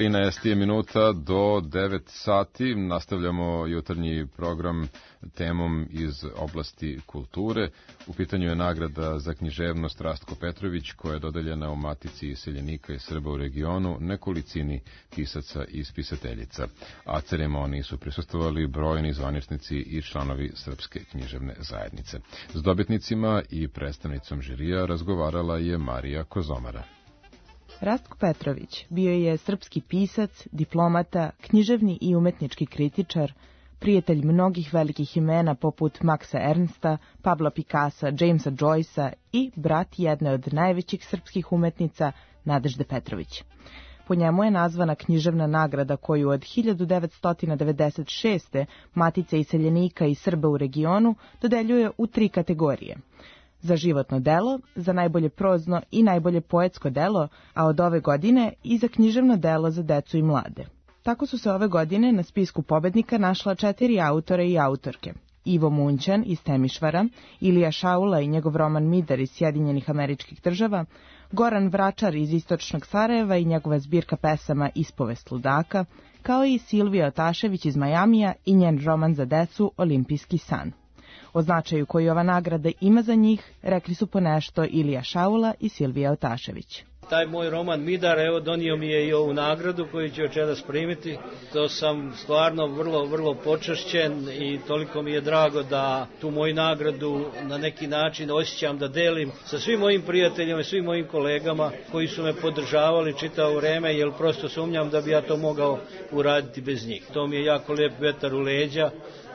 trinaest minuta do devet sati. Nastavljamo jutarnji program temom iz oblasti kulture. U pitanju je nagrada za književnost Rastko Petrović, koja je dodeljena u Matici iseljenika i Srba u regionu nekolicini pisaca i spisateljica. A ceremoniji su prisustvovali brojni zvaničnici i članovi Srpske književne zajednice. S dobitnicima i predstavnicom žirija razgovarala je Marija Kozomara. Rastko Petrović bio je srpski pisac, diplomata, književni i umetnički kritičar, prijatelj mnogih velikih imena poput Maxa Ernsta, Pabla Picassa, Jamesa Joycea i brat jedne od najvećih srpskih umetnica, Nadežde Petrović. Po njemu je nazvana književna nagrada koju od hiljadu devetsto devedeset šeste. Matica iseljenika i Srba u regionu dodeljuje u tri kategorije. Za životno delo, za najbolje prozno i najbolje poetsko delo, a od ove godine i za književno delo za decu i mlade. Tako su se ove godine na spisku pobednika našla četiri autora i autorke. Ivo Munćan iz Temišvara, Ilija Šaula i njegov roman Midar iz Sjedinjenih Američkih Država, Goran Vračar iz Istočnog Sarajeva i njegova zbirka pesama Ispovest ludaka, kao i Silvija Otašević iz Majamija i njen roman za decu Olimpijski san. O značaju koji ova nagrada ima za njih rekli su ponešto Ilija Šaula i Silvija Otašević. Taj moj roman Midar, evo, donio mi je i ovu nagradu koju ću večeras primiti. To sam stvarno vrlo, vrlo počašćen i toliko mi je drago da tu moju nagradu na neki način osjećam da delim sa svim mojim prijateljima i svim mojim kolegama koji su me podržavali čitavo vreme, jer prosto sumnjam da bi ja to mogao uraditi bez njih. To mi je jako lijep vetar u leđa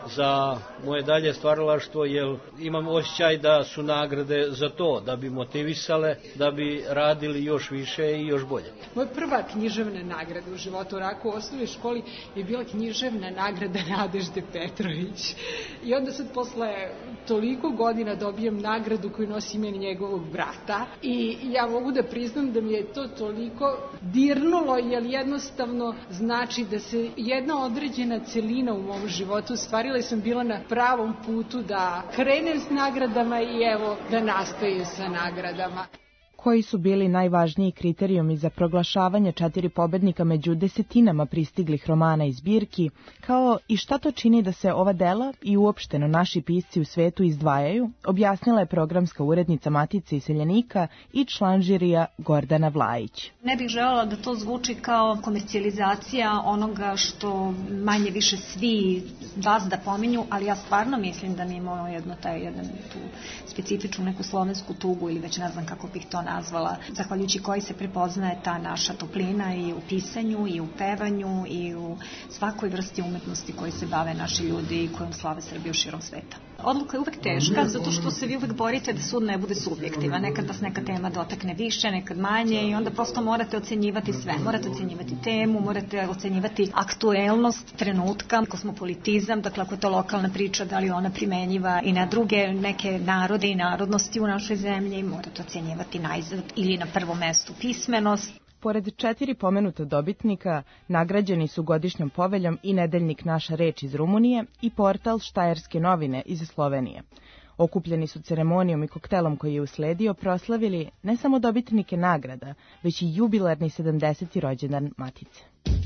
za moje dalje stvaralaštvo, jer imam osjećaj da su nagrade za to, da bi motivisale, da bi radili još više i još bolje. Moja prva književna nagrada u životu u osnovnoj školi je bila književna nagrada Nadežde Petrović. I onda sad posle toliko godina dobijem nagradu koju nosi ime njegovog brata i ja mogu da priznam da mi je to toliko dirnulo, jer jednostavno znači da se jedna određena celina u mom životu stvarila, sam bila na pravom putu da krenem s nagradama i evo da nastavim sa nagradama. Koji su bili najvažniji kriterijumi za proglašavanje četiri pobednika među desetinama pristiglih romana i zbirki, kao i šta to čini da se ova dela i uopšteno naši pisci u svetu izdvajaju, objasnila je programska urednica Matice iseljenika i član žirija Gordana Vlajić. Ne bih želela da to zvuči kao komercijalizacija onoga što manje više svi vas da pominju, ali ja stvarno mislim da mi imamo jedno taj jedan tu specifičnu neku slovensku tugu ili već ne znam kako bih to nazvala, zahvaljujući koji se prepoznaje ta naša toplina i u pisanju, i u pevanju, i u svakoj vrsti umetnosti koji se bave naši ljudi i kojom slave Srbiju širom sveta. Odluka je uvek teška, zato što se vi uvek borite da sud ne bude subjektivan. Nekad vas neka tema dotakne više, nekad manje i onda prosto morate ocenjivati sve. Morate ocenjivati temu, morate ocenjivati aktuelnost trenutka, kosmopolitizam, dakle ako je to lokalna priča, da li ona primenjiva i na druge neke narode i narodnosti u našoj zemlji, morate ocenjivati najzad ili na prvom mestu pismenost. Pored četiri pomenuta dobitnika, nagrađeni su godišnjom poveljom i nedeljnik Naša reč iz Rumunije i portal Štajerske novine iz Slovenije. Okupljeni su ceremonijom i koktelom koji je usledio proslavili ne samo dobitnike nagrada, već i jubilarni sedamdeseti rođendan Matice.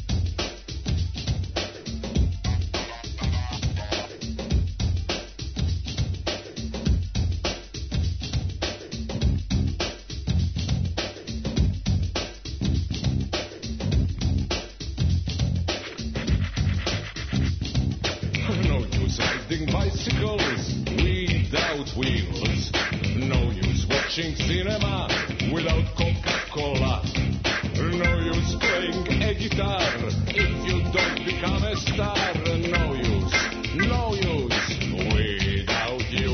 Bicycles without wheels. No use watching cinema without Coca-Cola. No use playing a guitar if you don't become a star. No use, no use without you.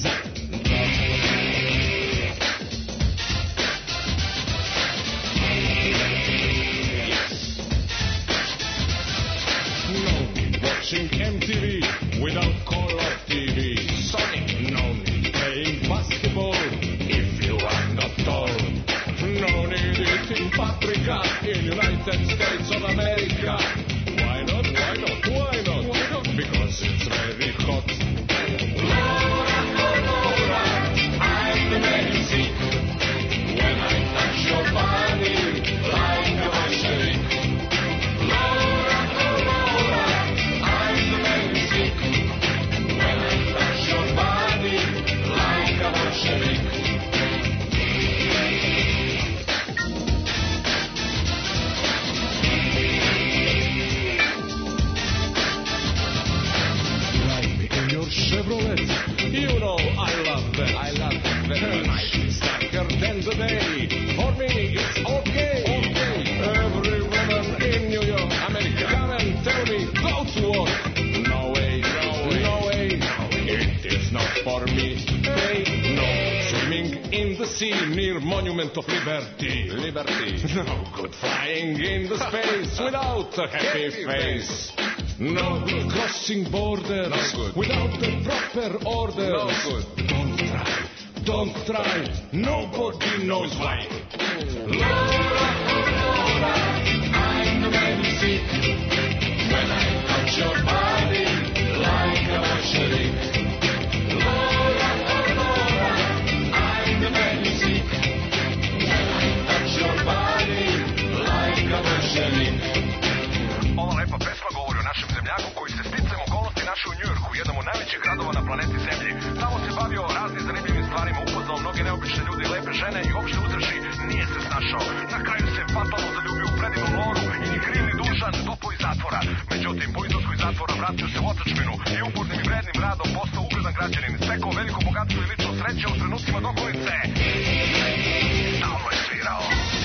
No need watching M T V without Call of T V. Sonic, no need playing basketball if you are not tall. No need eating paprika in United States of America. Why not, why not, why not? Why not? Because it's very hot. Laura, oh Laura, I'm amazing. When I touch your body like a Bolshevik. moment of liberty. Liberty. No good flying in the space without a happy face. No good crossing borders no good. without the proper orders. No good. Don't try, don't try, nobody knows why. Laura, oh Laura, I'm the man you seek. When I touch your body like a Bolshevik. Laura, oh Laura, I'm the man you seek. When I touch your body like a Bolshevik. Ova lepa pesma govori o našem zemljaku koji se sticajem okolnosti našao u Njujorku, jednom od najvećih gradova na planeti Zemlji. Tamo se bavio raznim zanimljivim stvarima, upoznao mnoge neobične ljude i lepe žene i uopšte uzreši nije se snašao. Na kraju se fatalno zaljubio u predivnu Loru i ni kriv ni dužan duplo iz zatvora. Međutim, po izlasku iz zatvora vratio se u otadžbinu i upornim i vrednim radom postao ugledan građanin. Stekao veliko bogatstvo i lično sreće u trenucima dokolice. Stalno je svirao.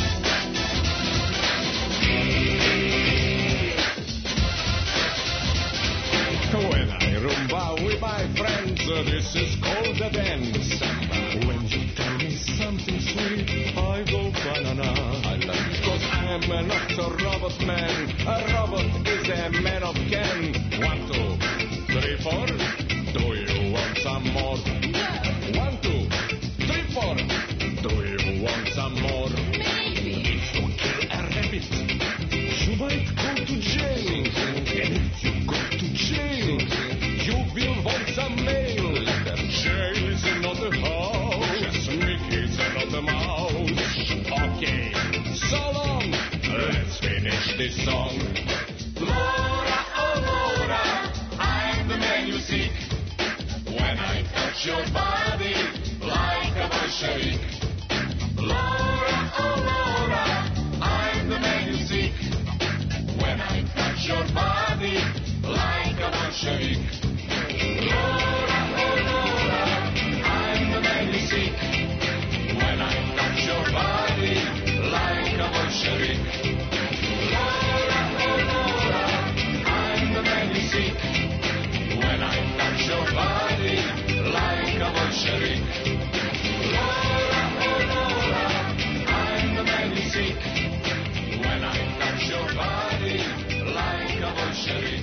When I rumba with my friends, uh, this is called a dance. When you tell me something sweet, I go banana. I like it. Cause I'm uh, not a robot man. A robot is a man of Ken. One, two, three, four. Do you want some more? One, two, three, four. Do you want some more? Maybe. If you kill a rabbit, you might go to jail. And if you go to jail, you will want some mail. Jail is not a house, Mickey's not a mouse. Okay, so long, let's finish this song. Laura, oh Laura, I'm the man you seek. When I touch your body like a Bolshevik. Laura, oh Laura, I'm the man you seek. When I touch your body like a Bolshevik. Laura, oh Laura, I'm the man you seek. When I touch your body like a Bolshevik. Laura, oh Laura, I'm the man you seek. When I touch your body like a Bolshevik. Laura, oh Laura, I'm the man you seek. When I touch your body like a Bolshevik.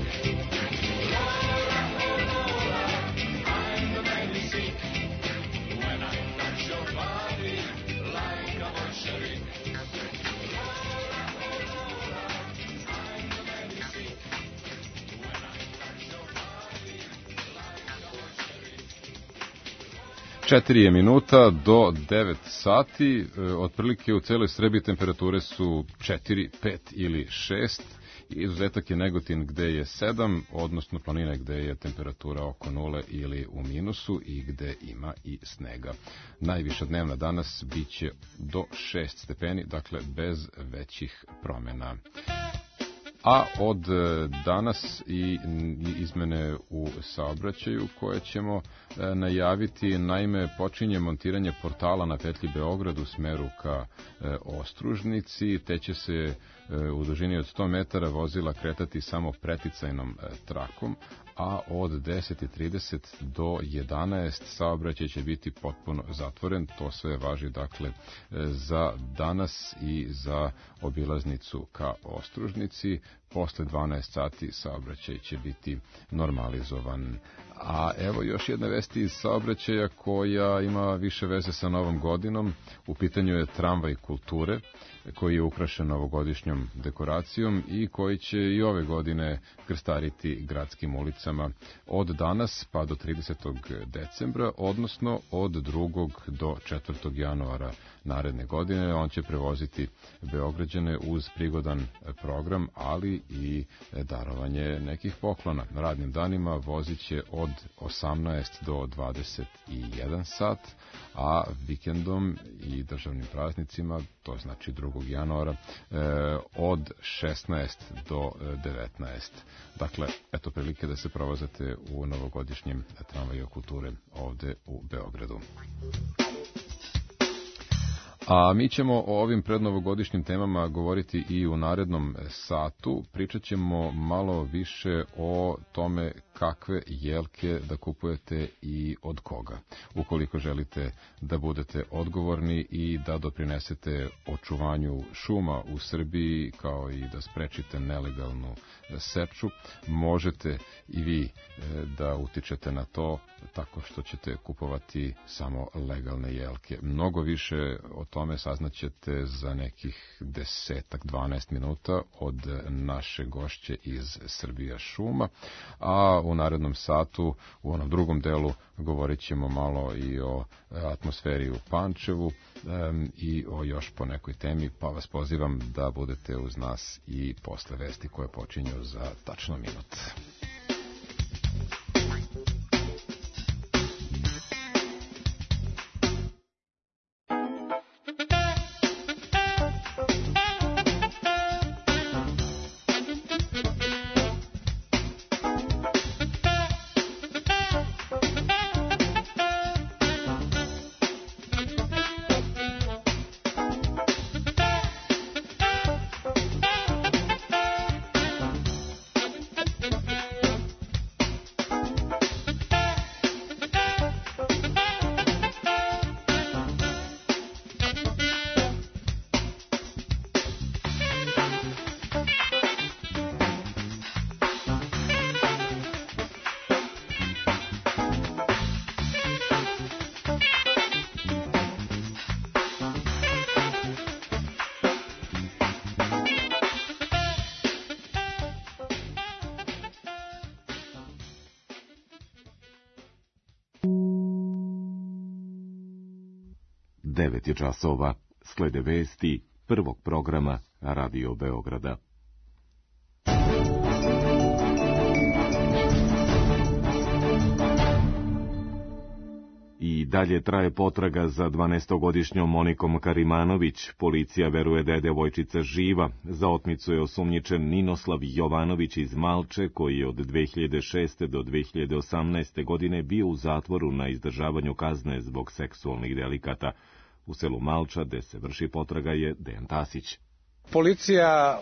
Četiri je minuta do devet sati, otprilike u celoj Srbiji temperature su četiri, pet ili šest, izuzetak je Negotin gde je sedam, odnosno planine gde je temperatura oko nule ili u minusu i gde ima i snega. Najviša dnevna danas biće do šest stepeni, dakle bez većih promjena. A od danas i izmene u saobraćaju koje ćemo najaviti, naime počinje montiranje portala na petlji Beograd u smeru ka Ostružnici, te će se u dužini od sto metara vozila kretati samo preticajnom trakom, a od deset i trideset do jedanaest saobraćaj će biti potpuno zatvoren. To sve važi dakle za danas i za obilaznicu ka Ostružnici. Posle dvanaest sati saobraćaj će biti normalizovan. A evo još jedna vest iz saobraćaja koja ima više veze sa Novom godinom. U pitanju je tramvaj kulture koji je ukrašen novogodišnjom dekoracijom i koji će i ove godine krstariti gradskim ulicama od danas pa do tridesetog decembra, odnosno od drugog do četvrtog januara naredne godine. On će prevoziti Beograđane uz prigodan program, ali i darovanje nekih poklona. Radnim danima vozit će od osamnaest do dvadeset jedan sat, a vikendom i državnim praznicima, to znači drugog januara, od šesnaest do devetnaest. Dakle, eto prilike da se provozate u novogodišnjem tramvaju kulture ovde u Beogradu. A mi ćemo o ovim prednovogodišnjim temama govoriti i u narednom satu. Pričat ćemo malo više o tome kakve jelke da kupujete i od koga. Ukoliko želite da budete odgovorni i da doprinesete očuvanju šuma u Srbiji, kao i da sprečite nelegalnu seču, možete i vi da utičete na to tako što ćete kupovati samo legalne jelke. Mnogo više o tome saznaćete za nekih desetak, dvanaest minuta od naše gošće iz Srbija šuma, a u narednom satu, u onom drugom delu, govorit ćemo malo i o atmosferi u Pančevu um, i o još po nekoj temi, pa vas pozivam da budete uz nas i posle vesti koje počinju za tačno minut. devet je časova, slede vesti prvog programa Radio Beograda. I dalje traje potraga za dvanaestogodišnjom Monikom Karimanović. Policija veruje da je devojčica živa. Za otmicu je osumnjičen Ninoslav Jovanović iz Malče, koji je od dve hiljade šeste do dve hiljade osamnaeste. godine bio u zatvoru na izdržavanju kazne zbog seksualnih delikata. U selu Malča, gde se vrši potraga, je Dejan Tasić. Policija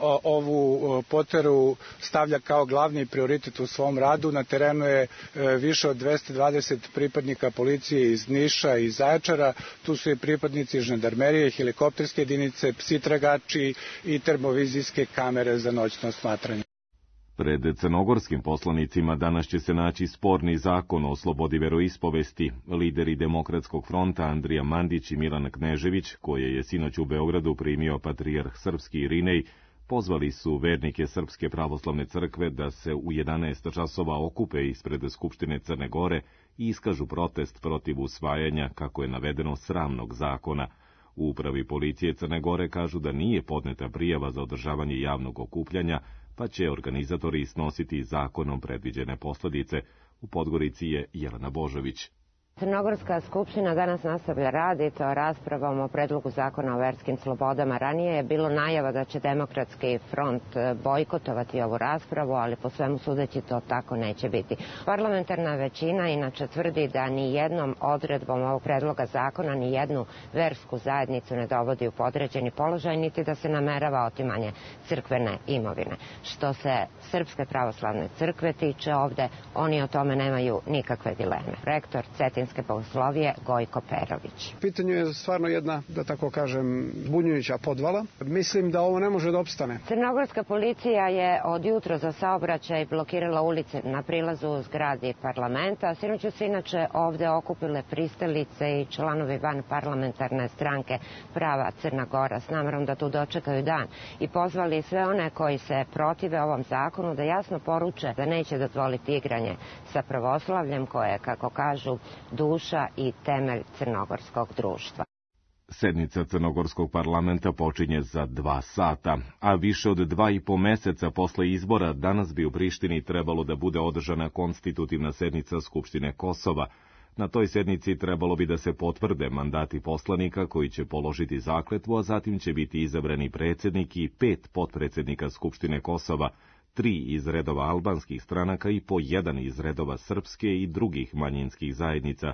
ovu poteru stavlja kao glavni prioritet u svom radu. Na terenu je više od dvesta dvadeset pripadnika policije iz Niša i Zaječara. Tu su i pripadnici žandarmerije, helikopterske jedinice, psi tragači i termovizijske kamere za noćno osmatranje. Pred crnogorskim poslanicima danas će se naći sporni zakon o slobodi veroispovesti. Lideri Demokratskog fronta Andrija Mandić i Milan Knežević, koje je sinoć u Beogradu primio patrijarh srpski Irinej, pozvali su vernike Srpske pravoslavne crkve da se u jedanaest časova okupe ispred Skupštine Crne Gore i iskažu protest protiv usvajanja, kako je navedeno, sramnog zakona. U upravi policije Crne Gore kažu da nije podneta prijava za održavanje javnog okupljanja, pa će organizatori snositi zakonom predviđene posledice. U Podgorici je Jelena Božović. Crnogorska skupština danas nastavlja rad i to raspravom o predlogu zakona o verskim slobodama. Ranije je bilo najava da će Demokratski front bojkotovati ovu raspravu, ali po svemu sudeći to tako neće biti. Parlamentarna većina inače tvrdi da ni jednom odredbom ovog predloga zakona ni jednu versku zajednicu ne dovodi u podređeni položaj, niti da se namerava otimanje crkvene imovine. Što se Srpske pravoslavne crkve tiče ovde, oni o tome nemaju nikakve dileme. Rektor Cetinske bogoslovije Gojko Perović. Pitanje je stvarno jedna, da tako kažem, zbunjujuća podvala. Mislim da ovo ne može da opstane. Crnogorska policija je od jutra za saobraćaj blokirala ulice na prilazu u zgradi parlamenta. Sinoć su se inače ovde okupile pristalice i članovi van parlamentarne stranke Prava Crna Gora s namerom da tu dočekaju dan i pozvali sve one koji se protive ovom zakonu da jasno poruče da neće dozvoliti igranje sa pravoslavljem koje, kako kažu, duša i temelj crnogorskog društva. Sednica crnogorskog parlamenta počinje za dva sata, a više od dva i po meseca posle izbora danas bi u Prištini trebalo da bude održana konstitutivna sednica Skupštine Kosova. Na toj sednici trebalo bi da se potvrde mandati poslanika koji će položiti zakletvu, a zatim će biti izabrani predsjednik i pet potpredsjednika Skupštine Kosova, tri iz redova albanskih stranaka i po jedan iz redova srpske i drugih manjinskih zajednica.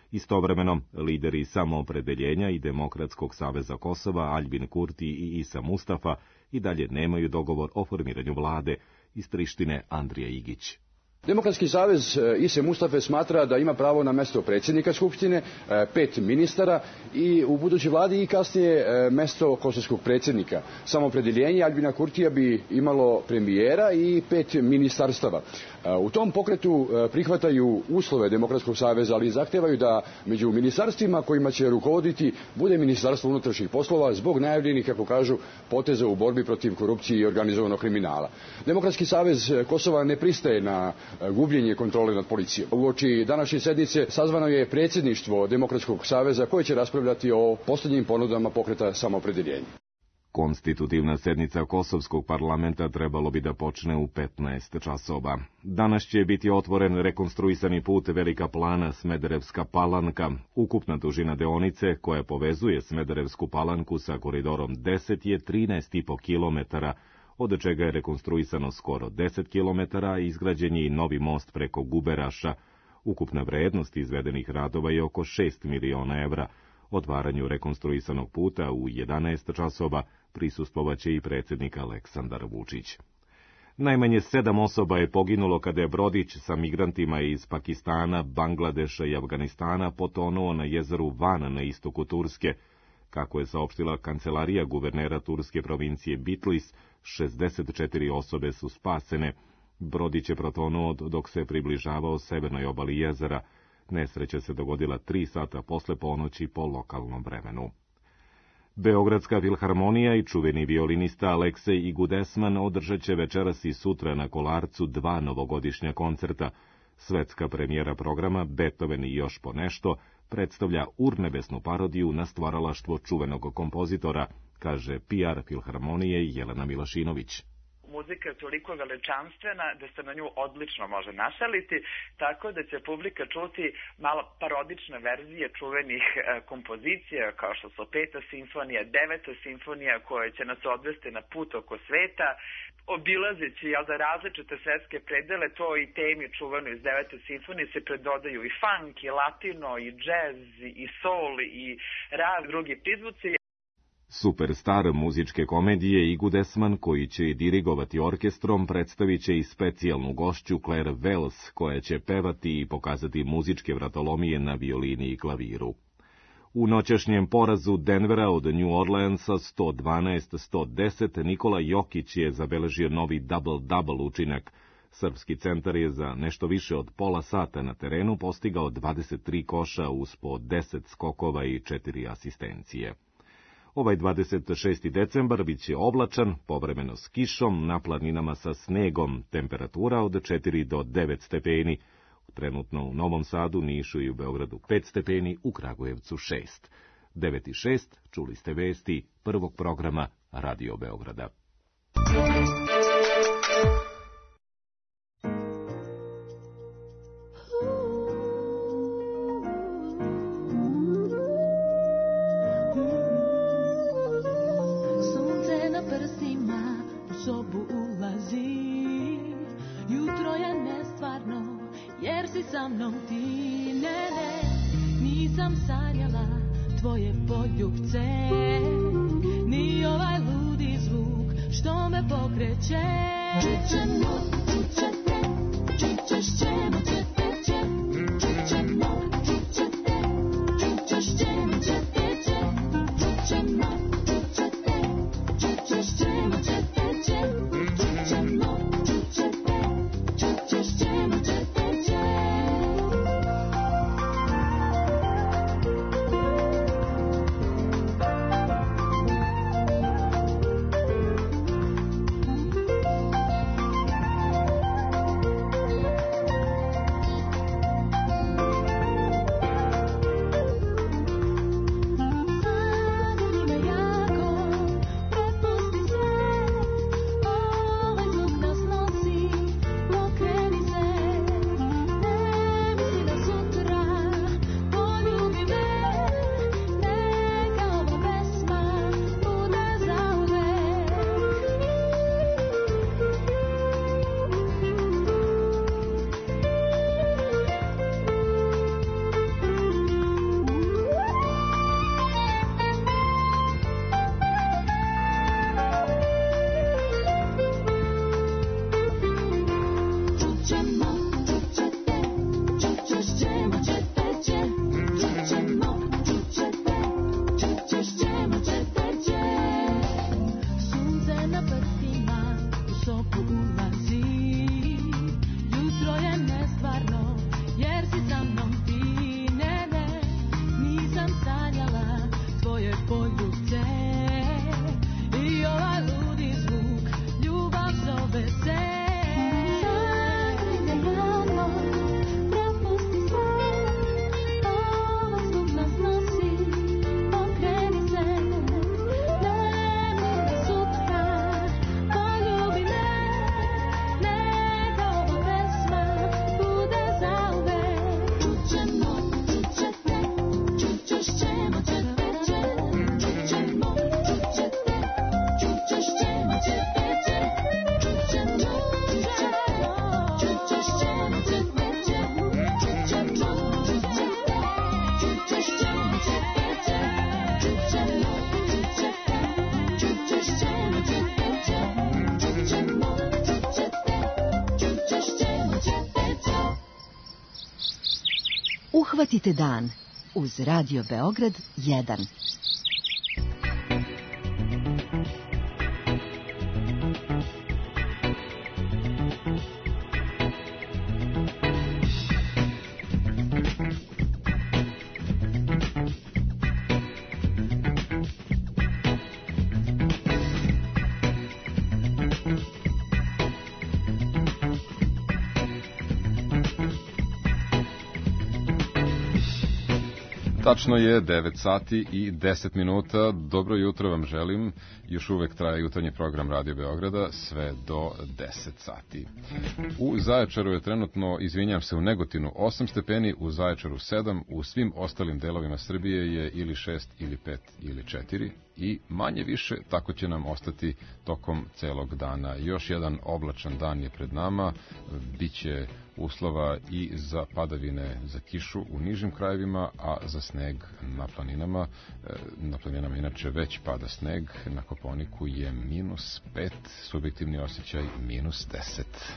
Istovremeno, lideri Samoopredeljenja i Demokratskog saveza Kosova, Aljbin Kurti i Isa Mustafa, i dalje nemaju dogovor o formiranju vlade. Iz Prištine Andrija Igić. Demokratski savez Ise Mustafe smatra da ima pravo na mesto predsjednika Skupštine, pet ministara i u budućoj vladi i kasnije mesto kosovskog predsjednika. Samoopredeljenje Aljbina Kurtija bi imalo premijera i pet ministarstava. U tom pokretu prihvataju uslove Demokratskog saveza, ali zahtevaju da među ministarstvima kojima će rukovoditi bude Ministarstvo unutrašnjih poslova zbog najavljenih, kako kažu, poteza u borbi protiv korupcije i organizovanog kriminala. Demokratski savez Kosova ne pristaje na gubljenje kontrole nad policijom. Uoči današnje sednice sazvano je predsjedništvo Demokratskog saveza koje će raspravljati o posljednjim ponudama pokreta Samoopredeljenja. Konstitutivna sednica Kosovskog parlamenta trebalo bi da počne u petnaest časova. Danas će biti otvoren rekonstruisani put Velika Plana Smederevska Palanka. Ukupna dužina deonice koja povezuje Smederevsku Palanku sa koridorom deset je trinaest i po kilometara, od čega je rekonstruisano skoro deset kilometara i izgrađen je i novi most preko Guberaša. Ukupna vrednost izvedenih radova je oko šest miliona evra. Otvaranju rekonstruisanog puta u jedanaest časova prisustvovaće i predsjednik Aleksandar Vučić. Najmanje sedam osoba je poginulo kada je brodić sa migrantima iz Pakistana, Bangladeša i Afganistana potonuo na jezeru Van na istoku Turske. Kako je saopštila kancelarija guvernera turske provincije Bitlis, šezdeset četiri osobe su spasene. Brodić je protonuo dok se približavao severnoj obali jezera. Nesreća se dogodila tri sata posle ponoći po lokalnom vremenu. Beogradska filharmonija i čuveni violinista Aleksej Igudesman održat će večeras i sutra na Kolarcu dva novogodišnja koncerta. Svetska premijera programa Beethoven i još po nešto predstavlja urnebesnu parodiju na stvaralaštvo čuvenog kompozitora, kaže P R filharmonije Jelena Milašinović. Muzika je toliko veličanstvena da se na nju odlično može našaliti, tako da će publika čuti malo parodične verzije čuvenih e, kompozicija, kao što su Peta simfonija, Deveta simfonija, koja će nas odvesti na put oko sveta, obilazeći jel da, različite svetske predele, to i temi čuvano iz Devete simfonije se predodaju i funk, i latino, i džez, i soul, i raz drugi prizvuci. Superstar muzičke komedije Igudesman, koji će dirigovati orkestrom, predstavit će i specijalnu gošću Claire Wells, koja će pevati i pokazati muzičke vratolomije na violini i klaviru. U noćašnjem porazu Denvera od New Orleansa sto dvanaest sto deset Nikola Jokić je zabeležio novi double-double učinak. Srpski centar je za nešto više od pola sata na terenu postigao dvadeset tri koša uz po deset skokova i četiri asistencije. Ovaj dvadeset šesti decembar bit će oblačan, povremeno s kišom, na planinama sa snegom, temperatura od četiri do devet stepeni. Trenutno u Novom Sadu, Nišu i u Beogradu pet stepeni, u Kragujevcu šest. devet i šest, čuli ste vesti prvog programa Radio Beograda. Sa mnom ti, ne, ne, nisam sanjala tvoje poljubce, ni ovaj ludi zvuk što me pokreće. Čućemo, čućete, čućeš ćemo, ćete će, čućemo, čućete, čućeš ćemo, ćete će, čućemo, čućete, čućeš ćemo, ćete će, čućemo, čućete, čućeš ćemo, ćete će. Uhvatite dan uz Radio Beograd jedan. Tačno je devet sati i deset minuta. Dobro jutro vam želim. Još uvek traje jutarnji program Radio Beograda sve do deset sati. U Zaječaru je trenutno, izvinjam se, u Negotinu osam stepeni, u Zaječaru sedam, u svim ostalim delovima Srbije je ili šest, ili pet, ili četiri. I manje više tako će nam ostati tokom celog dana. Još jedan oblačan dan je pred nama, biće uslova i za padavine, za kišu u nižim krajevima, a za sneg na planinama. Na planinama inače već pada sneg, na Kopaoniku je minus pet, subjektivni osjećaj minus deset.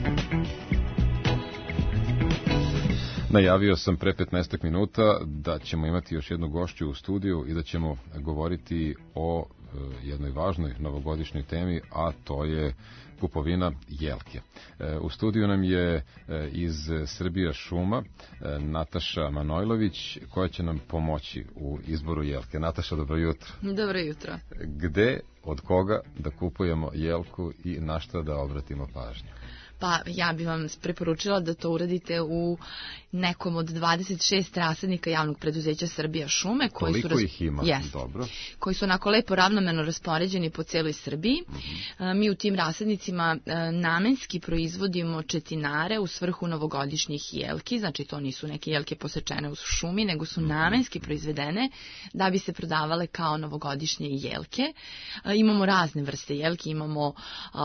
Najavio sam pre petnaest minuta da ćemo imati još jednu gošću u studiju i da ćemo govoriti o e, jednoj važnoj novogodišnjoj temi, a to je kupovina jelke. E, u studiju nam je e, iz Srbija šuma e, Nataša Manojlović, koja će nam pomoći u izboru jelke. Nataša, dobro jutro. Dobro jutro. Gde, od koga da kupujemo jelku i na šta da obratimo pažnju? Pa ja bih vam preporučila da to uradite u nekom od dvadeset šest rasadnika javnog preduzeća Srbija šume. Koji Koliko su raz... ih ima? Yes. Dobro. Koji su onako lepo ravnomerno raspoređeni po celoj Srbiji. Mm-hmm. Mi u tim rasadnicima namenski proizvodimo četinare u svrhu novogodišnjih jelki, znači to nisu neke jelke posečene u šumi, nego su mm-hmm. namenski proizvedene da bi se prodavale kao novogodišnje jelke. Imamo razne vrste jelki, imamo um,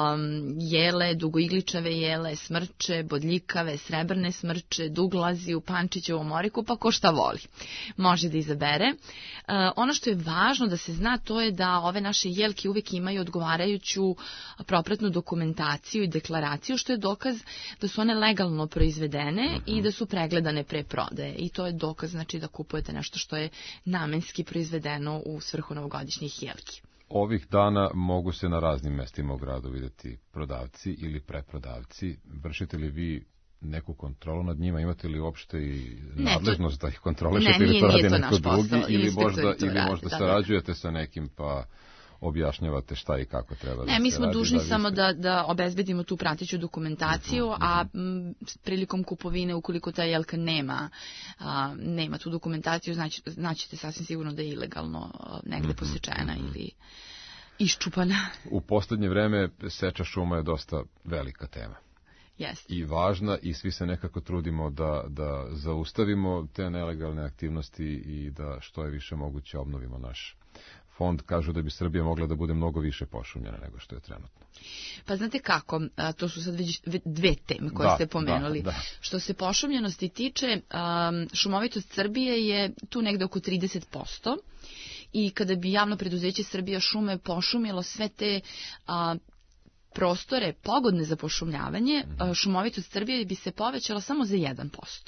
jele, dugoigličave jele, smrče, bodljikave, srebrne smrče, duglaziju, pančićevu moriku, pa ko šta voli. Može da izabere. E, ono što je važno da se zna, to je da ove naše jelke uvek imaju odgovarajuću propratnu dokumentaciju i deklaraciju, što je dokaz da su one legalno proizvedene uh-huh. i da su pregledane pre prodaje. I to je dokaz, znači, da kupujete nešto što je namenski proizvedeno u svrhu novogodišnjih jelki. Ovih dana mogu se na raznim mestima u gradu videti prodavci ili preprodavci. Vršite li vi neku kontrolu nad njima? Imate li uopšte i nadležnost da ih kontrolišete ne, ili to radi to neko drugi? Posao, ili možda, ili radi, možda da, sarađujete da. sa nekim pa objašnjavate šta i kako treba ne, da se radi? Ne, mi smo dužni da samo da, da obezbedimo tu prateću dokumentaciju, uh-huh, a m, prilikom kupovine, ukoliko ta jelka nema, a, nema tu dokumentaciju, znači, znaćete sasvim sigurno da je ilegalno negde uh-huh, posečena uh-huh. ili iščupana. U poslednje vreme seča šuma je dosta velika tema. Yes. I važna, i svi se nekako trudimo da, da zaustavimo te nelegalne aktivnosti i da što je više moguće obnovimo naš fond. Kažu da bi Srbija mogla da bude mnogo više pošumljena nego što je trenutno. Pa znate kako, to su sad već dve teme koje da, ste pomenuli. Da, da. Što se pošumljenosti tiče, šumovitost Srbije je tu negde oko trideset posto. I kada bi javno preduzeće Srbija šume pošumilo sve te a, prostore pogodne za pošumljavanje, a, šumovitost Srbije bi se povećala samo za jedan posto.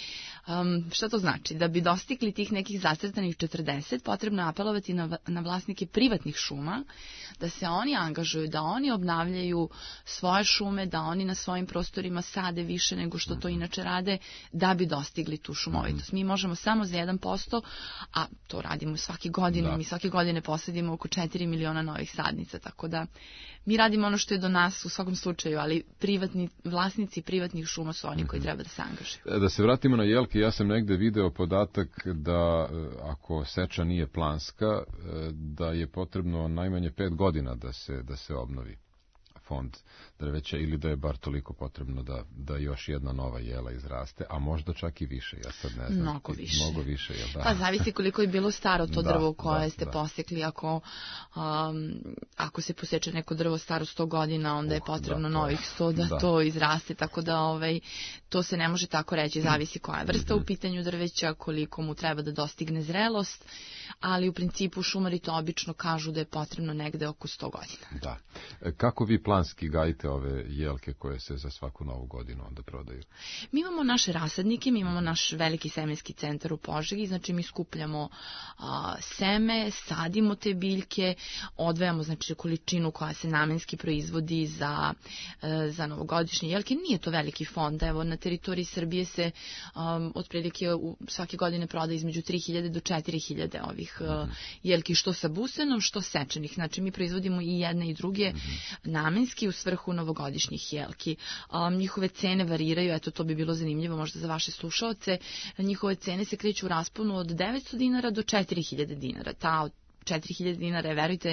Um, šta to znači? Da bi dostigli tih nekih zacrtanih četrdeset, potrebno je apelovati na, na vlasnike privatnih šuma, da se oni angažuju, da oni obnavljaju svoje šume, da oni na svojim prostorima sade više nego što to inače rade, da bi dostigli tu šumovitost. Mi možemo samo za jedan posto, a to radimo svake godine, da. mi svake godine posadimo oko četiri miliona novih sadnica, tako da mi radimo ono što je do nas u svakom slučaju, ali privatni, vlasnici privatnih šuma su oni koji treba da se angažuju. Da se vratimo na jelke, ja sam negde video podatak da ako seča nije planska, da je potrebno najmanje pet godina da se, da se obnovi fond drveća ili da je bar toliko potrebno da, da još jedna nova jela izraste, a možda čak i više, ja sad ne znam. Mnogo više. Mnogo više, jel da? Pa zavisi koliko je bilo staro to da, drvo koje da, ste da. posekli, ako, um, ako se poseče neko drvo staro sto godina, onda je potrebno uh, da, novih sto da, da to izraste, tako da ovaj, to se ne može tako reći, zavisi koja je vrsta u pitanju drveća, koliko mu treba da dostigne zrelost, ali u principu šumari to obično kažu da je potrebno negde oko sto godina. Da. Kako vi planski gajite ove jelke koje se za svaku novu godinu onda prodaju? Mi imamo naše rasadnike, mi imamo naš veliki semenski centar u Požegi, znači mi skupljamo a, seme, sadimo te biljke, odvajamo znači količinu koja se namenski proizvodi za, a, za novogodišnje jelke. Nije to veliki fond, evo na teritoriji Srbije se um, otprilike u, svake godine proda između tri hiljade do četiri hiljade ovih uh, jelki, što sa busenom, što sečenih. Znači mi proizvodimo i jedne i druge mm-hmm. namenski u svrhu novogodišnjih jelki. Um, njihove cene variraju, eto to bi bilo zanimljivo možda za vaše slušaoce. Njihove cene se kreću u rasponu od devetsto dinara do četiri hiljade dinara. Ta od četiri hiljade dinara je, verujte,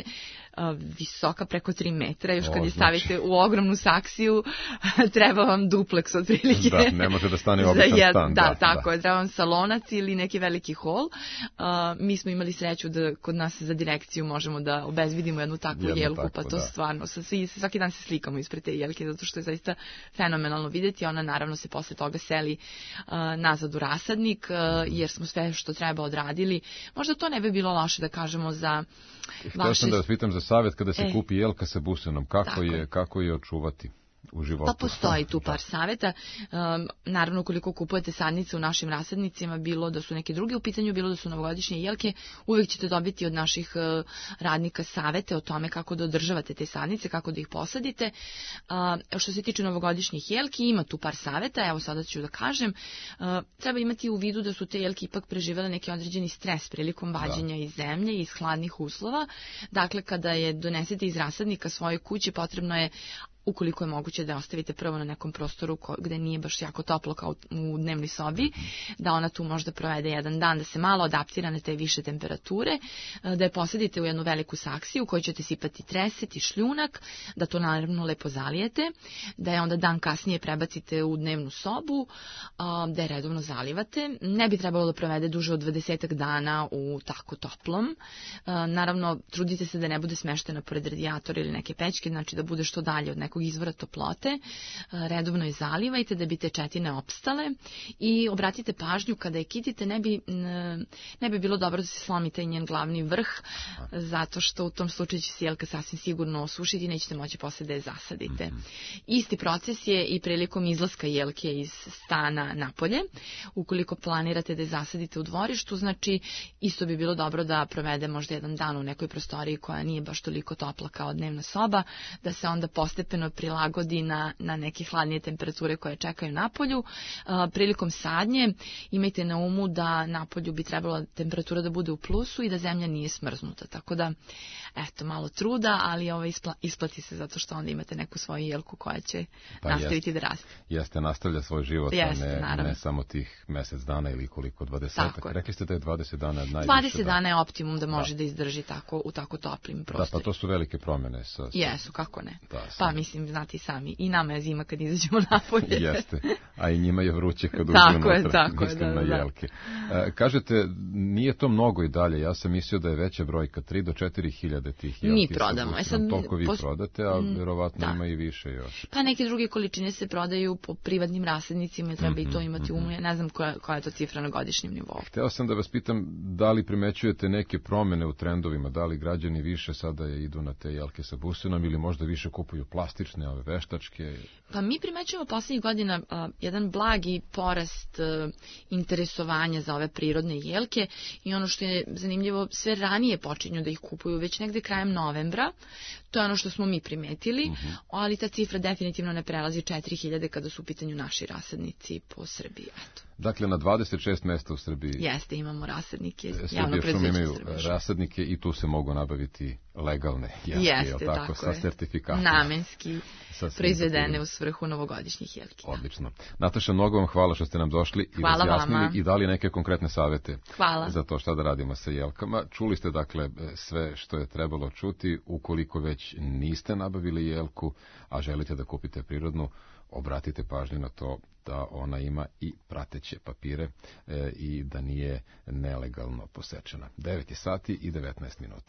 visoka preko tri metra, još kad je stavite u ogromnu saksiju, treba vam dupleks otprilike. Da, ne može da stane običan stan. Da, da, tako je, treba vam salonac ili neki veliki hol. Mi smo imali sreću da kod nas za direkciju možemo da obezvidimo jednu takvu jednu jelku, takvu, pa to da. Stvarno, svaki dan se slikamo ispred te jelke, zato što je zaista fenomenalno vidjeti. Ona naravno se posle toga seli nazad u rasadnik, jer smo sve što treba odradili. Možda to ne bi bilo loše da kažemo za Htio sam da vas pitam za savjet kada se e. kupi jelka sa busenom, kako je, kako je očuvati u životu? Pa postoji tu par savjeta. Um, naravno, ukoliko kupujete sadnice u našim rasadnicima, bilo da su neke druge u pitanju, bilo da su novogodišnje jelke, uvijek ćete dobiti od naših uh, radnika savjete o tome kako da održavate te sadnice, kako da ih posadite. Uh, što se tiče novogodišnjih jelki, ima tu par savjeta, evo sada ću da kažem. Uh, treba imati u vidu da su te jelke ipak preživele neki određeni stres prilikom vađenja da. iz zemlje i iz hladnih uslova. Dakle, kada je donesete iz rasadnika svoje kuće, potrebno je, ukoliko je moguće, da ostavite prvo na nekom prostoru ko, gde nije baš jako toplo kao u dnevnoj sobi, da ona tu možda provede jedan dan, da se malo adaptira na te više temperature, da je posadite u jednu veliku saksiju u kojoj ćete sipati treset i šljunak, da to naravno lepo zalijete, da je onda dan kasnije prebacite u dnevnu sobu, da je redovno zalivate. Ne bi trebalo da provede duže od dvadesetak dana u tako toplom. Naravno, trudite se da ne bude smeštena pored radijatora ili neke pećke, znači da bude što dalje od nekog izvora toplote, redovno je zalivajte da bi te četine opstale i obratite pažnju kada je kitite, ne bi, ne bi bilo dobro da se slomite i njen glavni vrh, zato što u tom slučaju će se jelka sasvim sigurno osušiti i nećete moći posle da je zasadite. Mm-hmm. Isti proces je i prilikom izlaska jelke iz stana napolje. Ukoliko planirate da je zasadite u dvorištu, znači isto bi bilo dobro da provede možda jedan dan u nekoj prostoriji koja nije baš toliko topla kao dnevna soba, da se onda postepeno prilagodi na, na neke hladnije temperature koje čekaju napolju. A, prilikom sadnje imajte na umu da napolju bi trebala temperatura da bude u plusu i da zemlja nije smrznuta. Tako da, eto, malo truda, ali ovo ispla, isplati se zato što onda imate neku svoju jelku koja će pa nastaviti jest, da raste. Jeste, nastavlja svoj život, jeste, a ne, ne samo tih mesec dana ili koliko, dvadesetak. Rekli ste da je dvadeset dana najviše. dvadeset dana je optimum da može da, da izdrži tako, u tako toplim prostorima. Da, pa to su velike promjene. Sa, sa... Jesu, kako ne. Da, pa mislim, znate i sami, i nama je zima kad izađemo napolje. Jeste, a i njima je vruće kad uđu tako unutra, je, tako mislim je, da, na jelke. Da. Kažete, nije to mnogo i dalje, ja sam mislio da je veća brojka, tri do četiri hiljade tih jelki. Mi prodamo. E sad, toliko vi pos... prodate, a vjerovatno da. ima i više još. Pa neke druge količine se prodaju po privatnim rasadnicima i treba mm-hmm, i to imati mm-hmm. umu. Ne znam koja, koja je to cifra na godišnjem nivou. Hteo sam da vas pitam, da li primećujete neke promjene u trendovima, da li građani više sada idu na te jelke sa busenom ili možda više kupuju plastične, ove veštačke? Pa mi primećujemo poslednjih godina uh, jedan blagi porast uh, interesovanja za ove prirodne jelke i ono što je zanimljivo, sve ranije počinju da ih kupuju već negde krajem novembra. To je ono što smo mi primetili, uh-huh. ali ta cifra definitivno ne prelazi četiri hiljade kada su u pitanju naši rasadnici po Srbiji. Eto. Dakle, na dvadeset šest mesta u Srbiji... Jeste, imamo rasadnike. Srbije šume imaju rasadnike i tu se mogu nabaviti legalne jelke, Jeste, tako, tako sa sertifikatom. Namenski proizvedene u svrhu novogodišnjih jelki. Odlično. Nataša, mnogo vam hvala što ste nam došli i razjasnili i dali neke konkretne savete hvala. za to šta da radimo sa jelkama. Čuli ste, dakle, sve što je trebalo čuti. Ukoliko već niste nabavili jelku, a želite da kupite prirodnu, obratite pažnju na to da ona ima i prateće papire e, i da nije nelegalno posečena. devet sati i devetnaest minuta.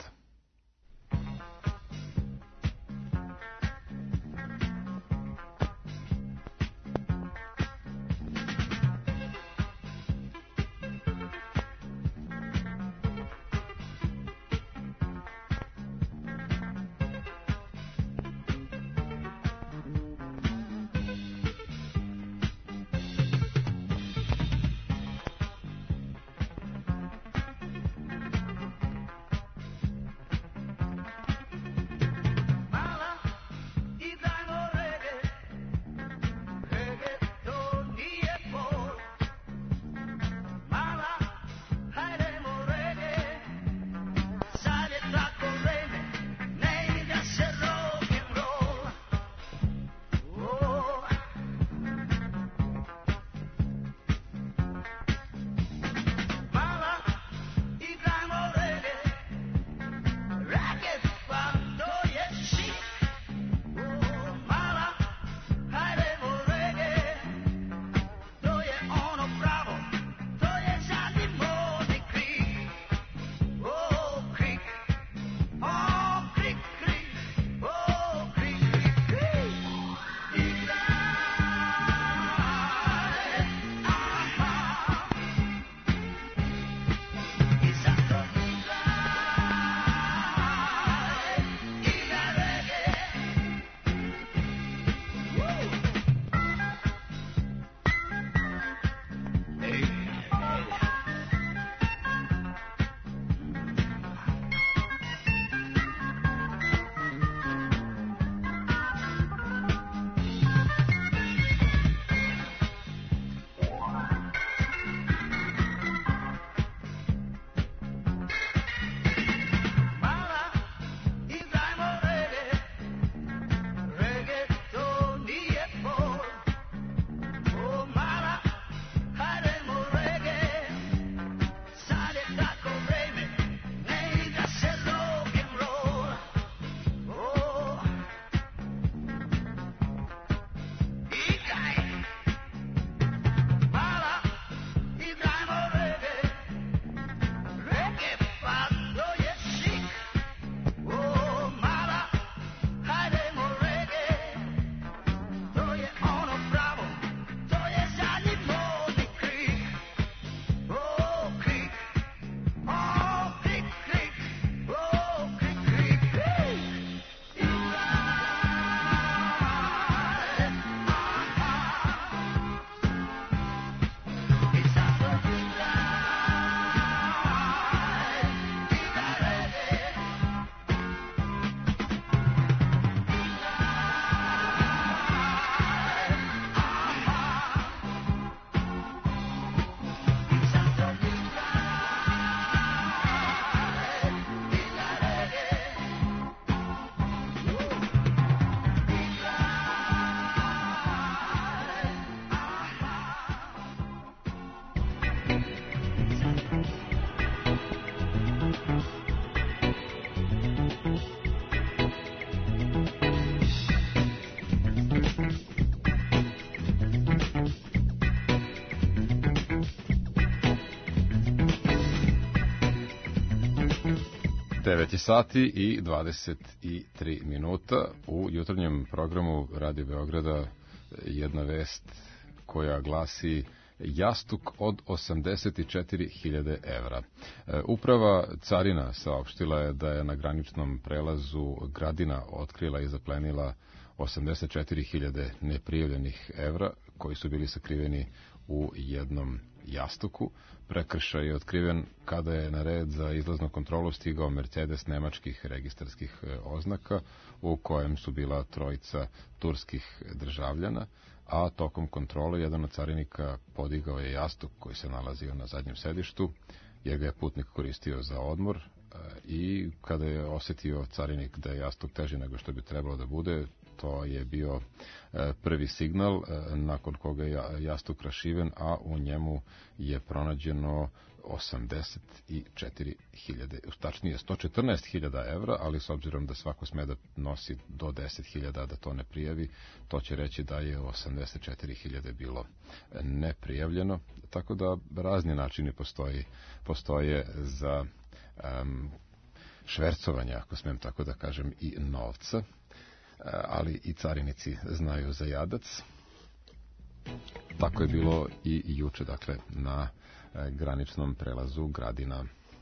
devet je sati i dvadeset tri minuta. U jutarnjem programu Radio Beograda jedna vest koja glasi jastuk od osamdeset četiri hiljade evra. Uprava carina saopštila je da je na graničnom prelazu Gradina otkrila i zaplenila osamdeset četiri hiljade neprijavljenih evra koji su bili sakriveni u jednom jastuku. Prekršaj je otkriven kada je na red za izlaznu kontrolu stigao Mercedes nemačkih registarskih oznaka u kojem su bila trojica turskih državljana, a tokom kontrole jedan od carinika podigao je jastuk koji se nalazio na zadnjem sedištu, jer ga je putnik koristio za odmor i kada je osetio carinik da je jastuk teži nego što bi trebalo da bude, to je bio prvi signal nakon koga je jastuk rašiven, a u njemu je pronađeno osamdeset četiri hiljade, tačnije sto četrnaest hiljada evra, ali s obzirom da svako sme da nosi do deset hiljada da to ne prijavi, to će reći da je osamdeset četiri hiljade bilo neprijavljeno, tako da razni načini postoji, postoje za um, švercovanje, ako smem tako da kažem, i novca, ali i carinici znaju za jadac. Tako je bilo i juče, dakle, na graničnom prelazu Gradina.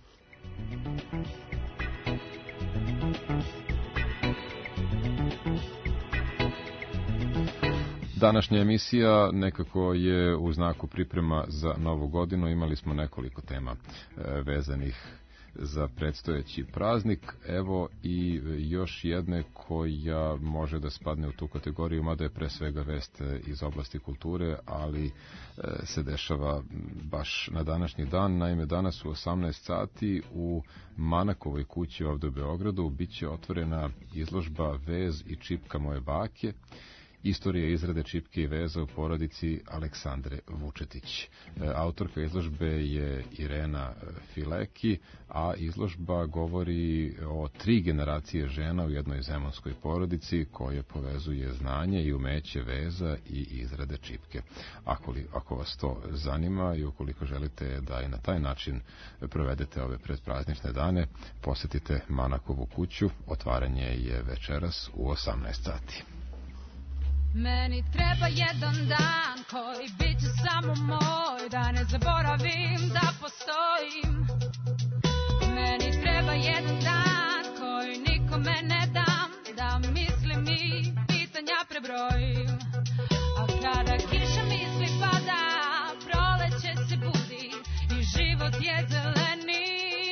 Današnja emisija nekako je u znaku priprema za novu godinu. Imali smo nekoliko tema vezanih za predstojeći praznik, evo i još jedne koja može da spadne u tu kategoriju, mada je pre svega vest iz oblasti kulture, ali se dešava baš na današnji dan. Naime, danas u osamnaest sati u Manakovoj kući ovde u Beogradu biće otvorena izložba Vez i čipka moje bake, istorija izrade čipke i veza u porodici Aleksandre Vučetić. Autorka izložbe je Irena Fileki, a izložba govori o tri generacije žena u jednoj zemunskoj porodici koje povezuje znanje i umeće veza i izrade čipke. Ako, li, ako vas to zanima i ukoliko želite da i na taj način provedete ove predpraznične dane, posetite Manakovu kuću. Otvaranje je večeras u osamnaest sati. Meni treba jedan dan koji bit će samo moj, da ne zaboravim da postojim. Meni treba jedan dan koji nikome ne dam, da mislim i pitanja prebrojim. A kada kiša misli pada, proleće se budi i život je zeleni.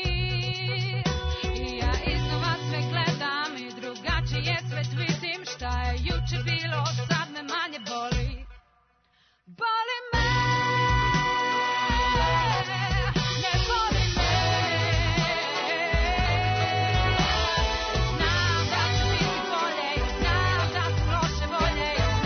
I ja iznova sve gledam i drugačije svet vidim, šta je juče bilo, sad me manje boli. Boli me, ne boli me. Znam da će biti bolje, znam da sam loše volje,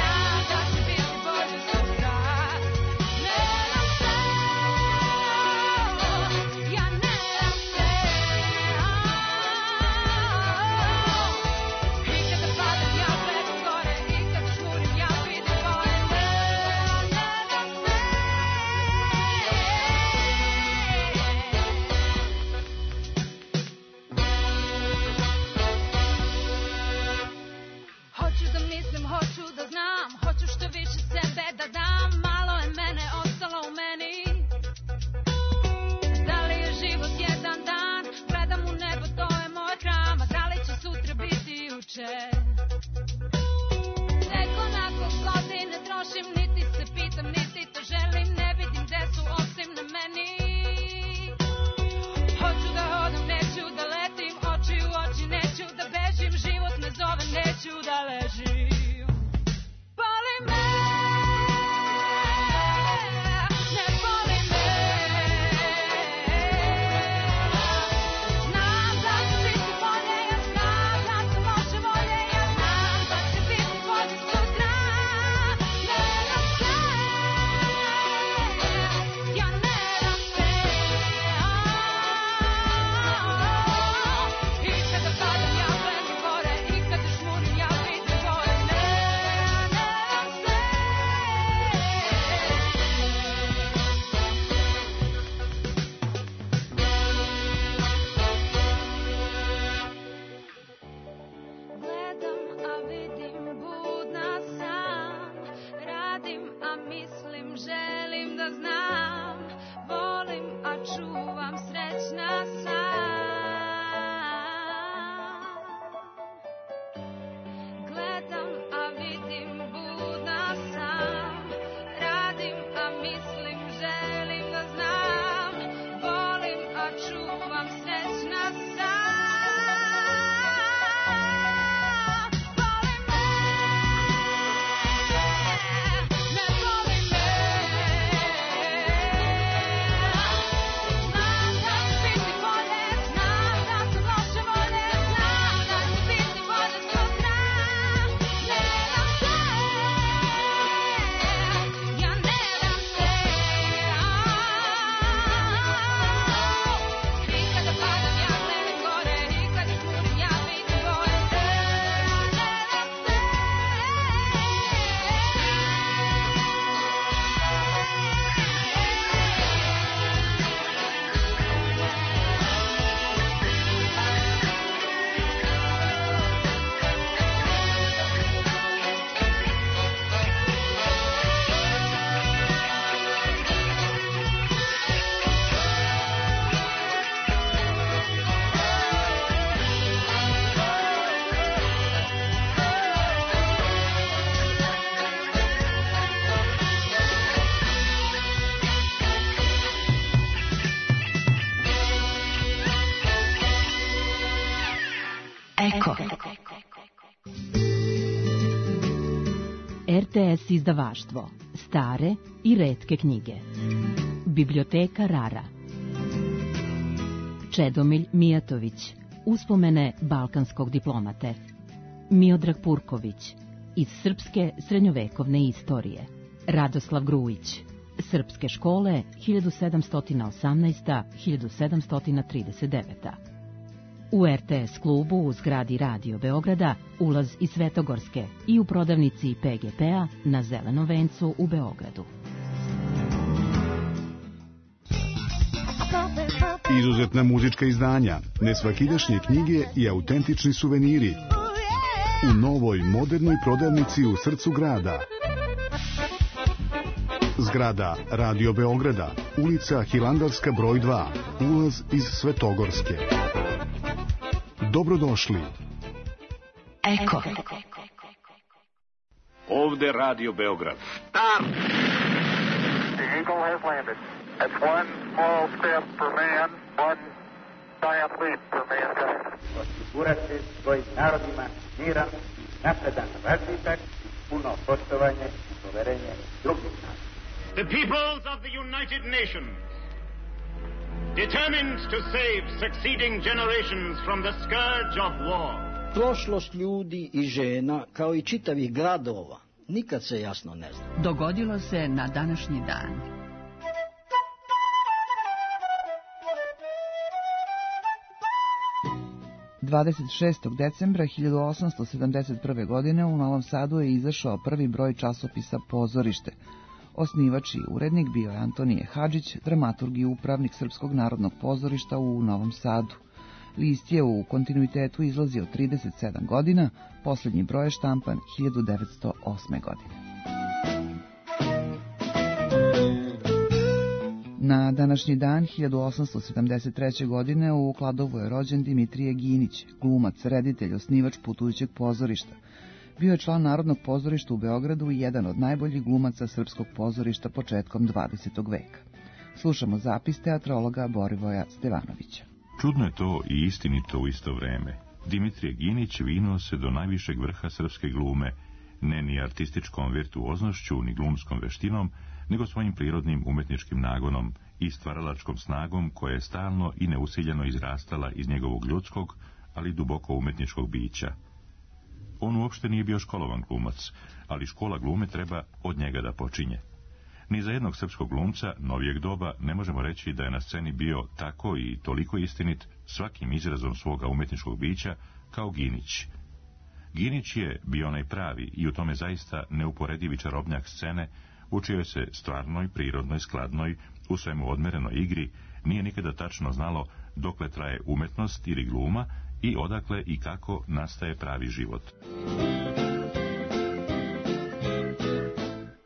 da znam, volim, a čuvam srećna sam. Gledam, a vidim, budna sam, radim, a mislim, želim da znam, volim, a čuvam srećna sam. Eko. R T S izdavaštvo. Stare i retke knjige. Biblioteka Rara. Čedomilj Mijatović. Uspomene balkanskog diplomate. Miodrag Purković. Iz srpske srednjovekovne istorije. Radoslav Grujić. Srpske škole hiljadu sedamsto osamnaesti do hiljadu sedamsto trideset devete. U R T S klubu u zgradi Radio Beograda ulaz iz Svetogorske i u prodavnici P G P-a na Zelenom vencu u Beogradu. Izuzetna muzička izdanja, nesvakidašnje knjige i autentični suveniri u novoj modernoj prodavnici u srcu grada. Zgrada Radio Beograda, ulica Hilandarska broj dva, ulaz iz Svetogorske. Dobrodošli. Eko. Ovde Radio Beograd. Start! The Eagle has landed. That's one small step for man, one giant leap for mankind. Osigurati svojim narodima miran, napredan razvitak, puno poštovanje i poverenje drugih naroda. The peoples of the United Nations, determined to save succeeding generations from the scourge of war. Prošlost ljudi i žena, kao i čitavih gradova, nikad se jasno ne zna. Dogodilo se na današnji dan. dvadeset šestog decembra hiljadu osamsto sedamdeset prve. godine u Novom Sadu je izašao prvi broj časopisa Pozorište. Osnivač i urednik bio je Antonije Hadžić, dramaturg i upravnik Srpskog narodnog pozorišta u Novom Sadu. List je u kontinuitetu izlazio trideset sedam godina, posljednji broj je štampan hiljadu devetsto osme. godine. Na današnji dan hiljadu osamsto sedamdeset treće. godine u Kladovu je rođen Dimitrije Ginić, glumac, reditelj, osnivač putujućeg pozorišta. Bio je član Narodnog pozorišta u Beogradu i jedan od najboljih glumaca srpskog pozorišta početkom dvadesetog veka. Slušamo zapis teatrologa Borivoja Stevanovića. Čudno je to i istinito u isto vreme. Dimitrije Ginić vinuo se do najvišeg vrha srpske glume, ne ni artističkom virtuoznošću, ni glumskom veštinom, nego svojim prirodnim umetničkim nagonom i stvaralačkom snagom koja je stalno i neusiljeno izrastala iz njegovog ljudskog, ali duboko umetničkog bića. On uopšte nije bio školovan glumac, ali škola glume treba od njega da počinje. Ni za jednog srpskog glumca novijeg doba ne možemo reći da je na sceni bio tako i toliko istinit svakim izrazom svoga umetničkog bića kao Ginić. Ginić je bio onaj pravi i u tome zaista neuporedivi čarobnjak scene, učio se stvarnoj, prirodnoj, skladnoj, u svemu odmerenoj igri, nije nikada tačno znalo dokle traje umetnost ili gluma i odakle i kako nastaje pravi život.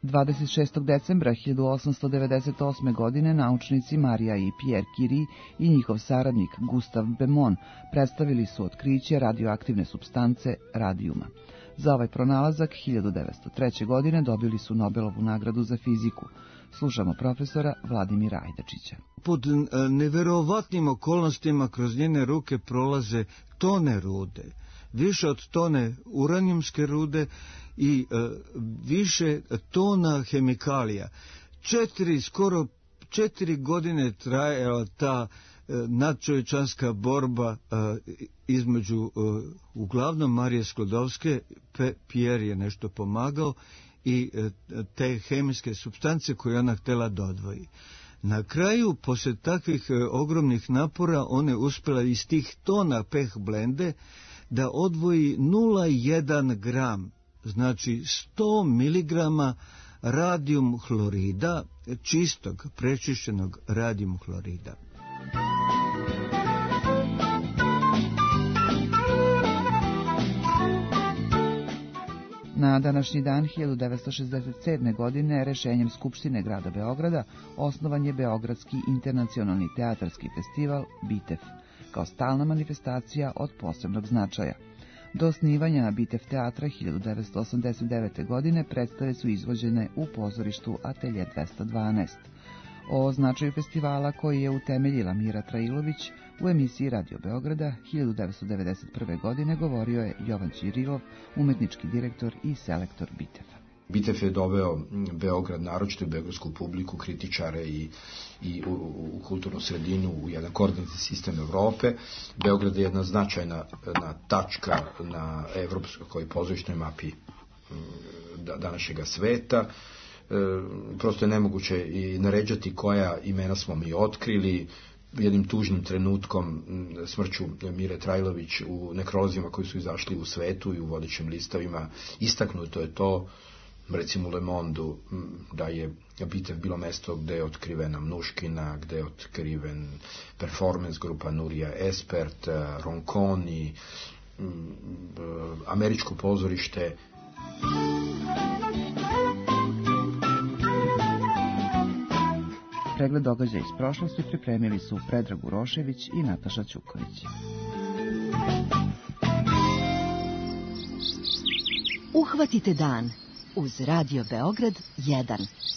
dvadeset šestog decembra hiljadu osamsto devedeset osme. godine naučnici Marija i Pierre Curie i njihov saradnik Gustav Bemon predstavili su otkriće radioaktivne supstance radijuma. Za ovaj pronalazak hiljadu devetsto treće. godine dobili su Nobelovu nagradu za fiziku. Slušamo profesora Vladimira Ajdačića. Pod neverovatnim okolnostima kroz njene ruke prolaze tone rude, više od tone uranijumske rude i e, više tona hemikalija. Četiri, skoro četiri godine trajala ta e, nadčovječanska borba e, između e, uglavnom Marije Sklodovske, Pe, Pierre je nešto pomagao, i e, te hemijske supstance koje ona htjela da odvoji. Na kraju, poslije takvih e, ogromnih napora, ona je uspjela iz tih tona peh blende da odvoji nula zarez jedan gram, znači sto miligrama radijum hlorida, čistog, prečišćenog radijum hlorida. Na današnji dan hiljadu devetsto šezdeset sedme. godine rešenjem Skupštine grada Beograda osnovan je Beogradski internacionalni teatarski festival BITEF kao stalna manifestacija od posebnog značaja. Do osnivanja BITEF teatra hiljadu devetsto osamdeset devete. godine predstave su izvođene u pozorištu Atelje dvesta dvanaest. O značaju festivala koji je utemeljila Mira Trailović u emisiji Radio Beograda hiljadu devetsto devedeset prve. godine govorio je Jovan Ćirilov, umetnički direktor i selektor BITEF-a. BITEF je doveo Beograd, naročito beogradsku publiku, kritičare i, i u, u kulturnu sredinu, u jedan koordinatni sistem Evrope. Beograd je jedna značajna na tačka na evropskoj pozorišnoj mapi današnjega sveta. E, prosto je nemoguće i naređati koja imena smo mi otkrili. Jednim tužnim trenutkom, smrću Mire Trailović, u nekrolozima koji su izašli u svetu i u vodećim listovima, istaknuto je to, recimo u Le Mondu, da je BITEF bilo mesto gde je otkrivena Mnuškina, gde je otkriven performance grupa Nurija Espert, Ronconi, američko pozorište. Pregled događaja iz prošlosti pripremili su Predrag Urošević i Nataša Ćuković. Uhvatite dan uz Radio Beograd jedan.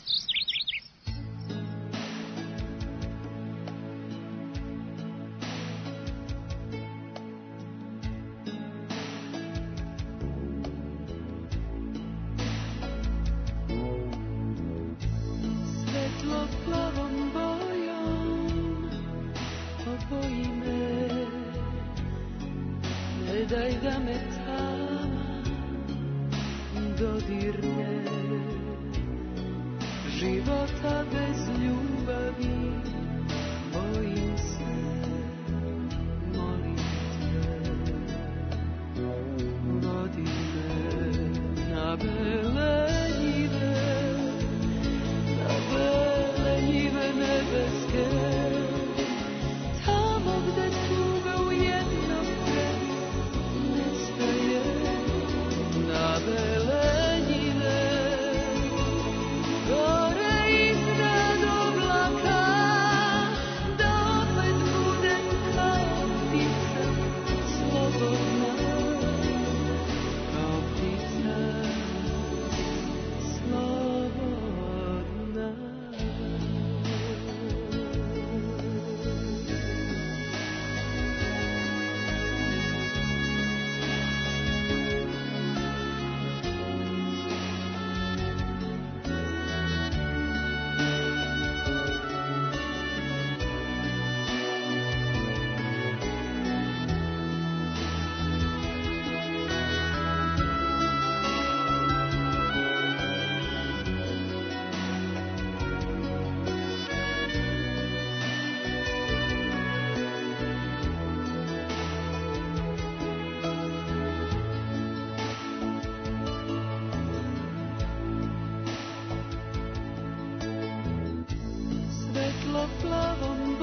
plavom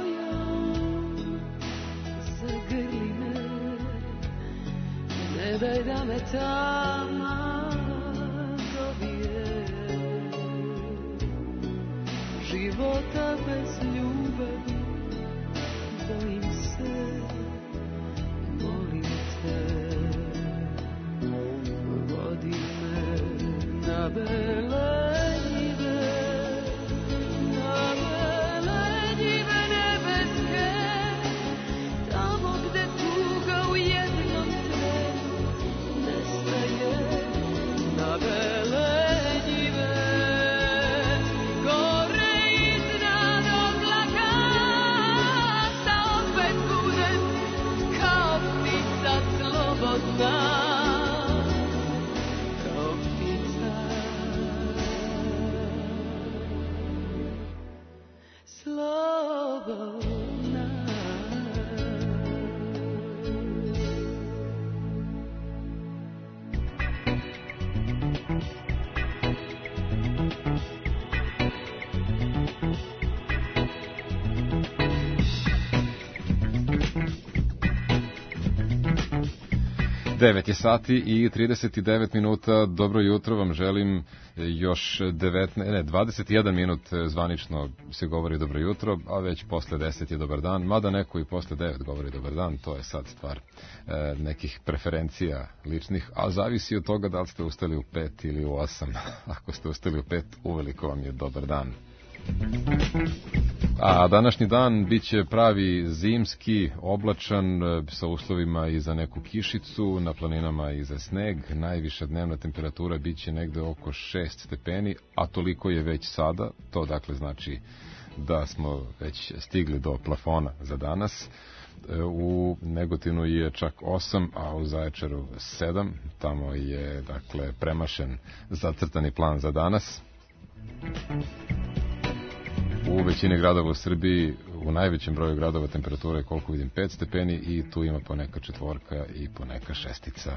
bojom zagrli me, ne daj da me tama dobije. života bez ljubavi. Bojim se, molim te, vodi me na bele njive, na bele njive nebeske, tamo gde tuga u jednom trenu nestaje, na bele njive, gore iznad oblaka, da opet budem kao ptica slobodna, kao ptica slobodna. devet je sati i trideset devet minuta. Dobro jutro vam želim. Još devetnaest, ne, dvadeset jedan minut zvanično se govori dobro jutro, a već posle deset je dobar dan. Mada neko i posle devet govori dobar dan, to je sad stvar e, nekih preferencija ličnih, a zavisi od toga da li ste ustali u pet ili u osam. Ako ste ustali u pet, uveliko vam je dobar dan. A današnji dan biće pravi zimski, oblačan, sa uslovima i za neku kišicu, na planinama i za sneg. Najviša dnevna temperatura biće negde oko šest stepeni, a toliko je već sada. To dakle znači da smo već stigli do plafona za danas. U Negotinu je čak osam, a u Zaječaru sedam. Tamo je dakle premašen zacrtani plan za danas. U većini gradova u Srbiji, u najvećem broju gradova temperatura je, koliko vidim, pet stepeni i tu ima poneka četvorka i poneka šestica.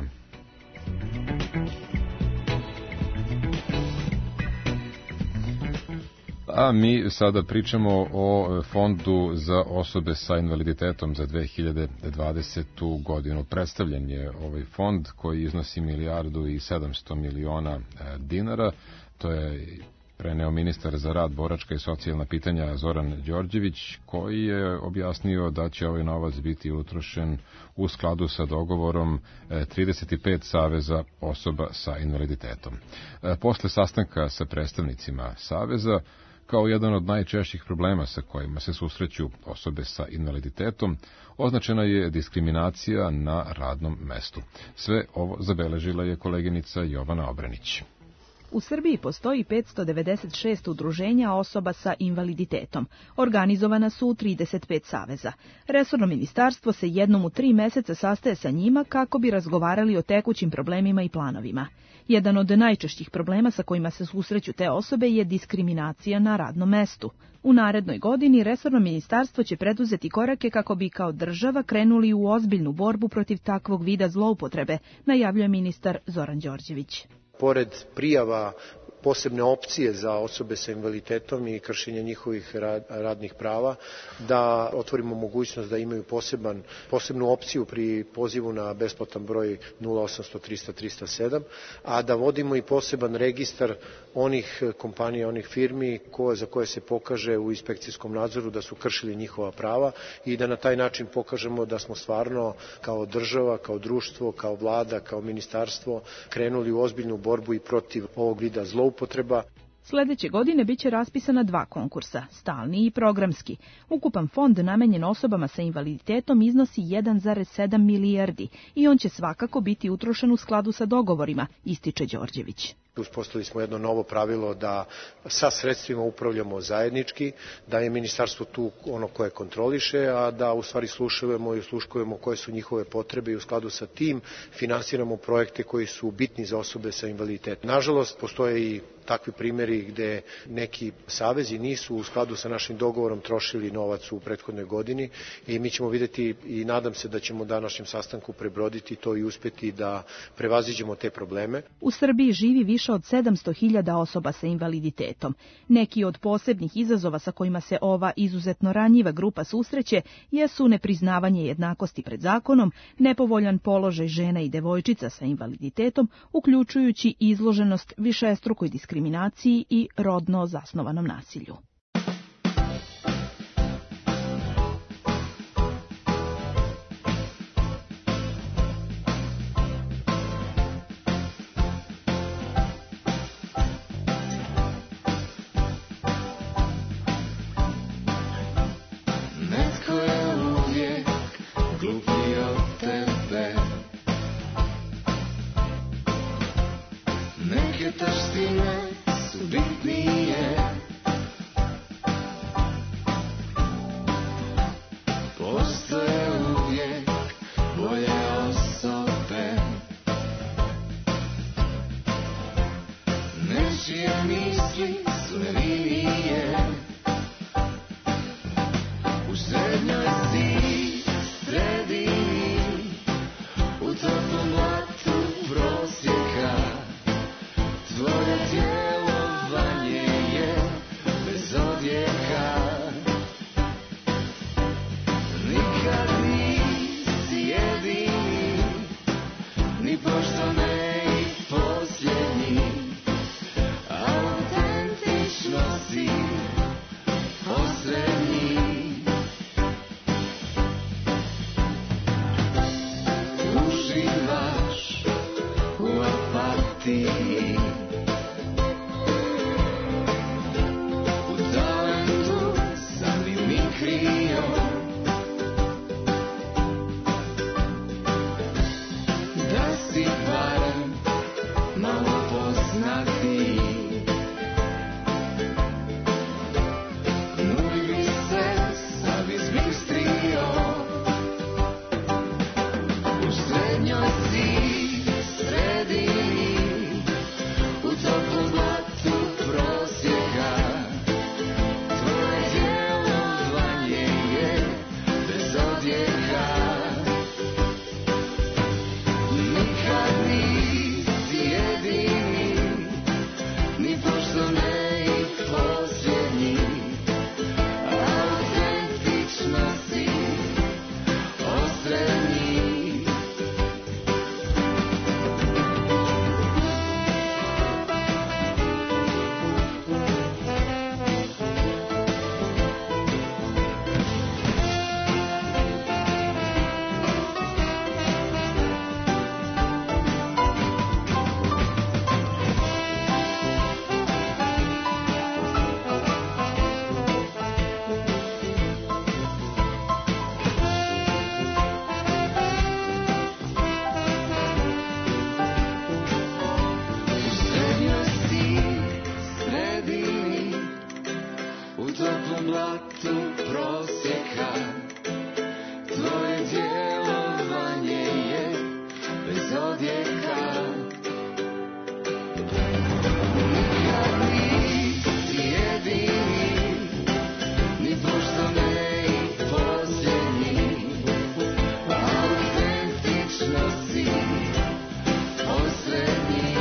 A mi sada pričamo o Fondu za osobe sa invaliditetom za dve hiljade dvadesetu godinu. Predstavljen je ovaj fond koji iznosi milijardu i sedamsto miliona dinara. To je preneo ministar za rad, boračka i socijalna pitanja Zoran Đorđević, koji je objasnio da će ovaj novac biti utrošen u skladu sa dogovorom trideset pet saveza osoba sa invaliditetom. Posle sastanka sa predstavnicima saveza, kao jedan od najčešćih problema sa kojima se susreću osobe sa invaliditetom, označena je diskriminacija na radnom mestu. Sve ovo zabeležila je koleginica Jovana Obranić. U Srbiji postoji petsto devedeset šest udruženja osoba sa invaliditetom. Organizovana su u trideset pet saveza. Resorno ministarstvo se jednom u tri meseca sastaje sa njima kako bi razgovarali o tekućim problemima i planovima. Jedan od najčešćih problema sa kojima se susreću te osobe je diskriminacija na radnom mestu. U narednoj godini resorno ministarstvo će preduzeti korake kako bi kao država krenuli u ozbiljnu borbu protiv takvog vida zloupotrebe, najavljuje ministar Zoran Đorđević. Pored prijava posebne opcije za osobe sa invaliditetom i kršenje njihovih radnih prava, da otvorimo mogućnost da imaju poseban, posebnu opciju pri pozivu na besplatan broj nula osamsto trista trista sedam, a da vodimo i poseban registar onih kompanija, onih firmi koje, za koje se pokaže u inspekcijskom nadzoru da su kršili njihova prava i da na taj način pokažemo da smo stvarno kao država, kao društvo, kao vlada, kao ministarstvo krenuli u ozbiljnu borbu i protiv ovog vida zloupotreba. Sledeće godine biće raspisana dva konkursa, stalni i programski. Ukupan fond namenjen osobama sa invaliditetom iznosi jedan zarez sedam milijardi i on će svakako biti utrošen u skladu sa dogovorima, ističe Đorđević. Uspostavili smo jedno novo pravilo da sa sredstvima upravljamo zajednički, da je ministarstvo tu ono koje kontroliše, a da u stvari slušujemo i usluškujemo koje su njihove potrebe i u skladu sa tim finansiramo projekte koji su bitni za osobe sa invaliditetom. Nažalost, postoje i takvi primjeri gde neki savezi nisu u skladu sa našim dogovorom trošili novac u prethodnoj godini i mi ćemo videti i nadam se da ćemo današnjem sastanku prebroditi to i uspeti da prevaziđemo te probleme. U Srbiji živi više od sedamsto hiljada osoba sa invaliditetom. Neki od posebnih izazova sa kojima se ova izuzetno ranjiva grupa susreće jesu nepriznavanje jednakosti pred zakonom, nepovoljan položaj žena i devojčica sa invaliditetom, uključujući izloženost višestrukoj diskriminaciji i rodno zasnovanom nasilju. odjeka. Nikad nisi jedini, ni pošto ne i posljednji, autentično si posrednji. Uživaš u apatiji, u talentu sam i mimikrio, da si barem malo poznatiji. Nuj bi se sav izbistrio, u srednjoj si sredini, u toplom blatu prosjeka. Tvoje djelovanje je bez odjeka. Nikad nisi jedini, ni pošto ne i posljednji, autentično si osrednji. U srednjoj si sredini, u toplom blatu prosjeka. Tvoje djelovanje je bez odjeka. Nikad nisi jedini, ni pošto ne i posljednji, autentično si posrednji.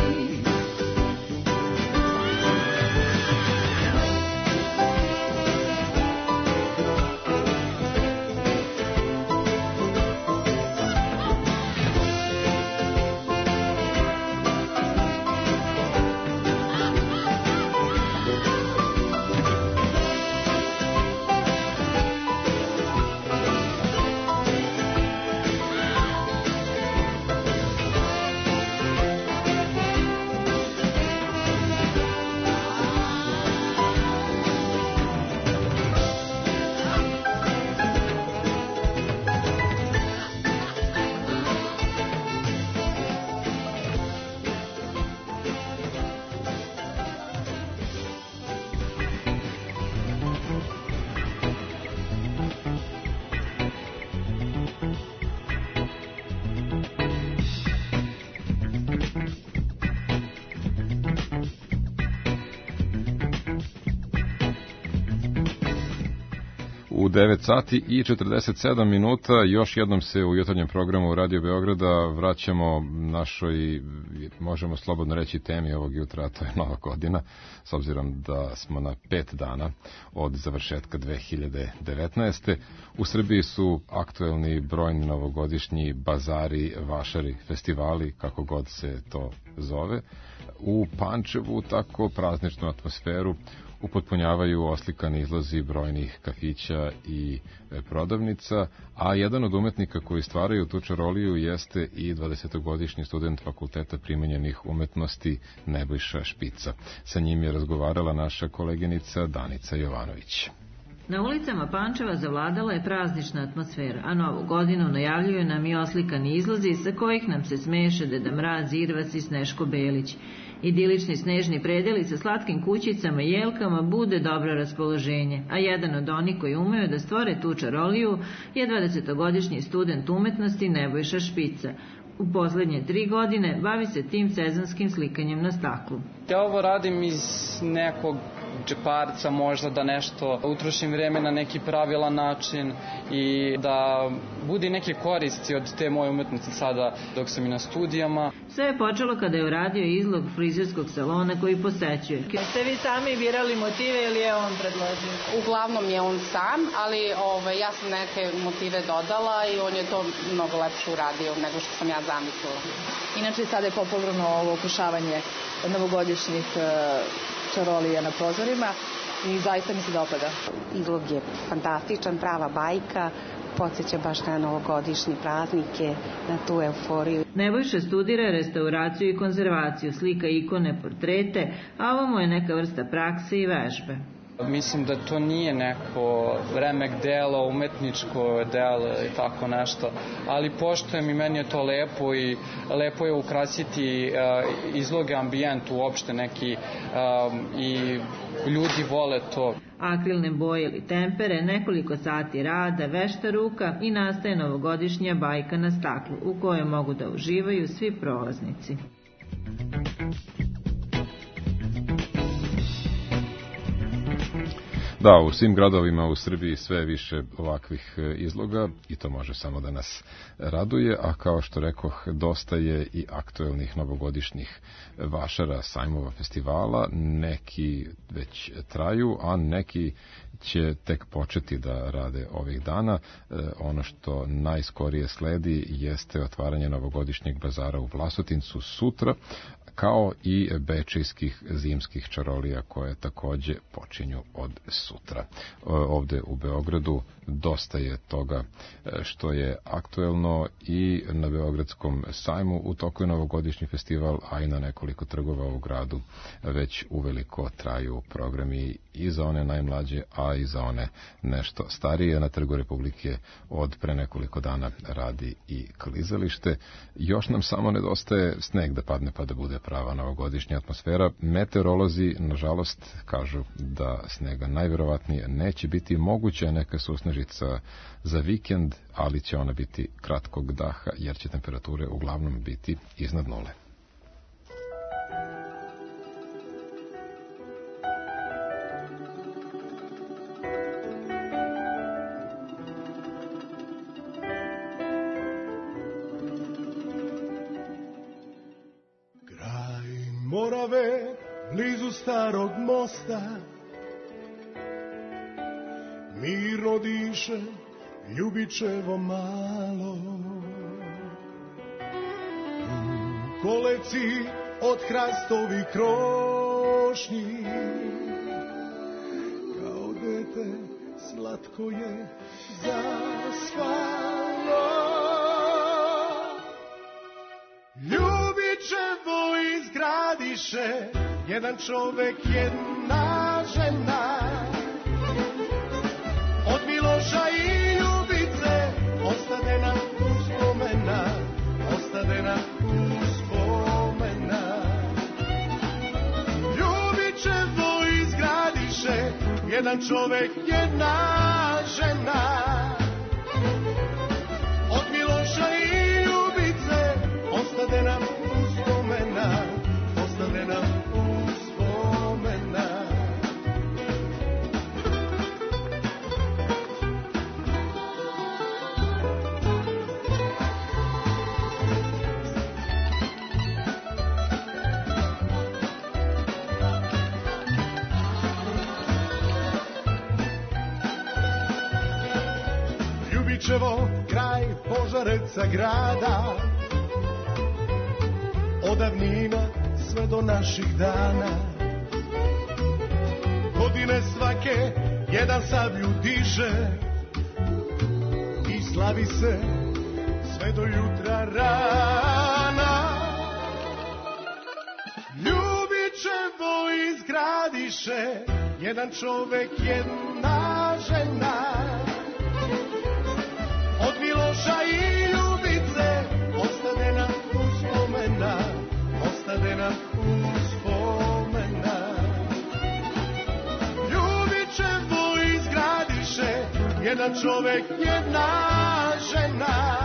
U devet sati i četrdeset sedam minuta još jednom se u jutarnjem programu Radio Beograda vraćamo našoj, možemo slobodno reći, temi ovog jutra, a to je Nova godina, s obzirom da smo na pet dana od završetka dve hiljade devetnaeste. U Srbiji su aktuelni brojni novogodišnji bazari, vašari, festivali, kako god se to zove. U Pančevu tako prazničnu atmosferu upotpunjavaju oslikani izlazi brojnih kafića i prodavnica, a jedan od umetnika koji stvaraju tu čaroliju jeste i dvadesetogodišnji student Fakulteta primenjenih umetnosti Nebojša Špica. Sa njim je razgovarala naša koleginica Danica Jovanović. Na ulicama Pančeva zavladala je praznična atmosfera, a novu godinu najavljuju nam i oslikani izlozi sa kojih nam se smeše Deda Mraz, Irvac i Sneško Belić. Idilični snežni predeli sa slatkim kućicama i jelkama bude dobro raspoloženje, a jedan od onih koji umeju da stvore tu čaroliju je dvadesetogodišnji student umetnosti Nebojša Špica. U poslednje tri godine bavi se tim sezonskim slikanjem na staklu. Ja ovo radim iz nekog džeparca, možda da nešto utrošim vreme na neki pravilan način i da bude neke koristi od te moje umetnosti sada dok sam i na studijama. Sve je počelo kada je uradio izlog frizerskog salona koji posećuje. Ste vi sami birali motive ili je on predložio? Uglavnom je on sam, ali ove, ja sam neke motive dodala i on je to mnogo lepše uradio nego što sam ja zamislila. Inače sada je popularno ovo okušavanje novogodišnjih čarolija na prozorima i zaista mi se dopada. Izlog je fantastičan, prava bajka, podsjeća baš na novogodišnje praznike, na tu euforiju. Nebojša studira restauraciju i konzervaciju, slika ikone, portrete, a ovo mu je neka vrsta prakse i vežbe. Mislim da to nije neko remek delo, umetničko delo i tako nešto, ali poštujem i meni je to lepo i lepo je ukrasiti uh, izloge, ambijent uopšte neki um, i ljudi vole to. Akrilne boje ili tempere, nekoliko sati rada, vešta ruka i nastaje novogodišnja bajka na staklu u kojoj mogu da uživaju svi prolaznici. Da, u svim gradovima u Srbiji sve više ovakvih izloga i to može samo da nas raduje, a kao što rekoh, dosta je i aktuelnih novogodišnjih vašara, sajmova, festivala, neki već traju, a neki će tek početi da rade ovih dana. E, ono što najskorije sledi jeste otvaranje novogodišnjeg bazara u Vlasotincu sutra, kao i bečejskih zimskih čarolija koje takođe počinju od sutra. Ovde u Beogradu dosta je toga što je aktuelno i na Beogradskom sajmu u toku je novogodišnji festival, a i na nekoliko trgova u gradu već uveliko traju programi i za one najmlađe, a i za one nešto starije. Na Trgu Republike od pre nekoliko dana radi i klizalište. Još nam samo nedostaje sneg da padne pa da bude prava novogodišnja atmosfera. Meteorolozi, nažalost, kažu da snega najverovatnije neće biti, moguća neka susnežica za vikend, ali će ona biti kratkog daha, jer će temperature uglavnom biti iznad nule. Morave, blizu starog mosta, mirno diše Ljubičevo malo. U koleci od hrastovi krošnji, kao dete slatko je zaspalo. Ljubičevo izgradiše jedan čovek, jedna žena. Od Miloša i Ljubice ostade nam uspomena, ostade nam uspomena. Ljubičevo izgradiše jedan čovek, jedna žena. Od Miloša i Ljubice ostade nam uspomena, ostade nam uspomena. Ljubičevo, kraj Požareca grada, od davnina sve do naših dana. Godine svake jedan sablju diže i slavi se sve do jutra rana. Ljubičevo izgradiše jedan čovek, jedna žena. Od Miloša i Ljubice ostade nam uspomena, ostade nam uspomena. Ljubičevo izgradiše jedan čovek, jedna žena.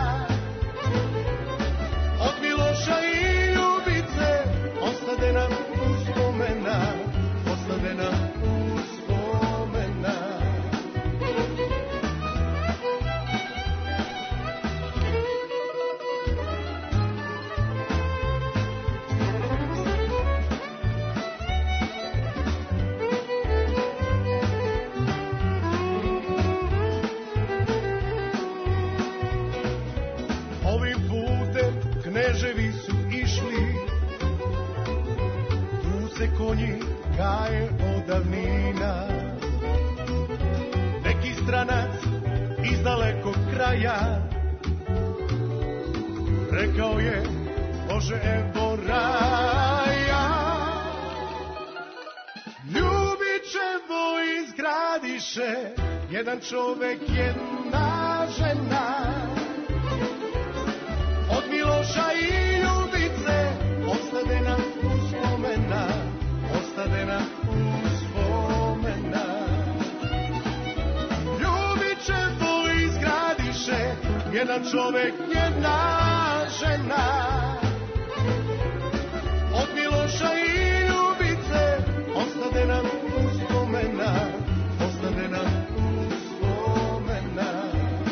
Od Miloša i Ljubice ostade nam uspomena, ostade nam uspomena. ježevi su išli, tu se konji gaje od davnina. Neki stranac iz dalekog kraja rekao je, Bože, evo raja. Ljubićevo izgradiše jedan čovek, jedna žena. Od Miloša i Ljubice ostade nam uspomena, ostade nam uspomena. Ljubićevo izgradiše jedan čovek, jedna žena. Od Miloša i Ljubice ostade nam uspomena, ostade nam uspomena.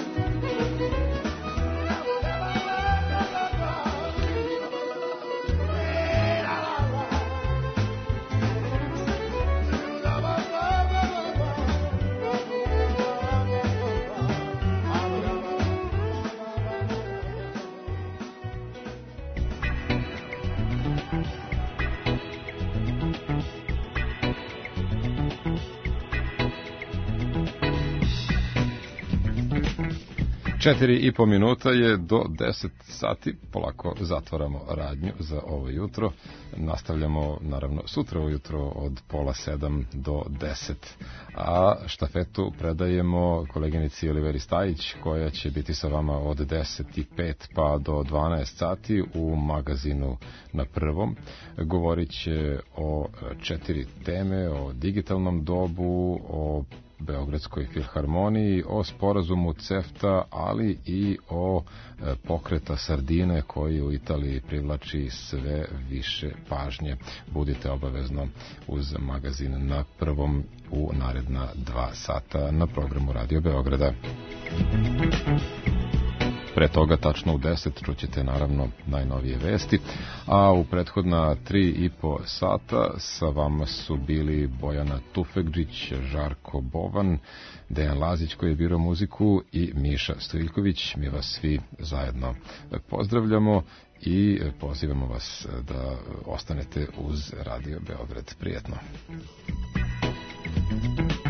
Četiri i po minuta je do deset sati, polako zatvaramo radnju za ovo jutro. Nastavljamo naravno sutra ujutro od pola sedam do deset. A štafetu predajemo koleginici Oliveri Stajić, koja će biti sa vama od deset i pet pa do dvanaest sati u magazinu Na prvom. Govorit će o četiri teme, o digitalnom dobu, o Beogradskoj filharmoniji, o sporazumu CEFTA, ali i o e, pokreta sardine koji u Italiji privlači sve više pažnje. Budite obavezno uz magazin Na prvom u naredna dva sata na programu Radio Beograda. Pre toga, tačno u deset, čućete naravno najnovije vesti, a u prethodna tri i po sata sa vama su bili Bojana Tufegđić, Žarko Bovan, Dejan Lazić koji je birao muziku i Miša Stojiljković. Mi vas svi zajedno pozdravljamo i pozivamo vas da ostanete uz Radio Beograd. Prijetno.